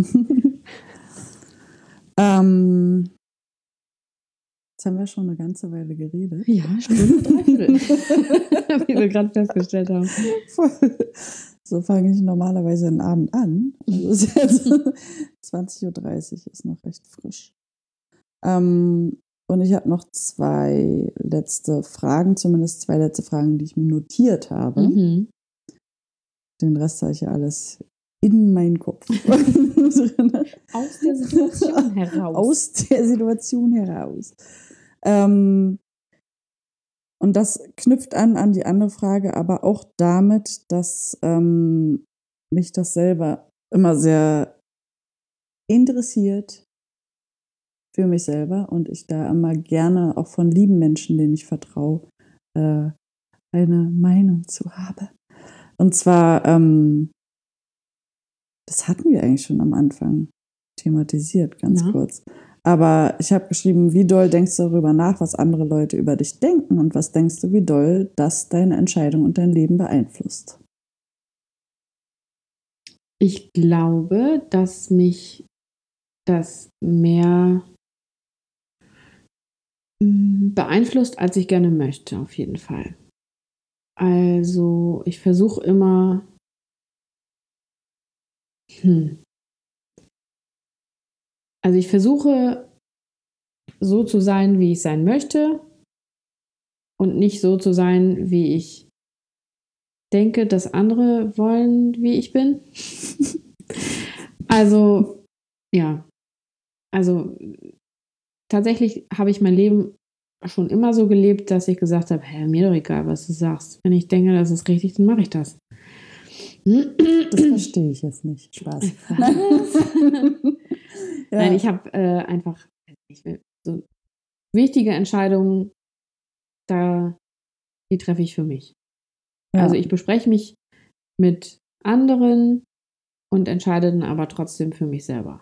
Jetzt haben wir schon eine ganze Weile geredet. Ja, Stunde 3/4. Wie wir gerade festgestellt haben. So fange ich normalerweise den Abend an. Also ist jetzt 20:30 Uhr, ist noch recht frisch. Und ich habe noch zwei letzte Fragen, die ich mir notiert habe. Mhm. Den Rest habe ich ja alles in meinen Kopf. Aus der Situation heraus. Aus der Situation heraus. Und das knüpft an die andere Frage, aber auch damit, dass mich das selber immer sehr interessiert für mich selber und ich da immer gerne auch von lieben Menschen, denen ich vertraue, eine Meinung zu habe. Und zwar, das hatten wir eigentlich schon am Anfang thematisiert, ganz kurz. Aber ich habe geschrieben, wie doll denkst du darüber nach, was andere Leute über dich denken und was denkst du, wie doll das deine Entscheidung und dein Leben beeinflusst? Ich glaube, dass mich das mehr beeinflusst, als ich gerne möchte, auf jeden Fall. Also ich versuche immer, also ich versuche so zu sein, wie ich sein möchte und nicht so zu sein, wie ich denke, dass andere wollen, wie ich bin. Also, ja. Also tatsächlich habe ich mein Leben schon immer so gelebt, dass ich gesagt habe, mir doch egal, was du sagst. Wenn ich denke, das ist richtig, dann mache ich das. Das verstehe ich jetzt nicht. Spaß. Nein, ich habe einfach so wichtige Entscheidungen, die treffe ich für mich. Ja. Also ich bespreche mich mit anderen und entscheide dann aber trotzdem für mich selber.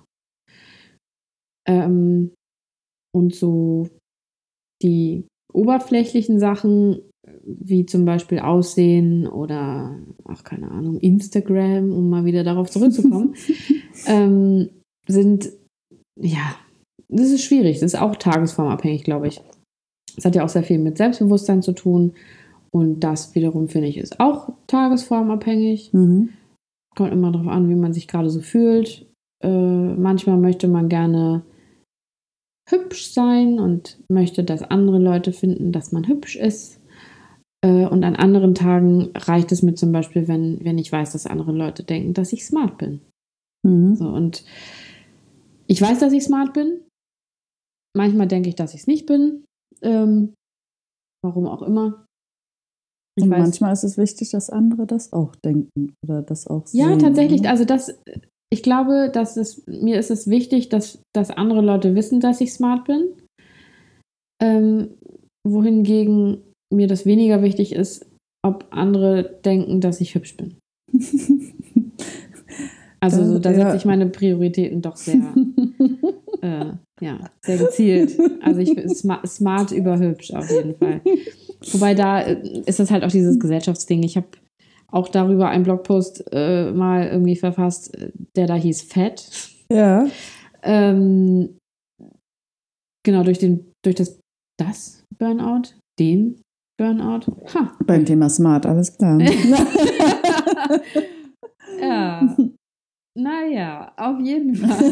Und so die oberflächlichen Sachen, wie zum Beispiel Aussehen oder, keine Ahnung, Instagram, um mal wieder darauf zurückzukommen, sind, das ist schwierig. Das ist auch tagesformabhängig, glaube ich. Es hat ja auch sehr viel mit Selbstbewusstsein zu tun. Und das wiederum, finde ich, ist auch tagesformabhängig. Mhm. Kommt immer darauf an, wie man sich gerade so fühlt. Manchmal möchte man gerne hübsch sein und möchte, dass andere Leute finden, dass man hübsch ist. Und an anderen Tagen reicht es mir zum Beispiel, wenn ich weiß, dass andere Leute denken, dass ich smart bin. Mhm. So, und ich weiß, dass ich smart bin. Manchmal denke ich, dass ich es nicht bin. Warum auch immer. Und manchmal ist es wichtig, dass andere das auch denken oder das auch sehen. Ja, tatsächlich. Also ich glaube, mir ist es wichtig, dass andere Leute wissen, dass ich smart bin. Wohingegen mir das weniger wichtig ist, ob andere denken, dass ich hübsch bin. Also da setze ich meine Prioritäten doch sehr, sehr gezielt. Also ich bin smart über hübsch auf jeden Fall. Wobei da ist das halt auch dieses Gesellschaftsding. Ich habe auch darüber einen Blogpost mal irgendwie verfasst, der da hieß Fett. Ja. Genau, durch das Burnout, den Burnout. Beim Thema Smart, alles klar. Ja. Naja, auf jeden Fall.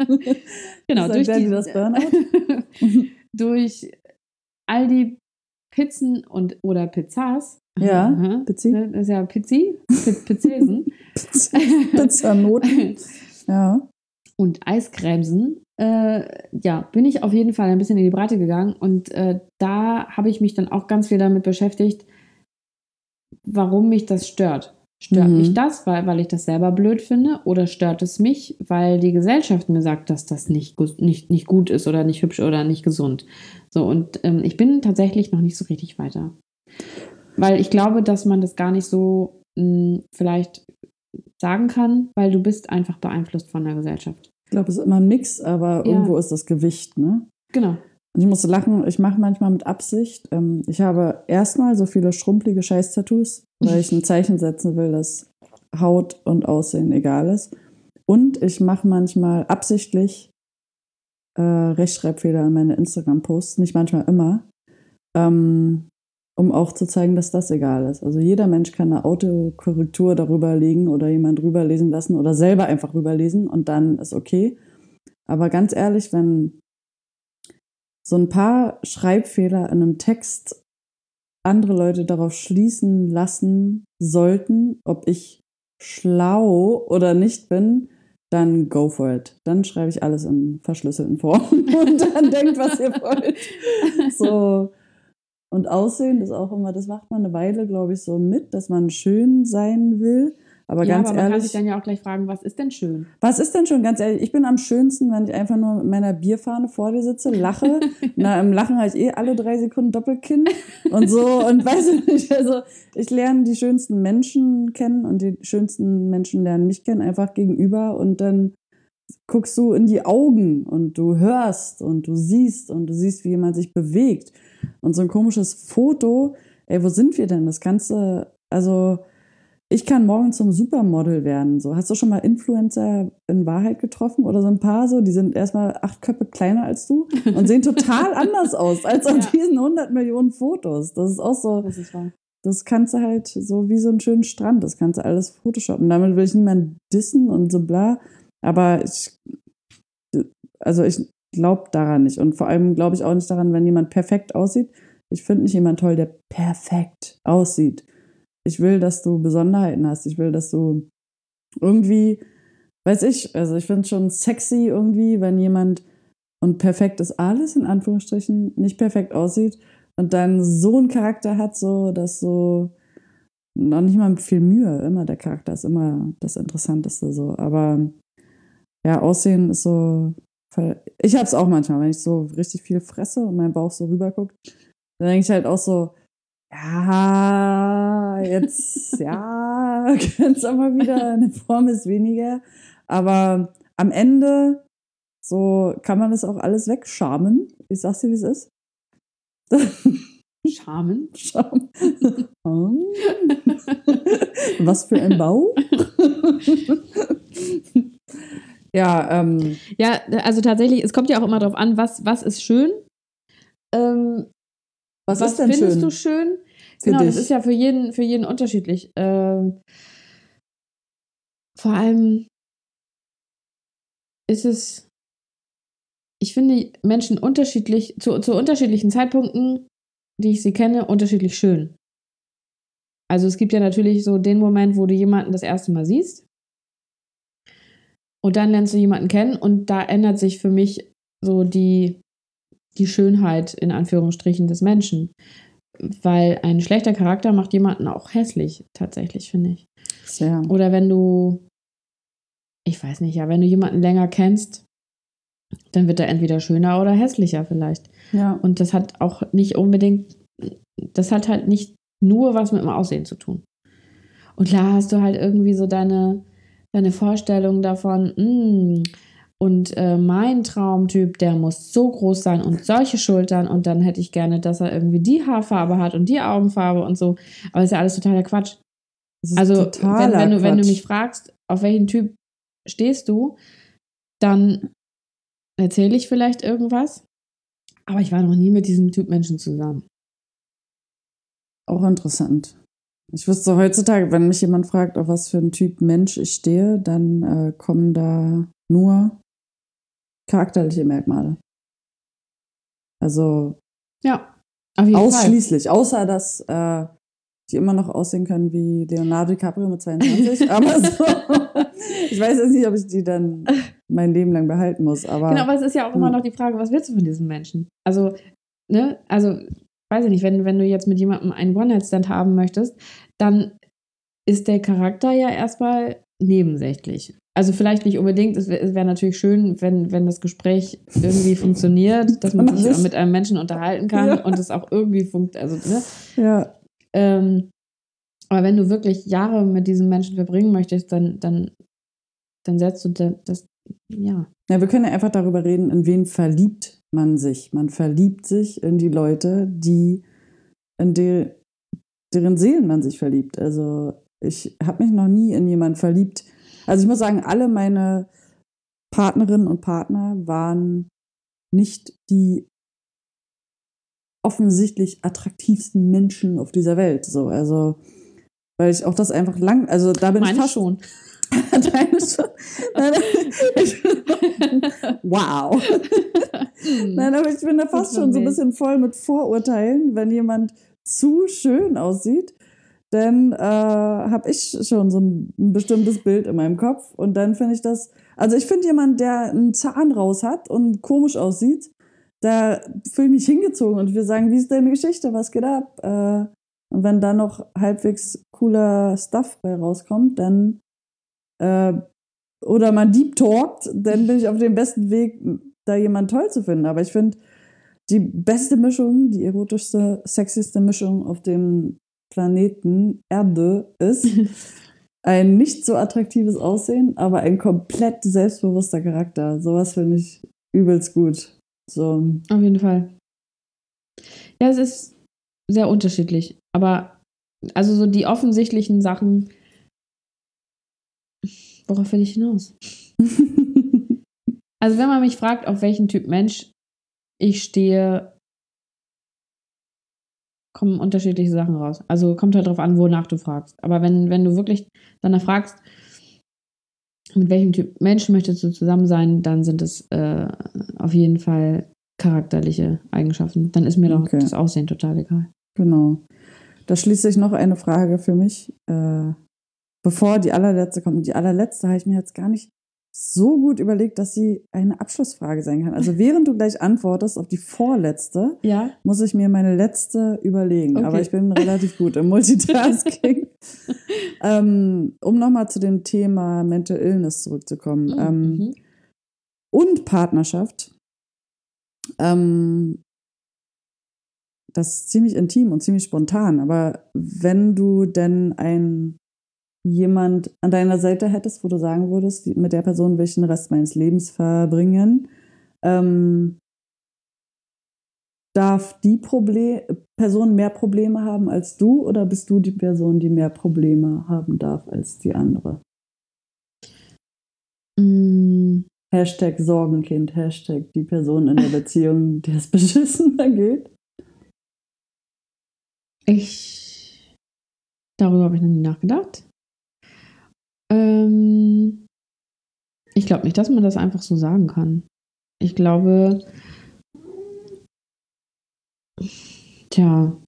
Genau, durch das Burnout? durch all die Pizzen oder Pizzas. Ja, Pizzi. Das ist ja Pizzesen. Pizzanoten. Ja. Und Eiscremsen, bin ich auf jeden Fall ein bisschen in die Breite gegangen. Und da habe ich mich dann auch ganz viel damit beschäftigt, warum mich das stört. Stört mich das, weil ich das selber blöd finde? Oder stört es mich, weil die Gesellschaft mir sagt, dass das nicht gut ist oder nicht hübsch oder nicht gesund? So, und ich bin tatsächlich noch nicht so richtig weiter. Weil ich glaube, dass man das gar nicht so vielleicht sagen kann, weil du bist einfach beeinflusst von der Gesellschaft. Ich glaube, es ist immer ein Mix, aber irgendwo ist das Gewicht, ne? Genau. Und ich musste lachen, ich mache manchmal mit Absicht. Ich habe erstmal so viele schrumpelige Scheiß-Tattoos, weil ich ein Zeichen setzen will, dass Haut und Aussehen egal ist. Und ich mache manchmal absichtlich Rechtschreibfehler in meine Instagram-Posts, nicht manchmal immer, um auch zu zeigen, dass das egal ist. Also jeder Mensch kann eine Autokorrektur darüber legen oder jemand rüberlesen lassen oder selber einfach rüberlesen und dann ist okay. Aber ganz ehrlich, wenn so ein paar Schreibfehler in einem Text andere Leute darauf schließen lassen sollten, ob ich schlau oder nicht bin, dann go for it. Dann schreibe ich alles in verschlüsselten Formen und dann denkt, was ihr wollt. So. Und Aussehen ist auch immer, das macht man eine Weile, glaube ich, so mit, dass man schön sein will. Aber ja, ganz aber man ehrlich, kann sich dann ja auch gleich fragen, was ist denn schön? was ist denn schon, ganz ehrlich, ich bin am schönsten, wenn ich einfach nur mit meiner Bierfahne vor dir sitze, lache. Na, im Lachen habe ich alle 3 Sekunden Doppelkinn und so. Und weiß ich nicht, also ich lerne die schönsten Menschen kennen und die schönsten Menschen lernen mich kennen, einfach gegenüber. Und dann guckst du in die Augen und du hörst und du siehst, wie jemand sich bewegt. Und so ein komisches Foto, ey, wo sind wir denn? Das Ganze, also ich kann morgen zum Supermodel werden. So, hast du schon mal Influencer in Wahrheit getroffen oder so ein paar so? Die sind erstmal 8 Köpfe kleiner als du und sehen total anders aus als auf diesen 100 Millionen Fotos. Das ist auch so. Das ist wahr. Das kannst du halt so wie so einen schönen Strand. Das kannst du alles photoshoppen. Damit will ich niemanden dissen und so bla. Aber ich glaube daran nicht. Und vor allem glaube ich auch nicht daran, wenn jemand perfekt aussieht. Ich finde nicht jemand toll, der perfekt aussieht. Ich will, dass du Besonderheiten hast. Ich will, dass du irgendwie, weiß ich, also ich finde es schon sexy irgendwie, wenn jemand, und perfekt ist alles, in Anführungsstrichen, nicht perfekt aussieht und dann so einen Charakter hat, so, dass so, noch nicht mal mit viel Mühe, immer der Charakter ist immer das Interessanteste so. Aber ja, Aussehen ist so, ich habe es auch manchmal, wenn ich so richtig viel fresse und mein Bauch so rüberguckt, dann denke ich halt auch so, ja, jetzt, ja, kannst aber wieder, eine Form ist weniger. Aber am Ende, so kann man das auch alles wegschamen. Ich sag's dir, wie es ist. Schamen? Scham. Was für ein Bau? Ja, ja, also tatsächlich, es kommt ja auch immer darauf an, was ist schön. Was ist denn findest schön? du schön? Für genau, dich? das ist ja für jeden unterschiedlich. Vor allem ist es, ich finde Menschen unterschiedlich, zu unterschiedlichen Zeitpunkten, die ich sie kenne, unterschiedlich schön. Also es gibt ja natürlich so den Moment, wo du jemanden das erste Mal siehst und dann lernst du jemanden kennen und da ändert sich für mich so die Schönheit in Anführungsstrichen des Menschen. Weil ein schlechter Charakter macht jemanden auch hässlich, tatsächlich, finde ich. Sehr. Oder wenn du, ich weiß nicht, ja, wenn du jemanden länger kennst, dann wird er entweder schöner oder hässlicher vielleicht. Ja. Und das hat auch nicht unbedingt, das hat halt nicht nur was mit dem Aussehen zu tun. Und klar hast du halt irgendwie so deine Vorstellung davon, und mein Traumtyp, der muss so groß sein und solche Schultern und dann hätte ich gerne, dass er irgendwie die Haarfarbe hat und die Augenfarbe und so. Aber das ist ja alles totaler Quatsch. Also wenn du mich fragst, auf welchen Typ stehst du, dann erzähle ich vielleicht irgendwas. Aber ich war noch nie mit diesem Typ Menschen zusammen. Auch interessant. Ich wüsste heutzutage, wenn mich jemand fragt, auf was für einen Typ Mensch ich stehe, dann kommen da nur charakterliche Merkmale. Also ja, Auf jeden Ausschließlich. Fall. Außer, dass die immer noch aussehen können wie Leonardo DiCaprio mit 22. Aber so, ich weiß jetzt nicht, ob ich die dann mein Leben lang behalten muss. Aber, genau, aber es ist ja auch immer noch die Frage, was willst du von diesen Menschen? Also, ne, also, weiß ich nicht, wenn du jetzt mit jemandem einen One-Night-Stand haben möchtest, dann ist der Charakter ja erstmal nebensächlich. Also vielleicht nicht unbedingt, es wäre natürlich schön, wenn das Gespräch irgendwie funktioniert, dass man sich mit einem Menschen unterhalten kann und es auch irgendwie funktioniert. Also, ne? Ja. Aber wenn du wirklich Jahre mit diesem Menschen verbringen möchtest, dann setzt du das, ja. Ja, wir können ja einfach darüber reden, in wen verliebt man sich. Man verliebt sich in die Leute, deren Seelen man sich verliebt. Also ich habe mich noch nie in jemanden verliebt. Also ich muss sagen, alle meine Partnerinnen und Partner waren nicht die offensichtlich attraktivsten Menschen auf dieser Welt. So, also, weil ich auch das einfach also da bin Meine ich fast schon. Deine schon. Wow. Nein, aber ich bin da fast schon so ein bisschen voll mit Vorurteilen, wenn jemand zu schön aussieht, dann habe ich schon so ein bestimmtes Bild in meinem Kopf und dann finde ich das, also ich finde jemand, der einen Zahn raus hat und komisch aussieht, da fühle ich mich hingezogen und wir sagen, wie ist deine Geschichte, was geht ab? Und wenn da noch halbwegs cooler Stuff bei rauskommt, dann oder man deep talkt, dann bin ich auf dem besten Weg, da jemanden toll zu finden. Aber ich finde, die beste Mischung, die erotischste, sexieste Mischung auf dem Planeten Erde ist ein nicht so attraktives Aussehen, aber ein komplett selbstbewusster Charakter. Sowas finde ich übelst gut. So. Auf jeden Fall. Ja, es ist sehr unterschiedlich. Aber also so die offensichtlichen Sachen, worauf will ich hinaus? Also wenn man mich fragt, auf welchen Typ Mensch ich stehe, kommen unterschiedliche Sachen raus. Also kommt halt drauf an, wonach du fragst. Aber wenn du wirklich danach fragst, mit welchem Typ Menschen möchtest du zusammen sein, dann sind es auf jeden Fall charakterliche Eigenschaften. Dann ist mir doch das Aussehen total egal. Genau. Da schließt sich noch eine Frage für mich, bevor die allerletzte kommt. Die allerletzte habe ich mir jetzt gar nicht so gut überlegt, dass sie eine Abschlussfrage sein kann. Also während du gleich antwortest auf die vorletzte, muss ich mir meine letzte überlegen. Okay. Aber ich bin relativ gut im Multitasking. Um nochmal zu dem Thema Mental Illness zurückzukommen. Und Partnerschaft. Das ist ziemlich intim und ziemlich spontan. Aber wenn du denn jemand an deiner Seite hättest, wo du sagen würdest, mit der Person will ich den Rest meines Lebens verbringen, darf die Person mehr Probleme haben als du oder bist du die Person, die mehr Probleme haben darf als die andere? Hashtag Sorgenkind, Hashtag die Person in der Beziehung, der es beschissener geht. Darüber habe ich noch nie nachgedacht. Ich glaube nicht, dass man das einfach so sagen kann. Ich glaube, es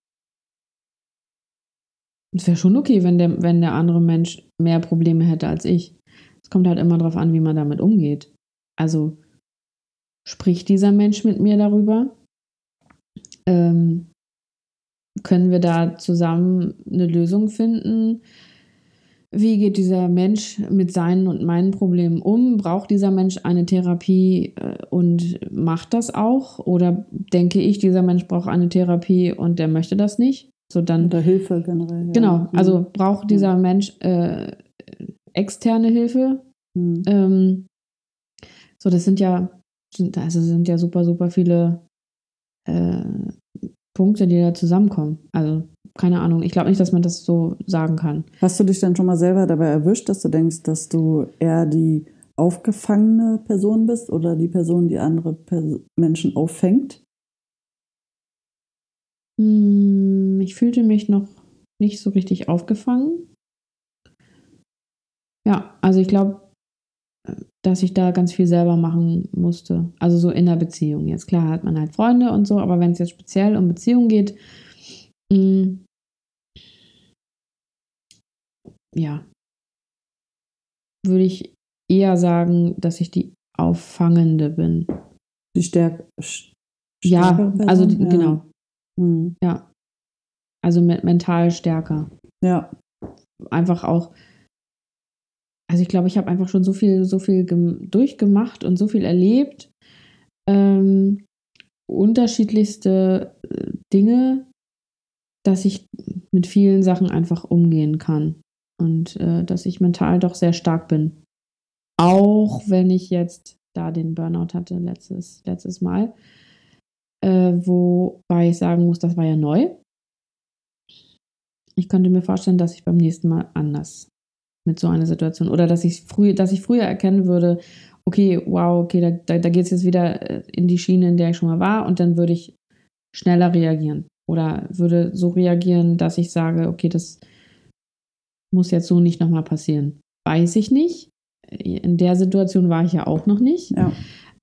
wäre schon okay, wenn der andere Mensch mehr Probleme hätte als ich. Es kommt halt immer darauf an, wie man damit umgeht. Also spricht dieser Mensch mit mir darüber? Können wir da zusammen eine Lösung finden? Wie geht dieser Mensch mit seinen und meinen Problemen um? Braucht dieser Mensch eine Therapie und macht das auch? Oder denke ich, dieser Mensch braucht eine Therapie und der möchte das nicht? So dann, oder Hilfe generell. Ja. Genau, also braucht dieser Mensch externe Hilfe? So, das sind ja super, super viele Punkte, die da zusammenkommen. Also keine Ahnung, ich glaube nicht, dass man das so sagen kann. Hast du dich dann schon mal selber dabei erwischt, dass du denkst, dass du eher die aufgefangene Person bist oder die Person, die andere Menschen auffängt? Ich fühlte mich noch nicht so richtig aufgefangen. Ja, also ich glaube, dass ich da ganz viel selber machen musste. Also so in der Beziehung. Jetzt klar hat man halt Freunde und so, aber wenn es jetzt speziell um Beziehungen geht, ja, würde ich eher sagen, dass ich die Auffangende bin. Die stärkere Ja, Person? also Ja. genau. Mhm. Ja. Also mental stärker. Ja. Einfach auch, also ich glaube, ich habe einfach schon so viel durchgemacht und so viel erlebt. Unterschiedlichste Dinge, dass ich mit vielen Sachen einfach umgehen kann. Und dass ich mental doch sehr stark bin. Auch wenn ich jetzt da den Burnout hatte letztes Mal. Wobei ich sagen muss, das war ja neu. Ich könnte mir vorstellen, dass ich beim nächsten Mal anders mit so einer Situation oder dass ich früher erkennen würde, okay, wow, okay, da geht es jetzt wieder in die Schiene, in der ich schon mal war, und dann würde ich schneller reagieren oder würde so reagieren, dass ich sage, okay, das muss jetzt so nicht nochmal passieren. Weiß ich nicht. In der Situation war ich ja auch noch nicht. Ja.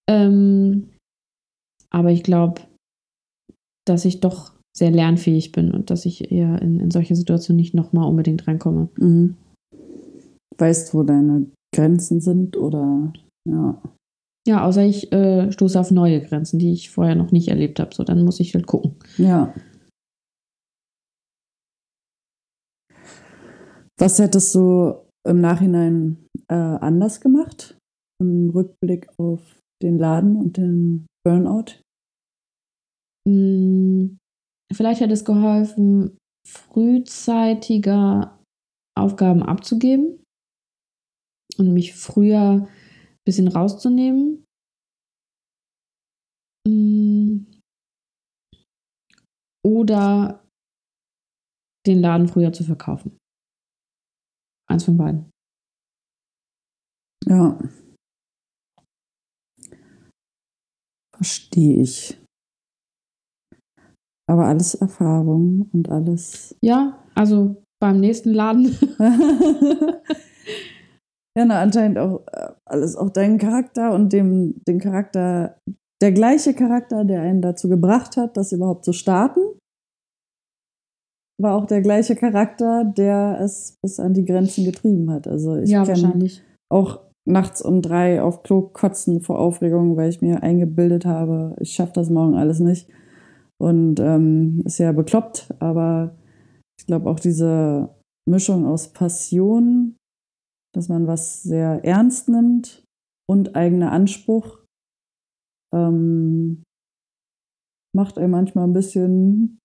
Aber ich glaube, dass ich doch sehr lernfähig bin und dass ich eher in solche Situationen nicht nochmal unbedingt reinkomme. Mhm. Weißt du, wo deine Grenzen sind oder ja. Ja, außer ich stoße auf neue Grenzen, die ich vorher noch nicht erlebt habe. So, dann muss ich halt gucken. Ja. Was hättest du im Nachhinein anders gemacht? Im Rückblick auf den Laden und den Burnout? Vielleicht hätte es geholfen, frühzeitiger Aufgaben abzugeben und mich früher ein bisschen rauszunehmen. Oder den Laden früher zu verkaufen. Eins von beiden. Ja. Verstehe ich. Aber alles Erfahrung und alles. Ja, also beim nächsten Laden. Ja, na, anscheinend auch alles auch dein Charakter und den Charakter, der gleiche Charakter, der einen dazu gebracht hat, das überhaupt zu starten, war auch der gleiche Charakter, der es bis an die Grenzen getrieben hat. Also ich Ja, kenne wahrscheinlich. auch nachts um 3 auf Klo kotzen vor Aufregung, weil ich mir eingebildet habe, ich schaffe das morgen alles nicht. Und ist ja bekloppt, aber ich glaube auch diese Mischung aus Passion, dass man was sehr ernst nimmt und eigener Anspruch, macht einem manchmal ein bisschen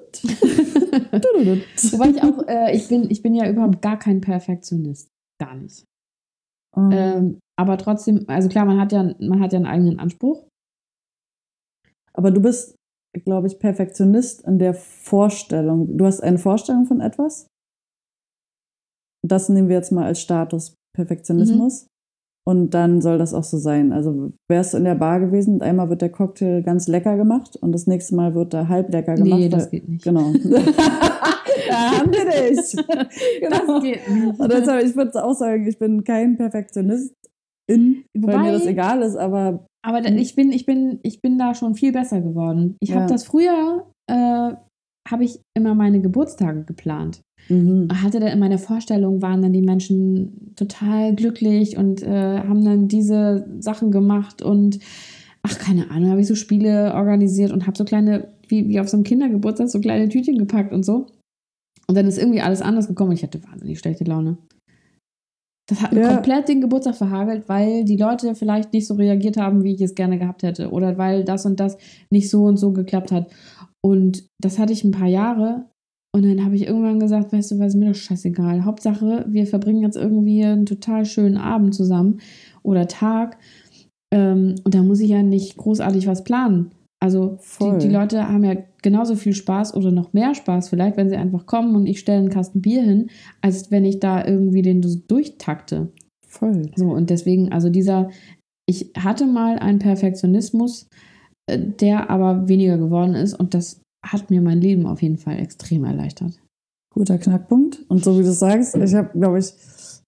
Wobei ich auch, ich bin ja überhaupt gar kein Perfektionist. Gar nicht. Aber trotzdem, also klar, man hat ja einen eigenen Anspruch. Aber du bist, glaube ich, Perfektionist in der Vorstellung. Du hast eine Vorstellung von etwas. Das nehmen wir jetzt mal als Status Perfektionismus. Und dann soll das auch so sein. Also wärst du in der Bar gewesen und einmal wird der Cocktail ganz lecker gemacht und das nächste Mal wird er halb lecker gemacht. Nee, das geht nicht. Genau. Da haben wir dich. Genau. Das geht nicht. Und deshalb, ich würde auch sagen, ich bin kein Perfektionist, weil mir das egal ist, aber ich bin da schon viel besser geworden. Ich habe das früher, habe ich immer meine Geburtstage geplant. Hatte da in meiner Vorstellung, waren dann die Menschen total glücklich und haben dann diese Sachen gemacht und ach, keine Ahnung, habe ich so Spiele organisiert und habe so kleine, wie auf so einem Kindergeburtstag, so kleine Tütchen gepackt und so. Und dann ist irgendwie alles anders gekommen und ich hatte wahnsinnig schlechte Laune. Das hat mir komplett den Geburtstag verhagelt, weil die Leute vielleicht nicht so reagiert haben, wie ich es gerne gehabt hätte. Oder weil das und das nicht so und so geklappt hat. Und das hatte ich ein paar Jahre. Und dann habe ich irgendwann gesagt, weißt du was, ist mir doch scheißegal. Hauptsache, wir verbringen jetzt irgendwie einen total schönen Abend zusammen oder Tag. Und da muss ich ja nicht großartig was planen. Also die Leute haben ja genauso viel Spaß oder noch mehr Spaß vielleicht, wenn sie einfach kommen und ich stelle einen Kasten Bier hin, als wenn ich da irgendwie den durchtakte. Voll. So, und deswegen, also ich hatte mal einen Perfektionismus, der aber weniger geworden ist und das hat mir mein Leben auf jeden Fall extrem erleichtert. Guter Knackpunkt. Und so wie du sagst, ich habe, glaube ich,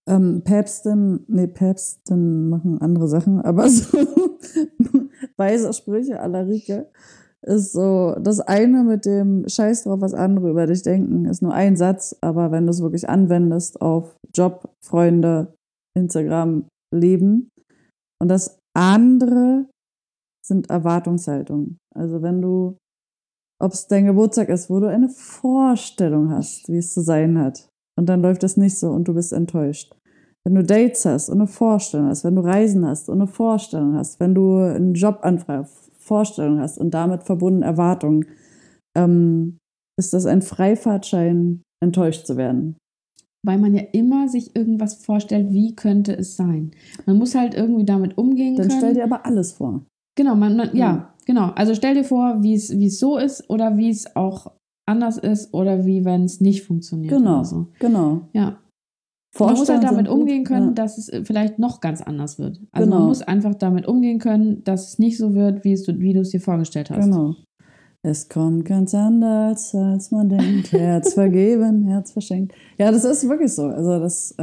Päpstin machen andere Sachen, aber so weise Sprüche à la Rike ist so, das eine mit dem Scheiß drauf, was andere über dich denken, ist nur ein Satz, aber wenn du es wirklich anwendest auf Job, Freunde, Instagram, Leben und das andere sind Erwartungshaltungen. Also wenn du, ob es dein Geburtstag ist, wo du eine Vorstellung hast, wie es zu sein hat und dann läuft es nicht so und du bist enttäuscht. Wenn du Dates hast und eine Vorstellung hast, wenn du Reisen hast und eine Vorstellung hast, wenn du einen Jobanfrage, Vorstellung hast und damit verbunden Erwartungen, ist das ein Freifahrtschein, enttäuscht zu werden. Weil man ja immer sich irgendwas vorstellt, wie könnte es sein. Man muss halt irgendwie damit umgehen können. Dann stell dir aber alles vor. Genau, genau. Also stell dir vor, wie es so ist oder wie es auch anders ist oder wie, wenn es nicht funktioniert. Genau, oder so. Genau. Ja. Man muss halt damit umgehen können, dass es vielleicht noch ganz anders wird. Also man muss einfach damit umgehen können, dass es nicht so wird, wie du es dir vorgestellt hast. Genau. Es kommt ganz anders, als man denkt. Herz vergeben, Herz verschenkt. Ja, das ist wirklich so. Also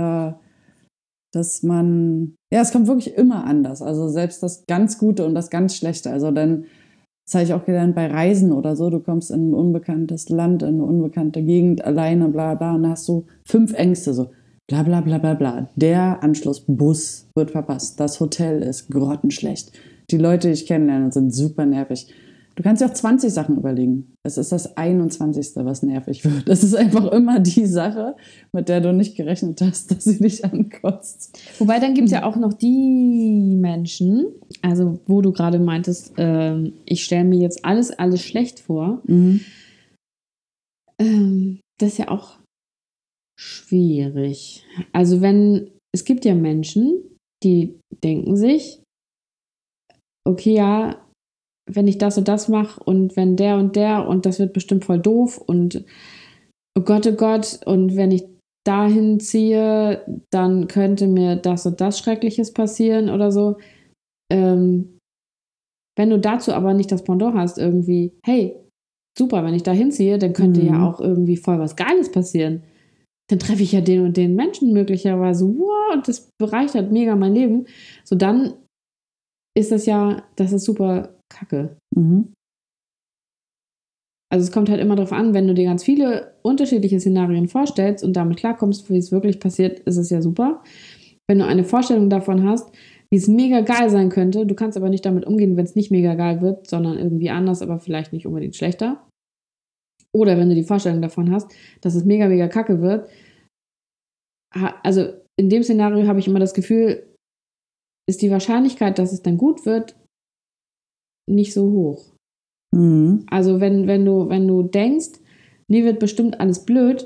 dass man, ja, es kommt wirklich immer anders. Also selbst das ganz Gute und das ganz Schlechte. Also dann, das habe ich auch gelernt bei Reisen oder so, du kommst in ein unbekanntes Land, in eine unbekannte Gegend, alleine, bla bla, und dann hast du 5 Ängste, so bla bla bla bla bla. Der Anschlussbus wird verpasst, das Hotel ist grottenschlecht, die Leute, die ich kennenlerne, sind super nervig. Du kannst dir auch 20 Sachen überlegen. Es ist das 21., was nervig wird. Es ist einfach immer die Sache, mit der du nicht gerechnet hast, dass sie dich ankotzt. Wobei, dann gibt es ja auch noch die Menschen, also wo du gerade meintest, ich stelle mir jetzt alles schlecht vor. Mhm. Das ist ja auch schwierig. Also es gibt ja Menschen, die denken sich, okay, ja, wenn ich das und das mache und wenn der und das wird bestimmt voll doof und oh Gott, und wenn ich dahin ziehe, dann könnte mir das und das Schreckliches passieren oder so. Wenn du dazu aber nicht das Pendant hast, irgendwie, hey, super, wenn ich da hinziehe, dann könnte ja auch irgendwie voll was Geiles passieren. Dann treffe ich ja den und den Menschen möglicherweise, wow, und das bereichert mega mein Leben. So, dann ist das ist super kacke. Mhm. Also es kommt halt immer darauf an, wenn du dir ganz viele unterschiedliche Szenarien vorstellst und damit klarkommst, wie es wirklich passiert, ist es ja super. Wenn du eine Vorstellung davon hast, wie es mega geil sein könnte, du kannst aber nicht damit umgehen, wenn es nicht mega geil wird, sondern irgendwie anders, aber vielleicht nicht unbedingt schlechter. Oder wenn du die Vorstellung davon hast, dass es mega, mega kacke wird. Also in dem Szenario habe ich immer das Gefühl, ist die Wahrscheinlichkeit, dass es dann gut wird, nicht so hoch. Mhm. Also wenn du denkst, nee, wird bestimmt alles blöd,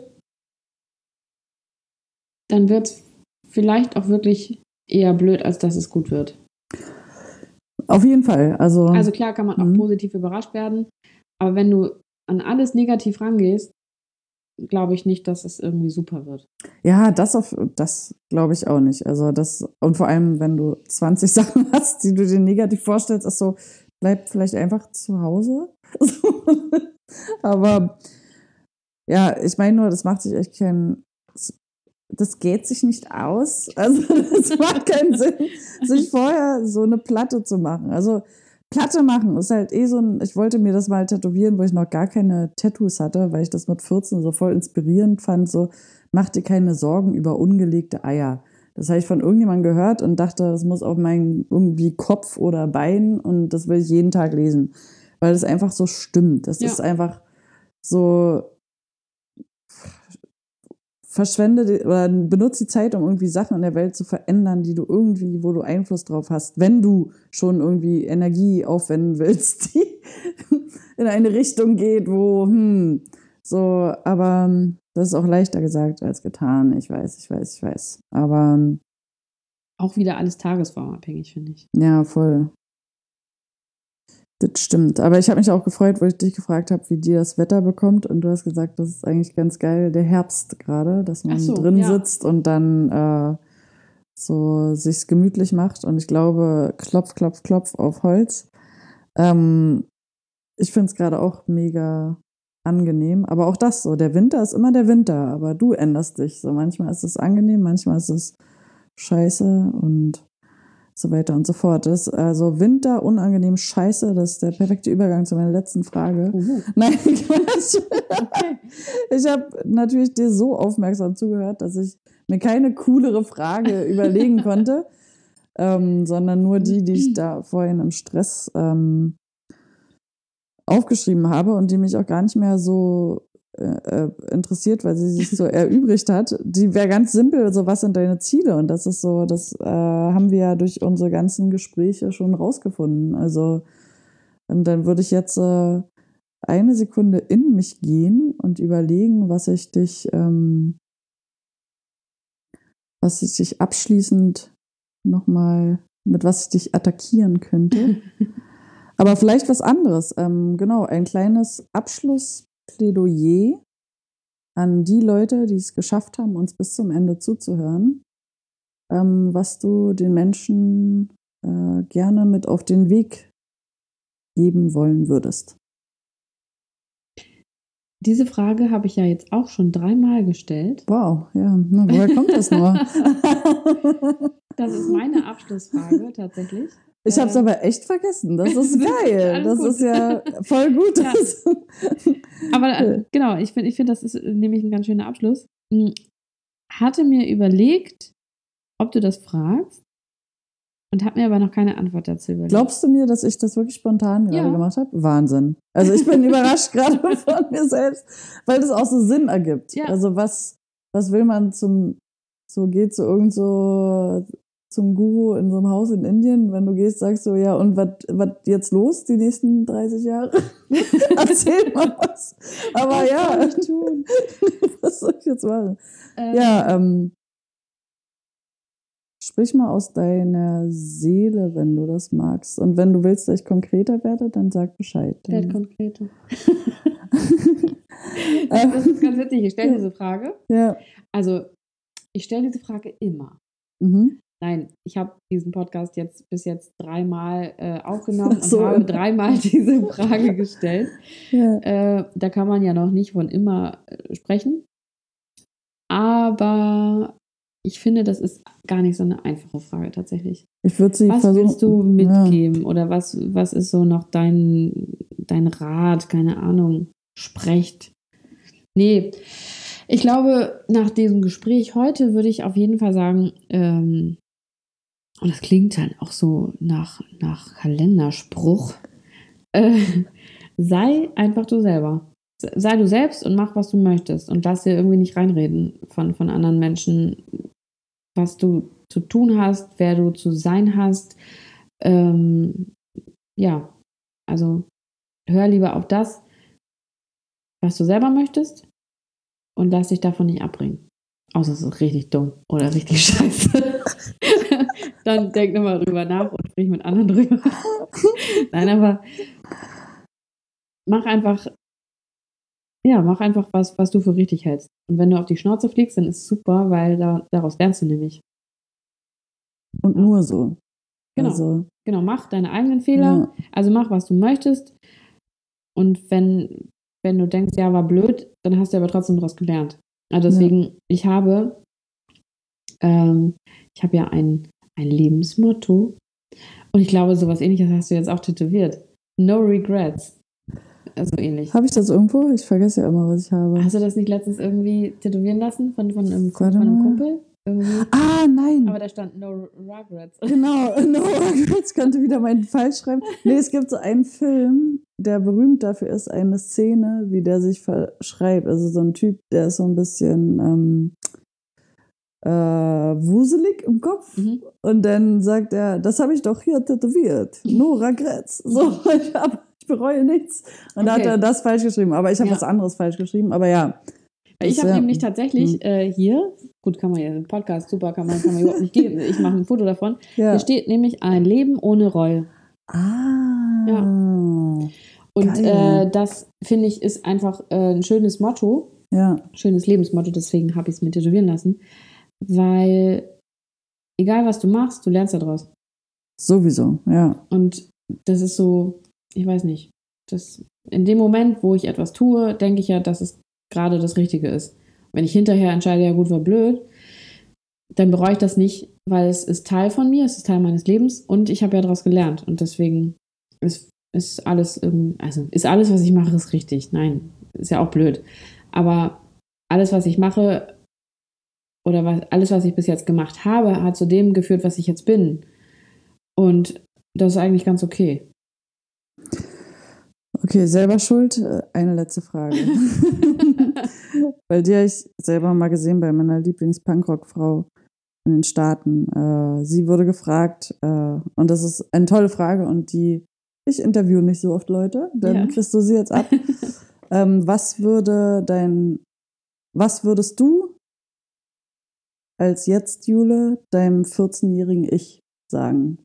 dann wird es vielleicht auch wirklich eher blöd, als dass es gut wird. Auf jeden Fall. Also klar kann man auch positiv überrascht werden, aber wenn du an alles negativ rangehst, glaube ich nicht, dass es irgendwie super wird. Ja, das glaube ich auch nicht. Also und vor allem, wenn du 20 Sachen hast, die du dir negativ vorstellst, ist so, bleib vielleicht einfach zu Hause. Aber ja, ich meine nur, das macht sich echt das geht sich nicht aus. Also das macht keinen Sinn, sich vorher so eine Platte zu machen. Also Platte machen ist halt ich wollte mir das mal tätowieren, wo ich noch gar keine Tattoos hatte, weil ich das mit 14 so voll inspirierend fand, so, mach dir keine Sorgen über ungelegte Eier. Das habe ich von irgendjemandem gehört und dachte, das muss auf meinen irgendwie Kopf oder Bein und das will ich jeden Tag lesen, weil das einfach so stimmt. Das ist einfach so, benutze die Zeit, um irgendwie Sachen in der Welt zu verändern, wo du Einfluss drauf hast, wenn du schon irgendwie Energie aufwenden willst, die in eine Richtung geht, aber das ist auch leichter gesagt als getan. Ich weiß. Aber auch wieder alles tagesformabhängig, finde ich. Ja, voll. Das stimmt. Aber ich habe mich auch gefreut, wo ich dich gefragt habe, wie dir das Wetter bekommt. Und du hast gesagt, das ist eigentlich ganz geil, der Herbst gerade, dass man drin sitzt und dann so sich's gemütlich macht. Und ich glaube, klopf, klopf, klopf auf Holz. Ich finde es gerade auch mega angenehm. Aber auch das so, der Winter ist immer der Winter, aber du änderst dich. So manchmal ist es angenehm, manchmal ist es scheiße und so weiter und so fort. Also Winter, unangenehm, scheiße, das ist der perfekte Übergang zu meiner letzten Frage. Nein, Quatsch. Okay. Ich habe natürlich dir so aufmerksam zugehört, dass ich mir keine coolere Frage überlegen konnte, sondern nur die ich da vorhin im Stress aufgeschrieben habe und die mich auch gar nicht mehr so interessiert, weil sie sich so erübrigt hat. Die wäre ganz simpel, so was sind deine Ziele? Und das ist so, das haben wir ja durch unsere ganzen Gespräche schon rausgefunden. Also und dann würde ich jetzt eine Sekunde in mich gehen und überlegen, was ich dich abschließend nochmal, mit was ich dich attackieren könnte. Aber vielleicht was anderes. Genau, ein kleines Abschlussplädoyer an die Leute, die es geschafft haben, uns bis zum Ende zuzuhören, was du den Menschen gerne mit auf den Weg geben wollen würdest. Diese Frage habe ich ja jetzt auch schon 3-mal gestellt. Wow, ja. Na, woher kommt das nur? Das ist meine Abschlussfrage tatsächlich. Ich habe es aber echt vergessen. Das ist geil. Das ist ja voll gut. Ja. Aber genau, ich finde, das ist nämlich ein ganz schöner Abschluss. Hatte mir überlegt, ob du das fragst und habe mir aber noch keine Antwort dazu überlegt. Glaubst du mir, dass ich das wirklich spontan gerade gemacht habe? Wahnsinn. Also ich bin überrascht gerade von mir selbst, weil das auch so Sinn ergibt. Ja. Also was will man zum Guru in so einem Haus in Indien, wenn du gehst, sagst du, ja, und was jetzt los die nächsten 30 Jahre? Erzähl mal was. Aber was soll ich tun? Was soll ich jetzt machen? Sprich mal aus deiner Seele, wenn du das magst. Und wenn du willst, dass ich konkreter werde, dann sag Bescheid. Werd konkreter. Das ist ganz witzig, ich stelle diese Frage. Ja. Also, ich stelle diese Frage immer. Mhm. Nein, ich habe diesen Podcast bis jetzt 3-mal aufgenommen und habe 3-mal diese Frage gestellt. Ja. Da kann man ja noch nicht von immer sprechen. Aber ich finde, das ist gar nicht so eine einfache Frage tatsächlich. Ich würde sie was willst du mitgeben? Ja. Oder was ist so noch dein Rat? Keine Ahnung. Sprecht. Nee, ich glaube, nach diesem Gespräch heute würde ich auf jeden Fall sagen, und das klingt halt auch so nach Kalenderspruch, sei einfach du selber. Sei du selbst und mach, was du möchtest. Und lass dir irgendwie nicht reinreden von anderen Menschen, was du zu tun hast, wer du zu sein hast. Ja, also hör lieber auf das, was du selber möchtest und lass dich davon nicht abbringen. Außer es ist richtig dumm oder richtig scheiße. Dann denk nochmal drüber nach und sprich mit anderen drüber. Nein, aber mach einfach was du für richtig hältst. Und wenn du auf die Schnauze fliegst, dann ist es super, weil daraus lernst du nämlich. Und nur so. Genau, mach deine eigenen Fehler. Ja. Also mach, was du möchtest. Und wenn du denkst, ja, war blöd, dann hast du aber trotzdem daraus gelernt. Also deswegen, ich habe ja ein Lebensmotto. Und ich glaube, sowas Ähnliches hast du jetzt auch tätowiert. No regrets. Also ähnlich. Habe ich das irgendwo? Ich vergesse ja immer, was ich habe. Hast du das nicht letztens irgendwie tätowieren lassen von einem Kumpel? Irgendwie? Ah, nein. Aber da stand No Regrets. Genau, No Regrets. Ich könnte wieder meinen Fall schreiben. Nee, es gibt so einen Film, der berühmt dafür ist, eine Szene, wie der sich verschreibt. Also so ein Typ, der ist so ein bisschen wuselig im Kopf. Mhm. Und dann sagt er, das habe ich doch hier tätowiert. No Regrets. So, ich bereue nichts. Und da hat er das falsch geschrieben. Aber ich habe was anderes falsch geschrieben. Aber ja. Ich habe nämlich tatsächlich hier, gut, kann man ja im Podcast, super, kann man überhaupt nicht geben. Ich mache ein Foto davon. Ja. Hier steht nämlich ein Leben ohne Reue. Ah. Ja. Und das, finde ich, ist einfach ein schönes Motto. Ja. Schönes Lebensmotto, deswegen habe ich es mir tätowieren lassen. Weil egal, was du machst, du lernst daraus. Sowieso, ja. Und das ist so, ich weiß nicht, das in dem Moment, wo ich etwas tue, denke ich ja, dass es gerade das Richtige ist. Wenn ich hinterher entscheide, ja gut, war blöd, dann bereue ich das nicht, weil es ist Teil von mir, es ist Teil meines Lebens und ich habe ja daraus gelernt. Und deswegen ist alles, ist alles, was ich mache, ist richtig. Nein, ist ja auch blöd. Aber alles, was ich mache oder alles, was ich bis jetzt gemacht habe, hat zu dem geführt, was ich jetzt bin. Und das ist eigentlich ganz okay. Okay, selber schuld. Eine letzte Frage. Weil die habe ich selber mal gesehen bei meiner Lieblings-Punkrock-Frau in den Staaten. Sie wurde gefragt, und das ist eine tolle Frage und ich interviewe nicht so oft Leute, dann kriegst du sie jetzt ab. Was würdest du als jetzt, Jule, deinem 14-jährigen Ich sagen?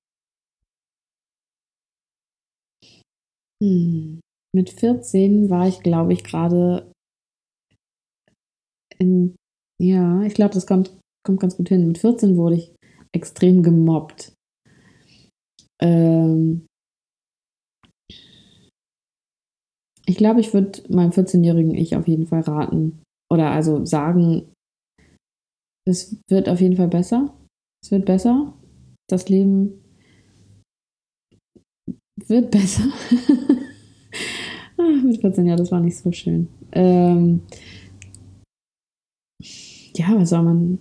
Mit 14 war ich, glaube ich, gerade ich glaube, das kommt ganz gut hin. Mit 14 wurde ich extrem gemobbt. Ich glaube, ich würde meinem 14-jährigen Ich auf jeden Fall raten oder also sagen, es wird auf jeden Fall besser. Es wird besser. Das Leben wird besser. Mit 14 Jahren, das war nicht so schön. Ja, was soll man?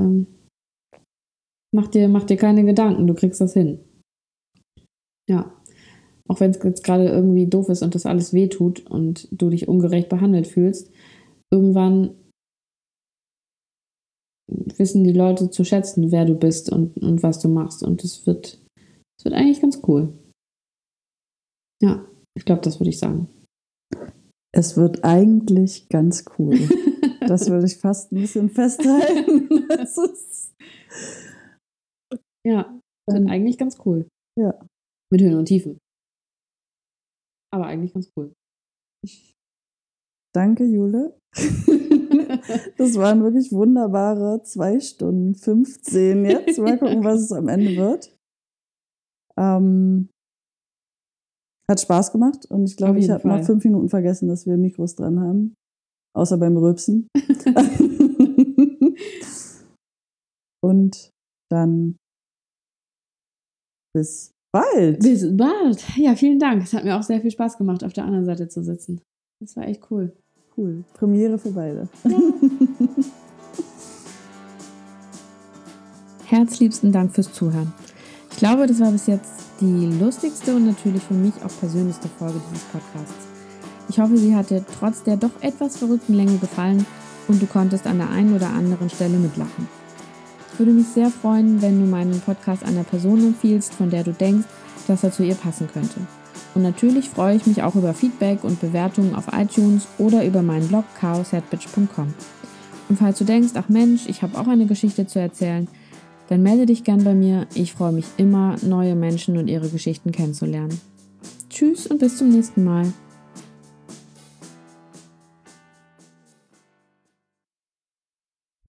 Mach dir keine Gedanken, du kriegst das hin. Ja. Auch wenn es jetzt gerade irgendwie doof ist und das alles wehtut und du dich ungerecht behandelt fühlst, irgendwann wissen die Leute zu schätzen, wer du bist und was du machst. Und es wird eigentlich ganz cool. Ja, ich glaube, das würde ich sagen. Es wird eigentlich ganz cool. Das würde ich fast ein bisschen festhalten. Ja, es wird eigentlich ganz cool. Ja. Mit Höhen und Tiefen. Aber eigentlich ganz cool. Danke, Jule. Das waren wirklich wunderbare 2 Stunden 15 jetzt. Mal gucken, was es am Ende wird. Hat Spaß gemacht und ich glaube, ich habe noch 5 Minuten vergessen, dass wir Mikros dran haben. Außer beim Rülpsen. Und dann bis bald. Bis bald. Ja, vielen Dank. Es hat mir auch sehr viel Spaß gemacht, auf der anderen Seite zu sitzen. Das war echt cool. Cool. Premiere für beide. Ja. Herzliebsten Dank fürs Zuhören. Ich glaube, das war bis jetzt die lustigste und natürlich für mich auch persönlichste Folge dieses Podcasts. Ich hoffe, sie hat dir trotz der doch etwas verrückten Länge gefallen und du konntest an der einen oder anderen Stelle mitlachen. Ich würde mich sehr freuen, wenn du meinen Podcast einer Person empfiehlst, von der du denkst, dass er zu ihr passen könnte. Und natürlich freue ich mich auch über Feedback und Bewertungen auf iTunes oder über meinen Blog chaos@bitch.com. Und falls du denkst, ach Mensch, ich habe auch eine Geschichte zu erzählen, dann melde dich gern bei mir. Ich freue mich immer, neue Menschen und ihre Geschichten kennenzulernen. Tschüss und bis zum nächsten Mal.